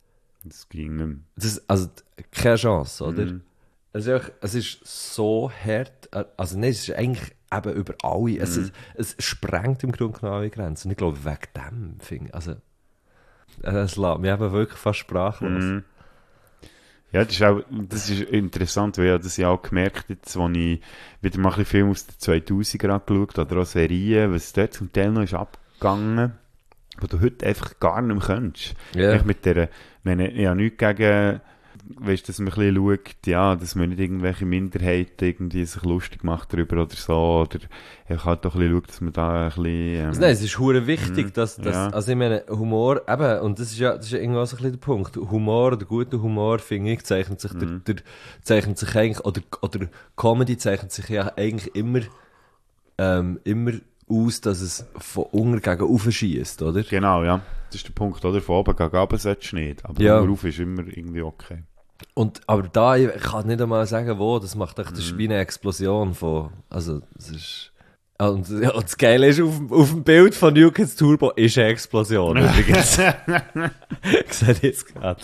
Das ging nicht mehr. Das, also, keine Chance, oder? Mhm. Es, ist einfach, es ist so hart, also nein, es ist eigentlich eben über alle, es, Mhm. ist, es sprengt im Grunde genommen alle Grenzen. Und ich glaube, wegen dem, finde ich, also, es lässt mich eben wirklich fast sprachlos. Mhm. Ja, das ist auch, das ist interessant, weil ich das ja auch gemerkt jetzt, als ich wieder mal ein bisschen Filme aus den zweitausendern angeschaut habe, oder auch Serien, was dort zum Teil noch ist abgegangen, wo du heute einfach gar nicht mehr könntest. Ja. Ich mit der, meine, ich habe nichts gegen, weißt, dass man ein bisschen schaut, ja, dass man nicht irgendwelche Minderheiten irgendwie sich lustig macht darüber oder so, oder ich halt auch ein bisschen schaut, dass man da ein bisschen... Ähm, Also nein, es ist hure wichtig, mhm, dass, dass ja. also ich meine, Humor, eben, und das ist ja, das ist ja irgendwo so ein bisschen der Punkt, Humor, der gute Humor, finde ich, zeichnet sich, Mhm. der, der, zeichnet sich eigentlich, oder, oder Comedy zeichnet sich ja eigentlich immer, ähm, immer aus, dass es von unten gegen oben schiesst, oder? Genau, ja. Das ist der Punkt, oder? Von oben gegen runter solltest du nicht, aber Ja. ja. Rauf ist immer irgendwie okay. Und, aber da, ich kann nicht einmal sagen, wo, das macht echt, das ist Mhm. wie eine Explosion von, also, das ist, ah, und, ja, und das Geile ist, auf, dem- auf dem Bild von New Kids Turbo ist eine Explosion, übrigens. Ich sehe jetzt gerade.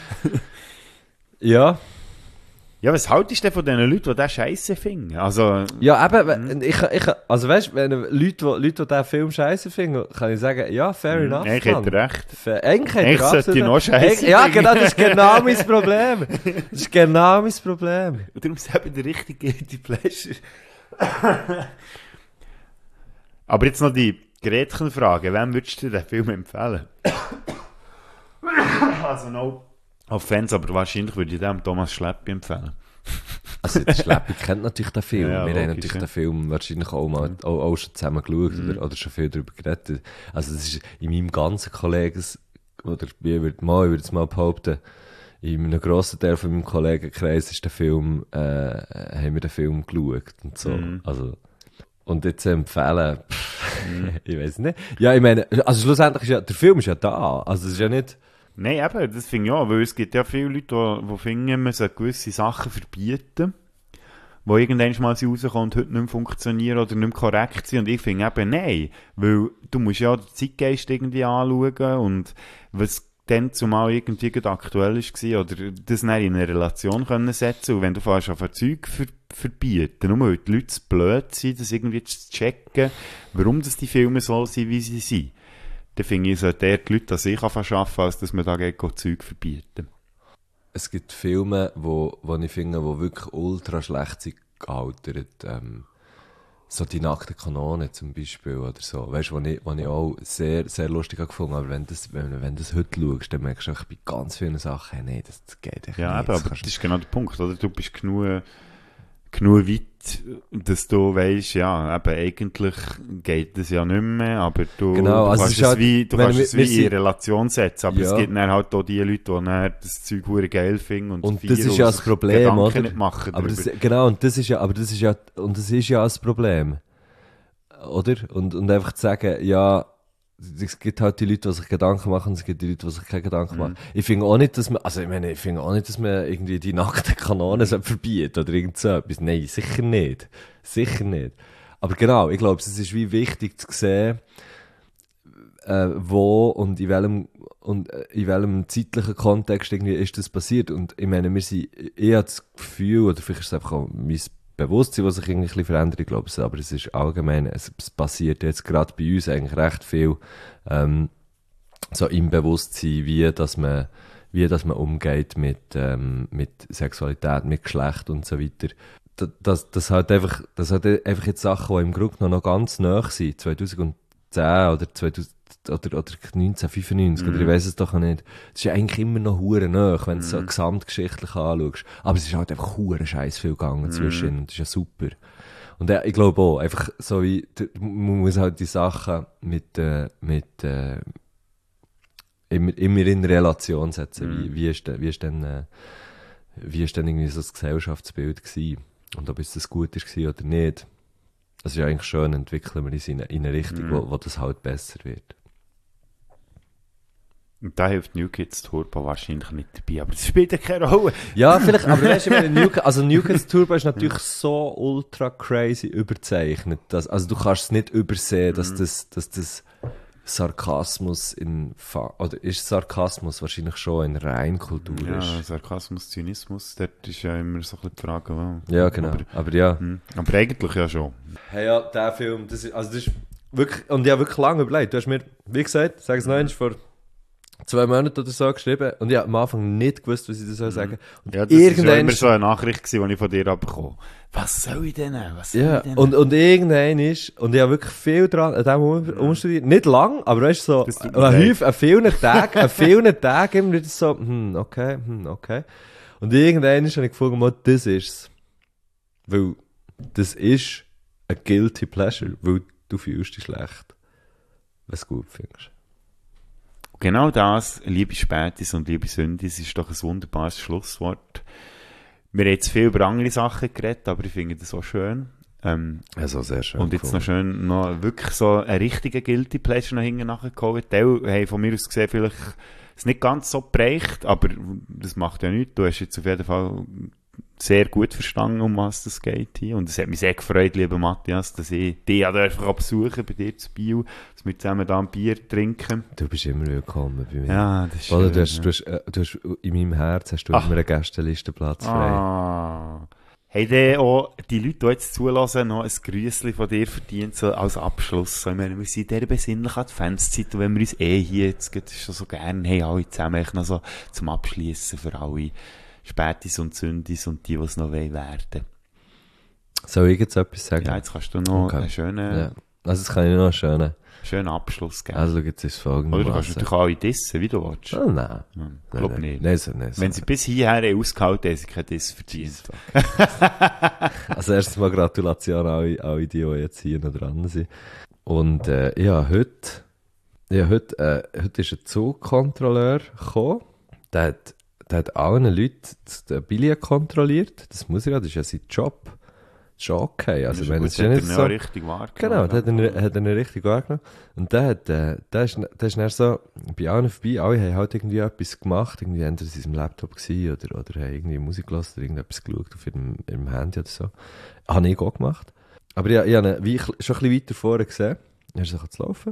Ja. Ja, was haltest du denn von den Leuten, die das Scheiße finden? Also, Ja, eben, ich, ich, also weißt du, wenn Leute, die, Leute, die diesen Film scheiße finden, kann ich sagen, ja, fair enough. eigentlich Mann. hat er recht. Fair, eigentlich hat Eigentlich er sollte ich absolut- noch Scheiße Eigentlich- Ja, finden. genau, das ist genau mein Problem. Das ist genau mein Problem. Und darum ist eben der richtige Guilty Pleasure. Aber jetzt noch die Gretchenfrage. Wem würdest du den Film empfehlen? Also, no offense, aber wahrscheinlich würde ich dem Thomas Schleppi empfehlen. Also, der Schleppi kennt natürlich den Film. Ja, Wir logisch, haben natürlich ja. den Film wahrscheinlich auch, mal, auch, auch schon zusammen geschaut oder, oder schon viel darüber geredet. Also, das ist in meinem ganzen Kollegens, oder ich würde mal, ich würde es mal behaupten, in einem grossen Teil von meinem Kollegenkreis ist der Film, äh, haben wir den Film geschaut und so. Mhm. Also, und jetzt empfehlen, pff, ich weiß nicht. Ja, ich meine, also schlussendlich ist ja, der Film ist ja da. Also, es ist ja nicht, Nein, eben, das finde ich auch, weil es gibt ja viele Leute, die, die finden, man sollte gewisse Sachen verbieten, die irgendwann mal sie rauskommen und heute nicht mehr funktionieren oder nicht mehr korrekt sind. Und ich finde eben, nein, weil du musst ja den Zeitgeist irgendwie anschauen und was dann zumal irgendwie gerade aktuell war oder das dann in eine Relation können setzen. Und wenn du fährst auf ein Zeug ver verbieten, nur weil die Leute zu blöd sind, das irgendwie zu checken, warum das die Filme so sind, wie sie sind, dann finde ich, es sollte eher die Leute an sich verschaffen, als dass man da geht, Zeug verbieten. es gibt Filme, wo, wo ich finde, wo wirklich ultra schlecht sind gealtert. Ähm, so die nackte Kanone zum Beispiel oder so. Weißt du, wo ich, wo ich auch sehr, sehr lustig habe gefunden. Aber wenn das, wenn, wenn das heute schaust, dann merkst du auch bei ganz vielen Sachen, hey, nee, das, das geht echt Ja, nicht. eben, Das aber kannst das ist genau der Punkt, oder? Du bist genug, genug weit, dass du weisst, ja, eben, eigentlich geht das ja nicht mehr, aber du, Genau, du also kannst es ist es halt- wie, du wenn kannst wir- es wir wie in sind- Relation setzen, aber Ja. es gibt dann halt auch die Leute, die dann das Zeug verdammt geil finden und, Und feiern das ist ja und das sich Problem, Gedanken oder? nicht machen aber das, darüber. genau, und das ist ja, aber das ist ja, und das ist ja das Problem. Oder? Und, und einfach zu sagen, ja, es gibt halt die Leute, die sich Gedanken machen, und es gibt die Leute, die sich keine Gedanken Mhm. machen. Ich finde auch nicht, dass man, also ich meine, ich finde auch nicht, dass man irgendwie die nackten Kanonen Mhm. verbieten oder irgend so etwas. Nein, sicher nicht. Sicher nicht. Aber genau, ich glaube, es ist wie wichtig zu sehen, äh, wo und in welchem, und äh, in welchem zeitlichen Kontext irgendwie ist das passiert. Und ich meine, wir sind, ich habe das Gefühl, oder vielleicht ist es einfach auch mein Bewusstsein, was sich irgendwie ein bisschen verändert, ich glaube, aber es ist allgemein, es, es passiert jetzt gerade bei uns eigentlich recht viel, ähm, so im Bewusstsein, wie, dass man, wie, dass man umgeht mit, ähm, mit Sexualität, mit Geschlecht und so weiter. Das, das, das halt einfach, das halt einfach jetzt Sachen, die im Grunde noch, noch ganz nahe sind, zweitausendzehn oder zweitausend, oder, oder neunzehnhundertfünfundneunzig, Mhm. oder ich weiss es doch auch nicht. Das ist ja eigentlich immer noch hure nahe, wenn du es so Mhm. gesamtgeschichtlich anschaust. Aber es ist halt einfach hure scheiß viel gegangen Mhm. zwischen, und das ist ja super. Und ja, ich glaube auch, einfach so wie, d- man muss halt die Sachen mit, äh, mit, äh, immer, immer in Relation setzen. Mhm. Wie, wie ist denn, wie ist denn, äh, wie ist denn irgendwie so das Gesellschaftsbild gewesen? Und ob es das gut ist gewesen oder nicht. Das ist ja eigentlich schön, entwickeln wir uns in eine, in eine Richtung, Mhm. wo, wo das halt besser wird. Und da hilft New Kids Turbo wahrscheinlich nicht dabei, aber das spielt ja keine Rolle. Ja, vielleicht, aber weißt du, ich meine, New, also New Kids Turbo ist natürlich so ultra crazy überzeichnet, dass, also du kannst es nicht übersehen, dass Mhm. das, dass das Sarkasmus in Fa- oder ist Sarkasmus wahrscheinlich schon in Reinkultur Ja, ist. Sarkasmus, Zynismus, dort ist ja immer so ein bisschen die Frage, wow. Ja, genau. Aber, aber ja. Hm. Aber eigentlich ja schon. Hey, ja, der Film, das ist, also das ist wirklich, und ich habe wirklich lange überlegt. Du hast mir, wie gesagt, sag es noch einmal, vor zwei Monaten oder so geschrieben und ich habe am Anfang nicht gewusst, was ich da soll sagen. Und Ja, das war irgendwann immer so eine Nachricht, die ich von dir bekommen habe. Was soll ich denn? Was soll ja, ich denn? und, und irgendein ist, und ich habe wirklich viel dran, an dem um, umstudiert, nicht lang, aber weißt du, so, ein Häuf, an vielen Tagen, an vielen Tagen immer wieder so, hm, okay, hm, okay. Und irgendein ist, habe ich gefunden, mal, das ist's. Weil, das ist ein guilty pleasure, weil du fühlst dich schlecht, wenn du es gut findest. Genau das, liebe Spätis und liebe Sündis, ist doch ein wunderbares Schlusswort. Wir haben jetzt viel über andere Sachen geredet, aber ich finde das auch schön. Ähm, also sehr schön. Und jetzt cool. noch schön, noch wirklich so einen richtigen Guilty Pleasure noch hinten nachgeholt. Die haben von mir aus gesehen vielleicht es nicht ganz so bereicht, aber das macht ja nichts. Du hast jetzt auf jeden Fall sehr gut verstanden, um was das geht hier. Und es hat mich sehr gefreut, lieber Matthias, dass ich dich einfach besuchen bei dir zu Biel, dass wir zusammen da ein Bier trinken. Du bist immer willkommen bei mir. Ja, das ist Oder schön, du hast, ja. du hast, äh, du hast, in meinem Herz hast du Ach. immer einen Gästelistenplatz frei. Ah. Haben dann auch die Leute, die jetzt zulassen, noch ein Grüßchen von dir verdient, so als Abschluss? So, ich meine, wir sind in dieser besinnlichen Adventszeit und wenn wir uns eh hier jetzt gerade schon so gerne haben, alle zusammen echt noch so zum Abschliessen für alle Spätis und Sündis und die, die es noch werden wollen. Soll ich jetzt etwas sagen? Ja, jetzt kannst du noch Okay. einen schönen, Ja. Also jetzt kann ich noch einen schönen, schönen Abschluss geben. also jetzt ist es folgendes. Oder du kannst natürlich alle dissen, wie du willst. Oh, nein. Hm, Nein, glaub nein. nicht. Nein, so, nein, so. Wenn sie bis hierher haben ausgehalten haben, sie keinen Diss verdient. Also erstens mal Gratulation an alle, alle die, die jetzt hier noch dran sind. Und äh, ja, heute, ja, heute, äh, heute ist ein Zugkontrolleur gekommen. Der hat, der hat allen Leuten den Billett kontrolliert. Das muss er ja, das ist ja sein Job. Das ist okay. Also, Das ist wenn gut, es das hat nicht er so... noch richtig wahrgenommen. Genau, der hat er, hat er nicht richtig wahrgenommen. Und der hat, äh, der ist, der ist dann so, bei allen vorbei, alle haben halt irgendwie etwas gemacht, irgendwie entweder in seinem Laptop gewesen oder, oder haben irgendwie Musik gehört oder irgendetwas geschaut auf ihrem, ihrem Handy oder so. Habe ich auch gemacht. Aber ja, ich habe ihn wie ich, schon ein bisschen weiter vorne gesehen. Er ist so zu laufen.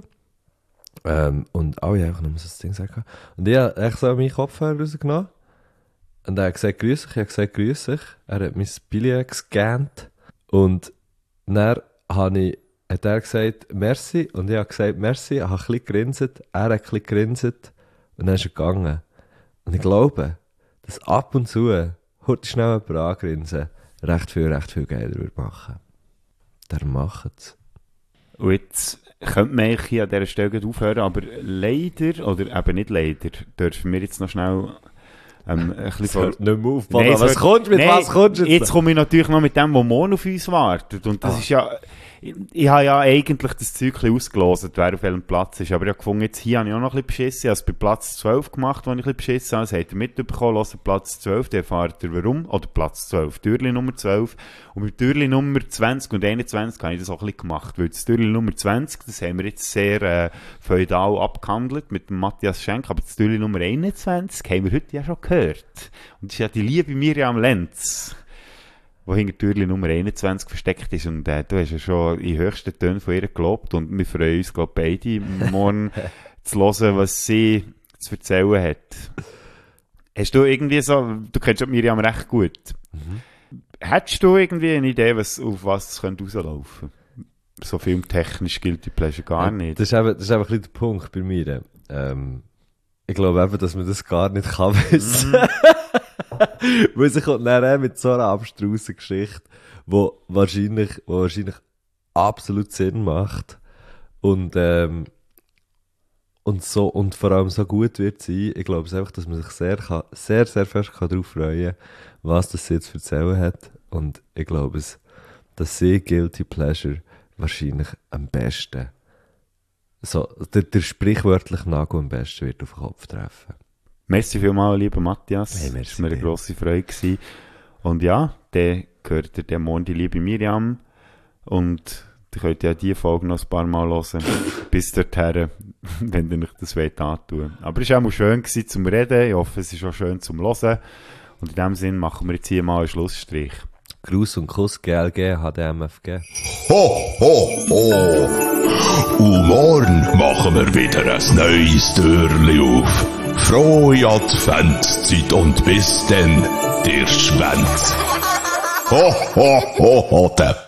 Ähm, und alle haben einfach nur so das Ding gesagt. Und ich habe echt so meinen Kopfhörer rausgenommen. Und er hat gesagt, grüß dich. Ich habe gesagt, grüß dich. Er hat mein Billett gescannt. Und dann habe ich, hat er gesagt, merci. Und ich habe gesagt, merci. Ich habe ein bisschen gegrinset. Er hat ein bisschen gegrinset. Und dann ist er gegangen. Und ich glaube, dass ab und zu, heute schnell jemand angrinsen, recht viel, recht viel geiler würde machen. Der macht es. Und jetzt könnte man eigentlich hier an dieser Stelle gleich aufhören, aber leider, oder eben nicht leider, dürfen wir jetzt noch schnell ähm, ein bisschen Es hört vor- nicht mehr auf, Nein, Mann. es Was hört- kommst du, mit Nein, was kommst du jetzt? Jetzt komme ich natürlich noch mit dem, was morgen auf uns wartet. Und das Ah. ist ja, ich, ich habe ja eigentlich das Zeug ein bisschen ausgelost, wer auf welchem Platz ist. Aber ich habe gefunden, jetzt hier habe ich auch noch ein bisschen beschissen. Ich habe es bei Platz zwölf gemacht, wo ich ein bisschen beschissen habe. Das habt ihr mitbekommen, hört Platz zwölf, dann erfahrt ihr warum. Oder Platz zwölf, Türli Nummer zwölf. Und mit Türli Nummer zwanzig und einundzwanzig habe ich das auch ein bisschen gemacht. Weil das Türli Nummer zwanzig, das haben wir jetzt sehr äh, feudal abgehandelt mit dem Matthias Schenk. Aber das Türli Nummer einundzwanzig haben wir heute ja schon gehört. Und das ist ja die liebe Miriam Lenz, die hinter Türli Nummer einundzwanzig versteckt ist. Und äh, du hast ja schon in höchsten Tönen von ihr gelobt. Und wir freuen uns, glaube ich, beide morgen zu hören, was sie zu erzählen hat. Hast du irgendwie so, du kennst ja Miriam recht gut. Mhm. Hättest du irgendwie eine Idee, was, auf was es könnte rauslaufen könnte? So filmtechnisch gilt die Pleasure gar nicht. Das ist eben, das ist eben ein bisschen der Punkt bei mir. Ähm, ich glaube eben, dass man das gar nicht kann wissen. Mhm. Weil sie kommt dann mit so einer abstrusen Geschichte, die wahrscheinlich, wo wahrscheinlich absolut Sinn macht. Und, ähm, und so, und vor allem so gut wird sein. Ich glaube es einfach, dass man sich sehr, kann, sehr, sehr fest kann darauf freuen kann, was das sie jetzt zu erzählen hat. Und ich glaube es, dass sie Guilty Pleasure wahrscheinlich am besten, so, der, der sprichwörtliche Nagel am besten wird auf den Kopf treffen. Merci vielmals, lieber Matthias. Hey, merci das war mir eine dir. grosse Freude gewesen. Und ja, dann gehört ihr dann morgen die liebe Miriam. Und ihr könnt ja diese Folge noch ein paar Mal hören. Bis dorthin, wenn ihr euch das wollt antun. Aber es war auch mal schön gewesen zum Reden. Ich hoffe, es ist auch schön zum Hören. Und in dem Sinn machen wir jetzt hier mal einen Schlussstrich. Gruß und Kuss, G L G, H D M F G. Ho, ho, ho. Und morgen machen wir wieder ein neues Türli auf. Frohe Adventszeit und bis dann, der Schwänz. Ho, ho, ho, ho, der